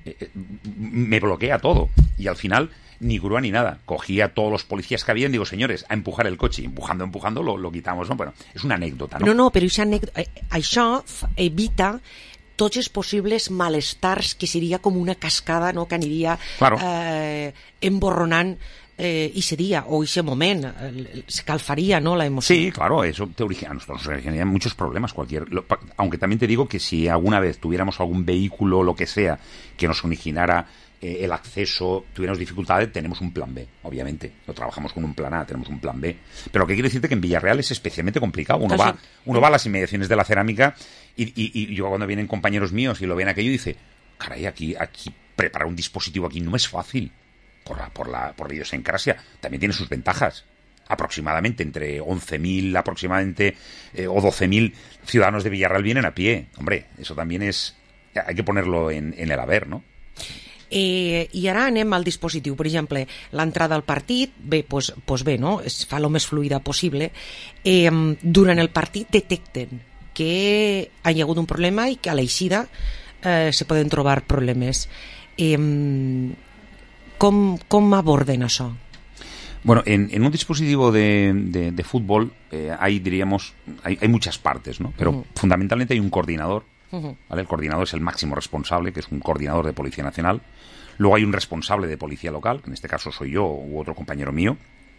me bloquea todo y al final ni grúa ni nada, cogí a todos los policías que había y digo, señores, a empujar el coche, y empujando, empujando lo, lo quitamos, ¿no? Bueno, és una anècdota, no? No, no, però anècdota, això evita tots els possibles malestars que seria com una cascada, no?, que aniria claro. eh, emborronant eh, ese día o ese moment, eh, se calfaría, ¿no?, la emoción. Sí, claro, eso te origina, nos originaría muchos problemas, cualquier, lo, aunque también te digo que si alguna vez tuviéramos algún vehículo, lo que sea, que nos originara eh, el acceso, tuviéramos dificultades, tenemos un plan B, obviamente, no trabajamos con un plan A, tenemos un plan B, pero lo que quiero decirte que en Villarreal es especialmente complicado, uno, va, uno va a las inmediaciones de la cerámica y, y, y yo cuando vienen compañeros míos y lo ven aquello, dice, caray, aquí, aquí preparar un dispositivo aquí no es fácil. Por la, por la por la idiosincrasia, también tiene sus ventajas. Aproximadamente entre once mil aproximadamente eh, o doce mil ciudadanos de Villarreal vienen a pie. Hombre, eso también es... Hay que ponerlo en, en el haber, ¿no? Eh, I ara anem al dispositiu. Per exemple, l'entrada al partit, bé, pues, pues bé, no? Es fa el més fluida possible. Eh, durant el partit detecten que hi ha hagut un problema i que a l'eixida eh, se poden trobar problemes. Eh, Com, com aborden això? Bueno, en, en un dispositivo de, de, de fútbol eh, hay, diríamos, hay, hay muchas partes, ¿no? Pero uh-huh. fundamentalmente hay un coordinador, uh-huh. ¿vale? El coordinador es el máximo responsable, que es un coordinador de Policía Nacional. Luego hay un responsable de Policía Local, que en este caso soy yo u otro compañero mío.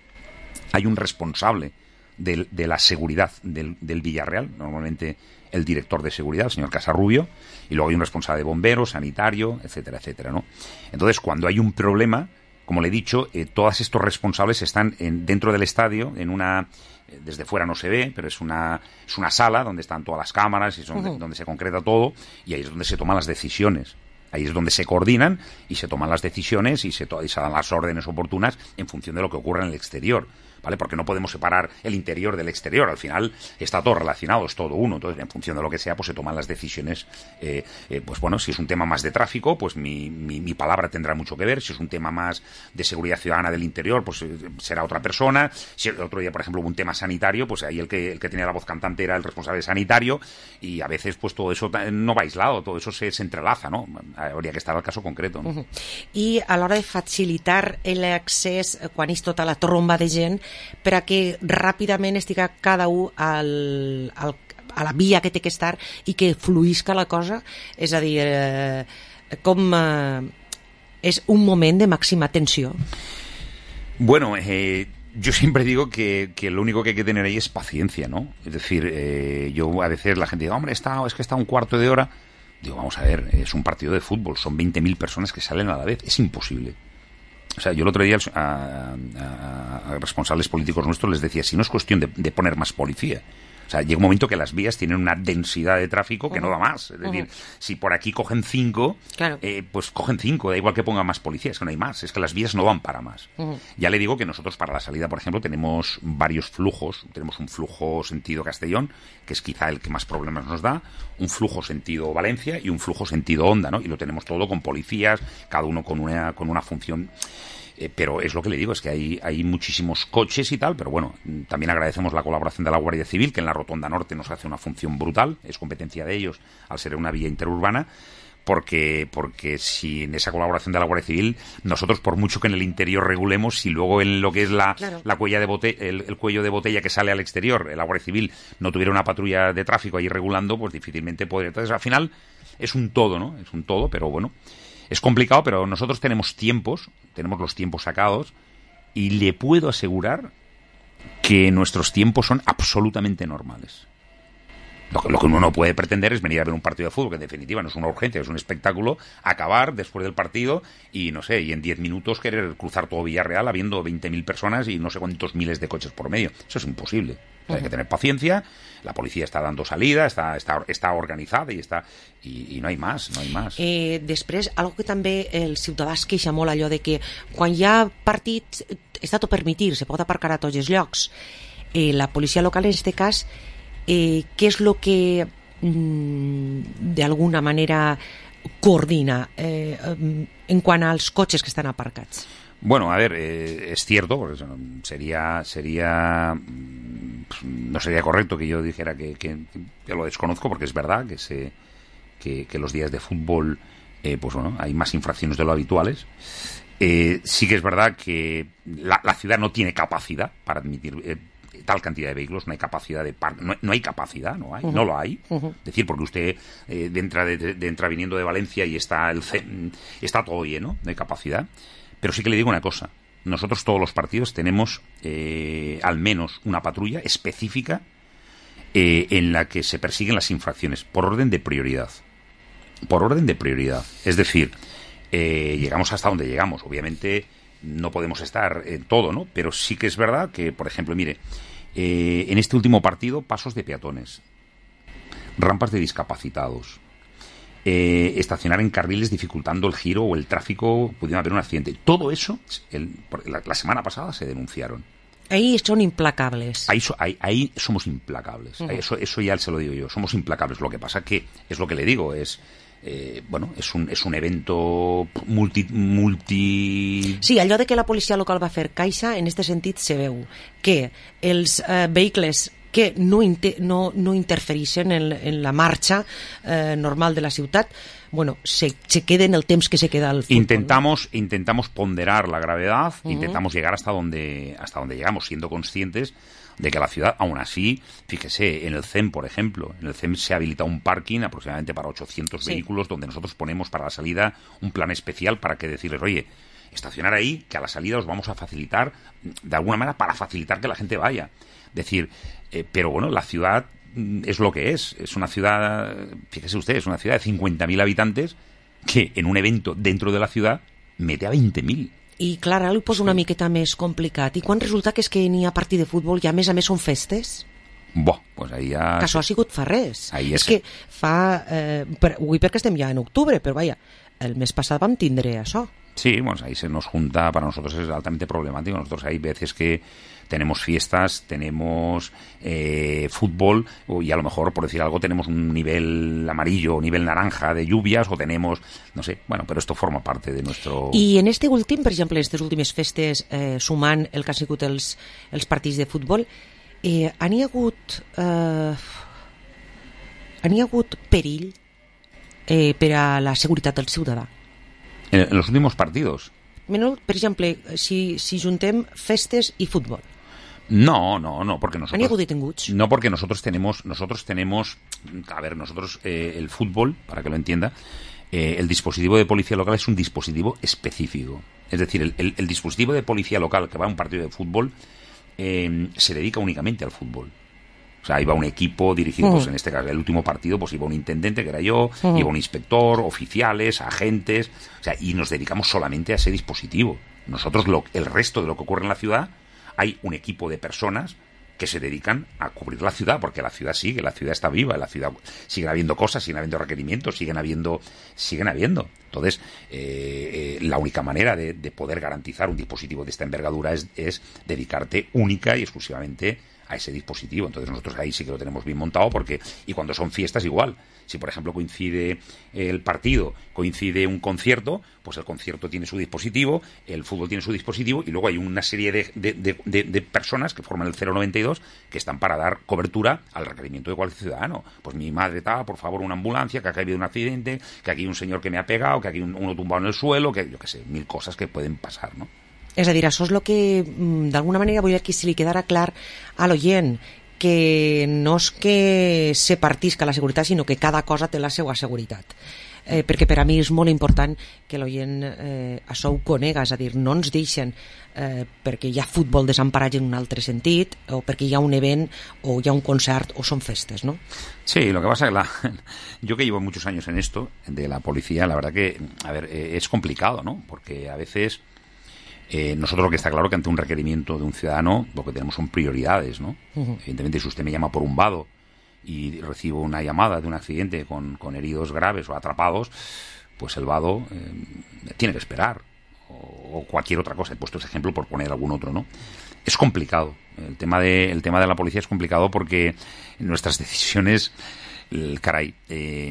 Hay un responsable de, de la seguridad del, del Villarreal, normalmente el director de seguridad, el señor Casarrubio, y luego hay un responsable de bomberos, sanitario, etcétera, etcétera, ¿no? Entonces, cuando hay un problema, como le he dicho, eh, todos estos responsables están en, dentro del estadio, en una... Eh, desde fuera no se ve, pero es una, es una sala donde están todas las cámaras y son, uh-huh. donde se concreta todo, y ahí es donde se toman las decisiones. Ahí es donde se coordinan y se toman las decisiones y se, to- y se dan las órdenes oportunas en función de lo que ocurre en el exterior, ¿vale? Porque no podemos separar el interior del exterior. Al final está todo relacionado, es todo uno. Entonces, en función de lo que sea, pues se toman las decisiones. Eh, eh, pues bueno, si es un tema más de tráfico, pues mi, mi, mi palabra tendrá mucho que ver. Si es un tema más de seguridad ciudadana del interior, pues eh, será otra persona. Si el otro día, por ejemplo, hubo un tema sanitario, pues ahí el que, el que tenía la voz cantante era el responsable sanitario, y a veces pues todo eso no va aislado, todo eso se, se entrelaza, ¿no? Habría que estar al caso concreto, no? Uh-huh. I a l'hora de facilitar l'accés quan és tota la tromba de gent per a que ràpidament estiga cada un al, al, a la via que té que estar i que fluïsca la cosa, és a dir, eh, com eh, és un moment de màxima tensió. Bueno, eh, yo siempre digo que, que lo único que hay que tener ahí es paciencia, ¿no? Es decir, eh, yo a veces la gente dice, hombre, está, es que está un cuarto de hora. Digo, vamos a ver, es un partido de fútbol, son veinte mil personas que salen a la vez, es imposible. O sea, yo el otro día a, a, a responsables políticos nuestros les decía, si no es cuestión de, de poner más policía. O sea, llega un momento que las vías tienen una densidad de tráfico que uh-huh. no da más. Es decir, uh-huh. si por aquí cogen cinco, claro. eh, pues cogen cinco, da igual que pongan más policías, es que no hay más, es que las vías no van para más. Uh-huh. Ya le digo que nosotros para la salida, por ejemplo, tenemos varios flujos. Tenemos un flujo sentido Castellón, que es quizá el que más problemas nos da, un flujo sentido Valencia y un flujo sentido Onda, ¿no? Y lo tenemos todo con policías, cada uno con una, con una función... Eh, pero es lo que le digo, es que hay, hay muchísimos coches y tal, pero bueno, también agradecemos la colaboración de la Guardia Civil, que en la Rotonda Norte nos hace una función brutal, es competencia de ellos al ser una vía interurbana, porque porque si en esa colaboración de la Guardia Civil, nosotros por mucho que en el interior regulemos, si luego en lo que es la, claro. la cuella de bote, el, el cuello de botella que sale al exterior, la Guardia Civil no tuviera una patrulla de tráfico ahí regulando, pues difícilmente podría. Entonces al final es un todo, ¿no? Es un todo, pero bueno... Es complicado, pero nosotros tenemos tiempos, tenemos los tiempos sacados, y le puedo asegurar que nuestros tiempos son absolutamente normales. Lo que, lo que uno no puede pretender es venir a ver un partido de fútbol, que en definitiva no es una urgencia, es un espectáculo, acabar después del partido y, no sé, y en diez minutos querer cruzar todo Villarreal habiendo veinte mil personas y no sé cuántos miles de coches por medio. Eso es imposible. Uh-huh. Hay que tener paciencia, la policía está dando salida, está, està, està organitzada i, està, i, i no hi más, no hi más. Eh, després, algo que també el ciutadà es queixa molt, allò de que quan hi ha partits està tot permitir, se pot aparcar a tots els llocs. Eh, la policia local en aquest cas, eh, què és el que mm, d'alguna manera coordina eh, en quant als cotxes que estan aparcats? Bueno, a ver, eh, es cierto, porque sería, sería, no sería correcto que yo dijera que, que, que lo desconozco, porque es verdad que se, que, que los días de fútbol, eh, pues bueno, hay más infracciones de lo habituales. Eh, sí que es verdad que la, la ciudad no tiene capacidad para admitir eh, tal cantidad de vehículos, no hay capacidad de par no, no hay capacidad, no hay, uh-huh. no lo hay. Uh-huh. Es decir, porque usted eh, de entra, de, de entra viniendo de Valencia y está el está todo lleno, no hay capacidad. Pero sí que le digo una cosa, nosotros todos los partidos tenemos eh, al menos una patrulla específica eh, en la que se persiguen las infracciones por orden de prioridad. Por orden de prioridad. Es decir, eh, llegamos hasta donde llegamos. Obviamente no podemos estar en todo, ¿no? Pero sí que es verdad que, por ejemplo, mire, eh, en este último partido, pasos de peatones, rampas de discapacitados, Eh, estacionar en carriles dificultando el giro o el tráfico, pudiendo haber un accidente. Todo eso, el, la, la semana pasada se denunciaron. Ahí son implacables. Ahí, so, ahí, ahí somos implacables. Uh-huh. Ahí, eso, eso ya se lo digo yo. Somos implacables. Lo que pasa que es lo que le digo, es eh, bueno, és un, és un evento multi, multi... Sí, allò de que la policia local va fer caixa, en aquest sentit se veu que els eh, vehicles que no, inter, no, no interfereixen en, en la marxa eh, normal de la ciutat, bueno, se, se quede en el temps que se queda al fútbol. Intentamos, ¿no? intentamos ponderar la gravedad, Uh-huh. intentamos llegar hasta donde, hasta donde llegamos, siendo conscientes de que la ciudad, aún así, fíjese, en el C E M, por ejemplo, en el C E M se ha habilitado un parking aproximadamente para ochocientos Sí. vehículos, donde nosotros ponemos para la salida un plan especial para que decirles, oye, estacionar ahí, que a la salida os vamos a facilitar, de alguna manera, para facilitar que la gente vaya. Decir, eh, pero bueno, la ciudad mm, es lo que es. Es una ciudad, fíjese usted, es una ciudad de cincuenta mil habitantes que en un evento dentro de la ciudad mete a veinte mil. I clar, ara ho poso una miqueta més complicat. I quan resulta que és que n'hi ha partit de futbol i a més a més són festes? Bo, pues ahí ja... Que això ha sigut fa res. Ahí és és que fa... Eh, per, avui perquè estem ja en octubre, però vaja, el mes passat vam tindre això. Sí, bueno, ahí se nos junta, para nosotros es altamente problemático. Nosotros hay veces que tenemos fiestas, tenemos eh, fútbol, y a lo mejor, por decir algo, tenemos un nivel amarillo o nivel naranja de lluvias, o tenemos, no sé, bueno, pero esto forma parte de nuestro... I en este últim, per exemple, en aquestes últimes festes, eh, sumant el que han sigut els, els partits de futbol, eh, han hi hagut... Eh, han hi hagut perill eh, per a la seguretat del ciutadà? En, en los últimos partidos. Menor, per exemple, si, si juntem festes i futbol. No, no, no, porque nosotros... ¿Han hagut detenguts? No, porque nosotros tenemos, nosotros tenemos, a ver, nosotros, eh, el fútbol, para que lo entienda, eh, el dispositivo de policía local es un dispositivo específico. Es decir, el, el, el dispositivo de policía local que va a un partido de fútbol eh, se dedica únicamente al fútbol. O sea, iba un equipo dirigido, pues Uh-huh. en este caso, el último partido, pues iba un intendente, que era yo, Uh-huh. iba un inspector, oficiales, agentes, o sea, y nos dedicamos solamente a ese dispositivo. Nosotros, lo, el resto de lo que ocurre en la ciudad, hay un equipo de personas que se dedican a cubrir la ciudad, porque la ciudad sigue, la ciudad está viva, la ciudad siguen habiendo cosas, siguen habiendo requerimientos, siguen habiendo, siguen habiendo. Entonces, eh, eh, la única manera de, de poder garantizar un dispositivo de esta envergadura es, es dedicarte única y exclusivamente a ese dispositivo. Entonces nosotros ahí sí que lo tenemos bien montado, porque, y cuando son fiestas igual, si por ejemplo coincide el partido, coincide un concierto, pues el concierto tiene su dispositivo, el fútbol tiene su dispositivo, y luego hay una serie de, de, de, de, de personas que forman el cero noventa y dos que están para dar cobertura al requerimiento de cualquier ciudadano. Pues mi madre está, por favor, una ambulancia, que aquí ha habido un accidente, que aquí hay un señor que me ha pegado, que aquí hay un, uno tumbado en el suelo, que yo qué sé, mil cosas que pueden pasar, ¿no? És a dir, això és el que d'alguna manera vull que se li quedara clar a l'oient, que no és que se partisca la seguretat, sinó que cada cosa té la seva seguretat. Eh, perquè per a mi és molt important que l'oient eh, això ho conega, és a dir, no ens deixen eh, perquè hi ha futbol desemparat en un altre sentit, o perquè hi ha un event, o hi ha un concert, o són festes, ¿no? Sí, lo que pasa es que la, yo que llevo muchos años en esto, de la policía, la verdad que, a ver, eh, es complicado, ¿no? Porque a veces... Eh, nosotros lo que está claro que ante un requerimiento de un ciudadano lo que tenemos son prioridades, ¿no? Uh-huh. Evidentemente, si usted me llama por un vado y recibo una llamada de un accidente con, con heridos graves o atrapados, pues el vado eh, tiene que esperar, o, o cualquier otra cosa. He puesto ese ejemplo por poner algún otro, ¿no? Es complicado. El tema de, el tema de la policía es complicado porque nuestras decisiones, el, caray... Eh,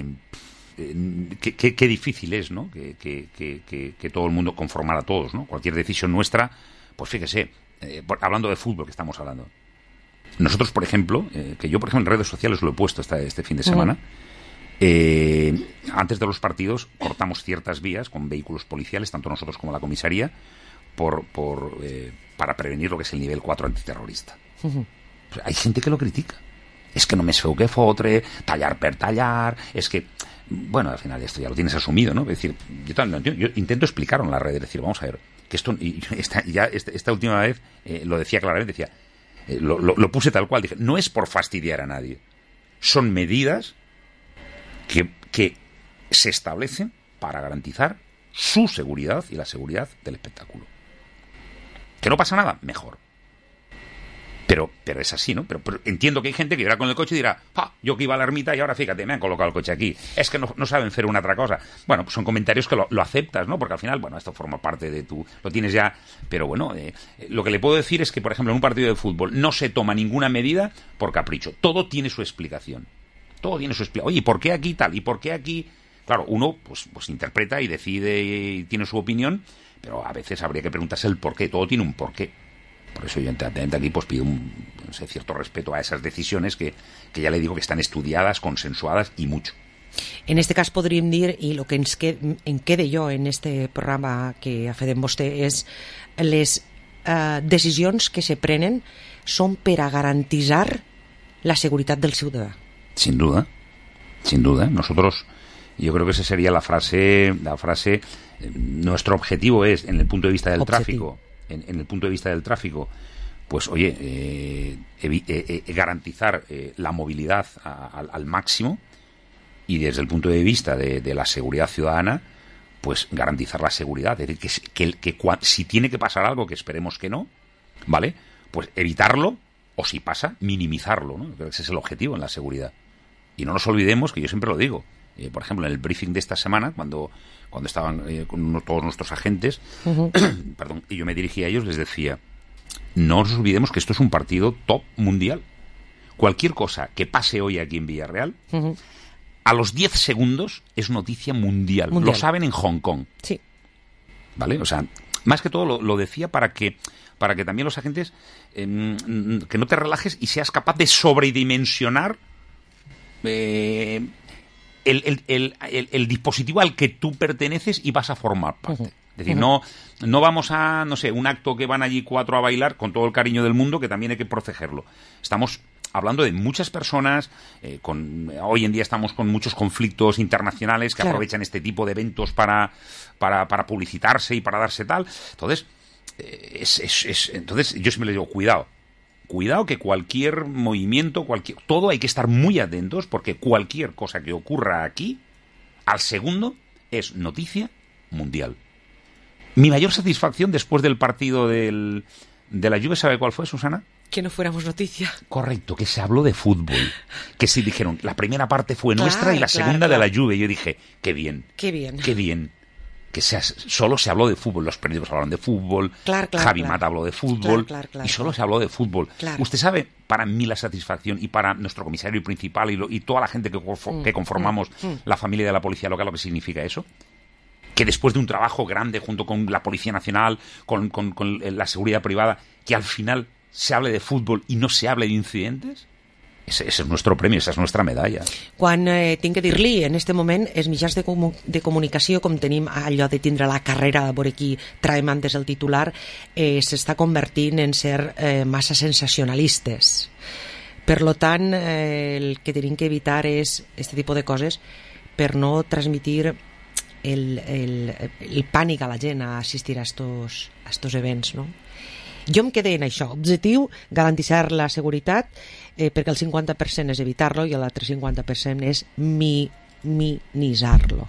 Qué, qué, qué difícil es, ¿no? Que, que, que, que todo el mundo conformara a todos, ¿no? Cualquier decisión nuestra, pues fíjese, eh, por, hablando de fútbol que estamos hablando. Nosotros, por ejemplo, eh, que yo, por ejemplo, en redes sociales lo he puesto esta, este fin de semana, uh-huh. eh, antes de los partidos cortamos ciertas vías con vehículos policiales, tanto nosotros como la comisaría, por, por, eh, para prevenir lo que es el nivel cuatro antiterrorista. Uh-huh. Pues hay gente que lo critica. Es que no me feu que fotre, tallar per tallar, es que... Bueno, al final esto ya lo tienes asumido, ¿no? Es decir, yo, yo, yo intento explicarlo en la red, es decir, vamos a ver, que esto, y esta, ya esta, esta última vez eh, lo decía claramente, decía, eh, lo, lo, lo puse tal cual, dije, no es por fastidiar a nadie, son medidas que, que se establecen para garantizar su seguridad y la seguridad del espectáculo. ¿Que no pasa nada? Mejor. Pero, pero es así, ¿no? Pero, pero entiendo que hay gente que irá con el coche y dirá, ah, yo que iba a la ermita y ahora fíjate, me han colocado el coche aquí. Es que no, no saben hacer una otra cosa. Bueno, pues son comentarios que lo, lo aceptas, ¿no? Porque al final, bueno, esto forma parte de tu... Lo tienes ya... Pero bueno, eh, lo que le puedo decir es que, por ejemplo, en un partido de fútbol no se toma ninguna medida por capricho. Todo tiene su explicación. Todo tiene su explicación. Oye, ¿y por qué aquí tal? ¿Y por qué aquí...? Claro, uno pues, pues interpreta y decide y tiene su opinión, pero a veces habría que preguntarse el por qué. Todo tiene un porqué. Por eso yo desde aquí pues pido un, no sé, cierto respeto a esas decisiones que, que ya le digo que están estudiadas, consensuadas y mucho. En este cas podríem dir, i el que ens qued, en quede jo en este programa que ha fet amb vostè és les eh, decisions que se prenen són per a garantitzar la seguretat del ciutadà. Sin duda, sin duda. Nosotros, yo creo que esa sería la frase, la frase, nuestro objetivo es, en el punto de vista del objetivo. tráfico, en, en el punto de vista del tráfico, pues oye, eh, eh, eh, garantizar eh, la movilidad a, a, al máximo. Y desde el punto de vista de, de la seguridad ciudadana, pues garantizar la seguridad. Es decir, que, que, que, que si tiene que pasar algo, que esperemos que no, ¿vale? Pues evitarlo, o si pasa, minimizarlo, ¿no? Creo que ese es el objetivo en la seguridad. Y no nos olvidemos, que yo siempre lo digo, eh, por ejemplo, en el briefing de esta semana, cuando, cuando estaban eh, con uno, todos nuestros agentes, uh-huh. perdón, y yo me dirigía a ellos, les decía, no nos olvidemos que esto es un partido top mundial. Cualquier cosa que pase hoy aquí en Villarreal, uh-huh. a los diez segundos es noticia mundial. mundial. Lo saben en Hong Kong. Sí. ¿Vale? O sea, más que todo lo, lo decía para que, para que también los agentes, eh, que no te relajes y seas capaz de sobredimensionar eh, el, el, el, el, el dispositivo al que tú perteneces y vas a formar parte. Uh-huh. Es decir, uh-huh. no, no vamos a, no sé, un acto que van allí cuatro a bailar, con todo el cariño del mundo, que también hay que protegerlo. Estamos hablando de muchas personas, eh, con, hoy en día estamos con muchos conflictos internacionales que claro. aprovechan este tipo de eventos para, para, para publicitarse y para darse tal. Entonces, eh, es, es, es, entonces yo siempre les digo, cuidado, cuidado que cualquier movimiento, cualquier, todo hay que estar muy atentos, porque cualquier cosa que ocurra aquí, al segundo, es noticia mundial. Mi mayor satisfacción después del partido del, de la Juve, ¿sabe cuál fue, Susana? Que no fuéramos noticia. Correcto, que se habló de fútbol. Que sí dijeron, la primera parte fue claro, nuestra y la claro, segunda claro. de la Juve. Yo dije, qué bien. Qué bien. Qué bien. Que sea, solo se habló de fútbol. Los periódicos hablaron de fútbol. Claro, claro, Javi claro. Mata habló de fútbol. Claro, claro, claro, y solo se habló de fútbol. Claro. Usted sabe, para mí la satisfacción y para nuestro comisario principal y, lo, y toda la gente que, mm, que conformamos mm, mm. la familia de la policía local, lo que significa eso. Que después de un trabajo grande junto con la Policía Nacional, con, con, con la seguridad privada, que al final se hable de fútbol y no se hable de incidentes, ese, ese es nuestro premio, esa és nostra medalla. Quan eh, tinc que dir-li, en este moment, els mitjans de, comu de comunicació, com tenim allò de tindre la carrera, a veure qui traiem antes el titular, eh, s'està convertint en ser eh, massa sensacionalistes. Per lo tant, eh, el que tenim que evitar és este tipus de coses per no transmitir el, el, el pànic a la gent a assistir a estos, a estos events, no? Jo em quedé en això, objectiu, garantitzar la seguretat, eh, perquè el cinquanta per cent és evitar-lo i l'altre cinquanta per cent és minimitzar-lo.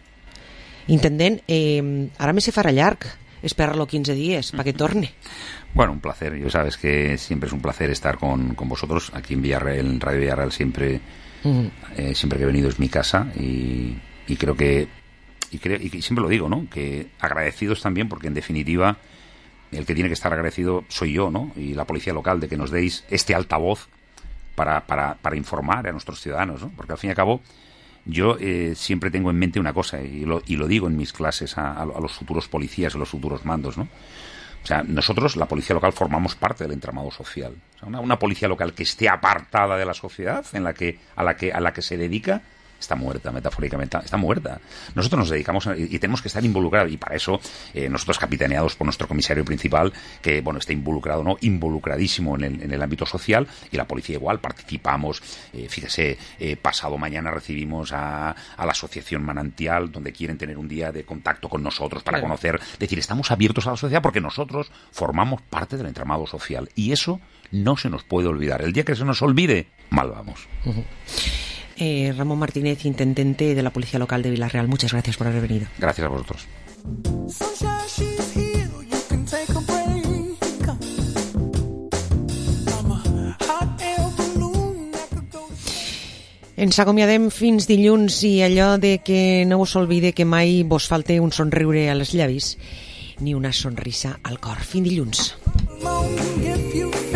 Intendent, eh, ara me se farà llarg esperar-lo quinze dies para que torne. Bueno, un placer, yo sabes que siempre es un placer estar con, con vosotros aquí en Villarreal, en Radio Villarreal siempre, uh-huh. eh, siempre que he venido es mi casa y, y creo que Y, creo, y siempre lo digo, ¿no? Que agradecidos también, porque en definitiva el que tiene que estar agradecido soy yo, ¿no? Y la policía local, de que nos deis este altavoz para, para, para informar a nuestros ciudadanos, ¿no? Porque al fin y al cabo yo eh, siempre tengo en mente una cosa, y lo, y lo digo en mis clases a, a los futuros policías, a los futuros mandos, ¿no? O sea, nosotros, la policía local, formamos parte del entramado social. O sea, una, una policía local que esté apartada de la sociedad, en la que, a la que, a la que se dedica, está muerta, metafóricamente, está muerta. Nosotros nos dedicamos a, y tenemos que estar involucrados, y para eso eh, nosotros capitaneados por nuestro comisario principal, que bueno, está involucrado, no, involucradísimo en el, en el ámbito social, y la policía igual, participamos, eh, fíjese, eh, pasado mañana recibimos a, a la asociación Manantial, donde quieren tener un día de contacto con nosotros para claro. conocer, es decir, estamos abiertos a la sociedad porque nosotros formamos parte del entramado social, y eso no se nos puede olvidar. El día que se nos olvide, mal vamos. Uh-huh. Eh, Ramón Martínez, intendente de la Policía Local de Villarreal, muchas gracias por haber venido. Gracias a vosotros. Ens acomiadem fins dilluns i allò de que no us oblide que mai vos falte un somriure als llavis ni una sonrisa al cor. Fins dilluns.